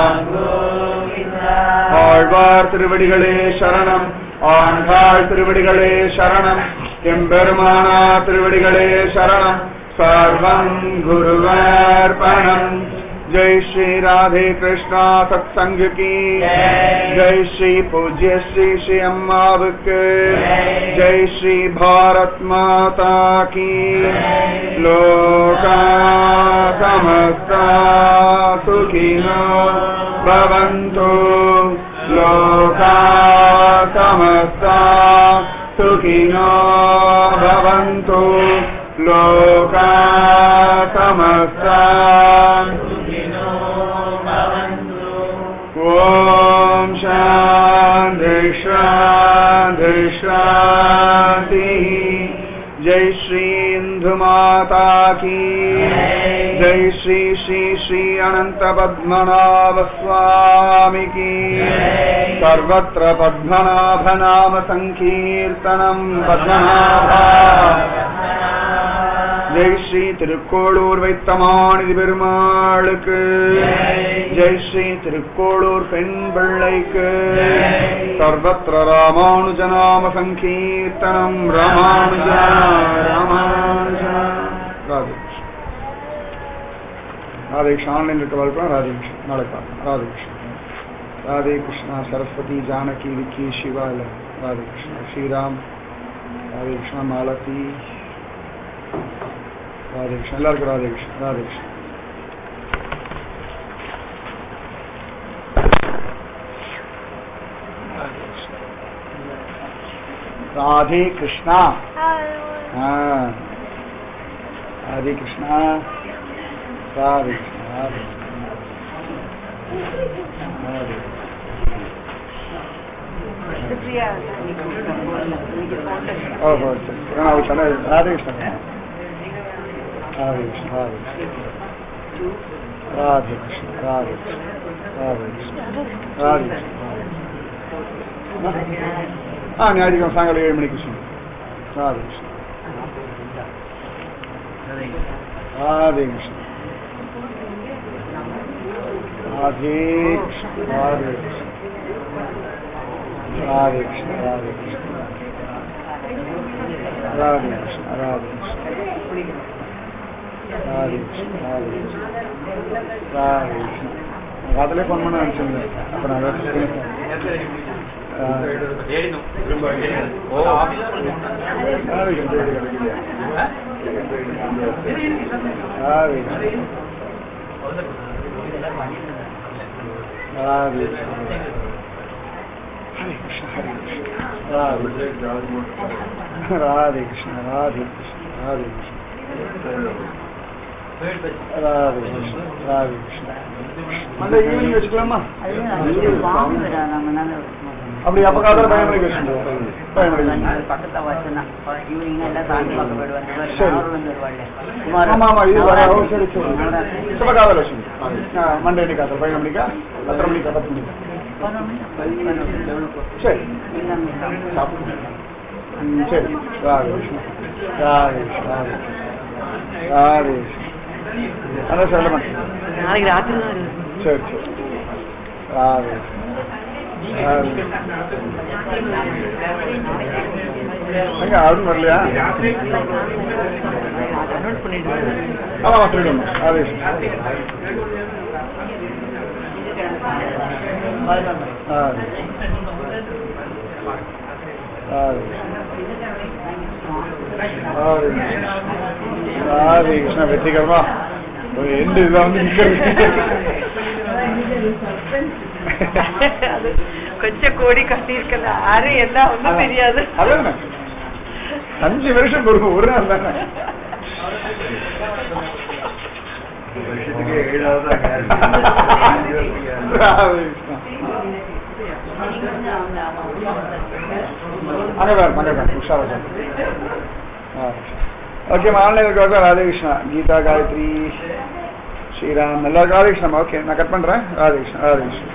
ஆழ்வார் திருவடிகளே சரணம் ஆண்டாள் திருவடிகளே சரணம் எம்பெருமானா திருவடிகளே சரணம் सर्वं गुरुवार्पणम्। जय श्री राधे कृष्णा सत्संग की जय श्री पूज्य श्री श्री अम्मावक जय श्री भारत माता की लोका समस्ता सुखिनो भवन्तु लोका समस्ता सुखिनो भवन्तु लोका समस्ता सुखिनो भवन्तु। ओम शांति शांति शांति। जय श्री इंदु माता की जय श्री श्री श्री अनंत पद्मनाभ स्वामी की सर्वत्र पद्मनाभ नाम संकीर्तनम पद्मनाभा। जय श्री तिरुक्कोळूर வைத்தமாநிதி பெருமாளுக்கு जय श्री तिरुक्कोळूर பெண் பிள்ளைக்கு सर्वत्र रामानुज नाम संकीर्तनम रामानुज रामानुज। राधे राधे कृष्ण। ஆன்லைன் இருக்கவர்களுக்கு ராதே கிருஷ்ண நாளை பார்க்கலாம்। ராதே கிருஷ்ண ராதே கிருஷ்ணா सरस्वती जानकी विकी शिवाल राधे कृष्ण श्रीराम राधे कृष्ण मालती राधे कृष्ण எல்லாருக்கும் ராதே கிருஷ்ண ராதே கிருஷ்ண। राधे कृष्णा हाँ राधे कृष्णा राधे कृष्ण राधे ओहो चलो राधे कृष्ण राधे कृष्ण राधे कृष्ण राधे कृष्ण राधे कृष्ण राधे कृष्ण। हाँ ஞாயிற்றுக்கிழமை சாயங்காலம் ஏழு மணிக்கு சொல்லு। ராதே கிருஷ்ண ராதே கிருஷ்ண ராதே கிருஷ்ண ராதே கிருஷ்ண ராதே கிருஷ்ண ராதே கிருஷ்ண ராதே கிருஷ்ண ராதே கிருஷ்ண ராதே கிருஷ்ண ராதே கிருஷ்ண ராதே கிருஷ்ண। ராத்திரிலே ஃபோன் பண்ண அனுப்பிச்சுங்க அப்புறம் நான் राधे कृष्ण राधे कृष्ण राधे कृष्ण राधे कृष्ण राधे कृष्ण। मंडे ஈவினிங் வெச்சுக்கலாமா? அப்படி அப்ப காதல பயமணி கிருஷ்ணன் பயமணி பக்கத்துல வச்சனா ஈவினிங் எல்லாம் சாமி பார்க்க போடுவாங்க யாரோட வருவாங்க குமார் ஆமா ஆமா இது வர சரி சரி சுப காதல லட்சுமி மண்டே நீ காதல பயமணிக்கா பத்து மணிக்கு பத்து மணிக்கு சரி சரி ராதே கிருஷ்ண ராதே ராதே ராதே அதான் சொல்ல மாட்டேன் நாளைக்கு ராத்திரி தான் சரி சரி ராதே யாரும் வரலையா? ஆமா சொல்லிடுமா அதே ராதே கிருஷ்ணா வெற்றிகரமா எந்த இதுல வந்து கொஞ்சம் கோடி கட்டி இருக்கல யாரு என்ன ஒண்ணும் தெரியாது. அஞ்சு வருஷம் பொறுப்பு ஒரு நாள் தானே. ஓகே ஆன்லைன் ராதேகிருஷ்ணா கீதா காயத்ரி ஸ்ரீராம் எல்லாருக்கும் ராதேகிருஷ்ணா. ஓகே நான் கட் பண்றேன். ராதேகிருஷ்ணா ராதேகிருஷ்ணா.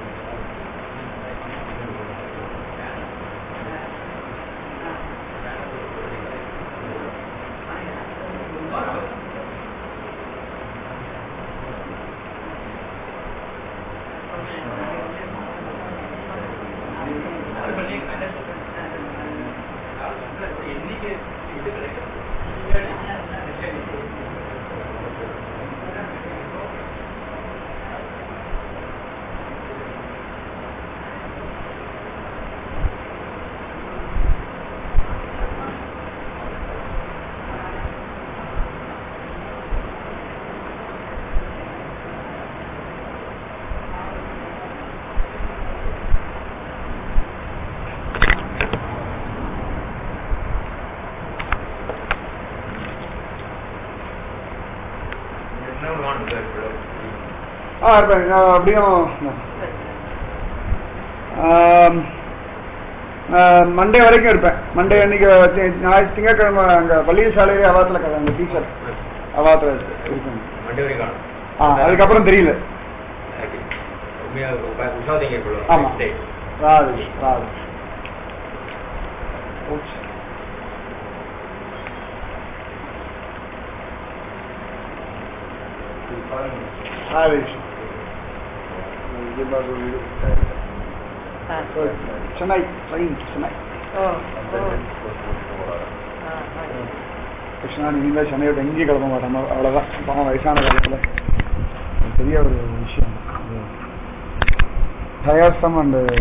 ஆ இருப்பேன் அப்படியும். மண்டே வரைக்கும் இருப்பேன். மண்டே அன்னைக்கு ஞாயிற்று திங்கக்கிழமை அங்கே பள்ளிய சாலையிலே அவாத்தில் அந்த டீச்சர் அவாத்தில் இருக்கேன். ஆ அதுக்கப்புறம் தெரியல. ஆமா ராது ராது சென்னை ட்ரெயின் சென்னை கிருஷ்ணா நீங்க சென்னையோட எங்கேயும் கிளம்ப மாட்டோம். அவ்வளோதான் பாவம் வயசான காலத்தில் பெரிய ஒரு விஷயம். ஹயாசம் அண்ட்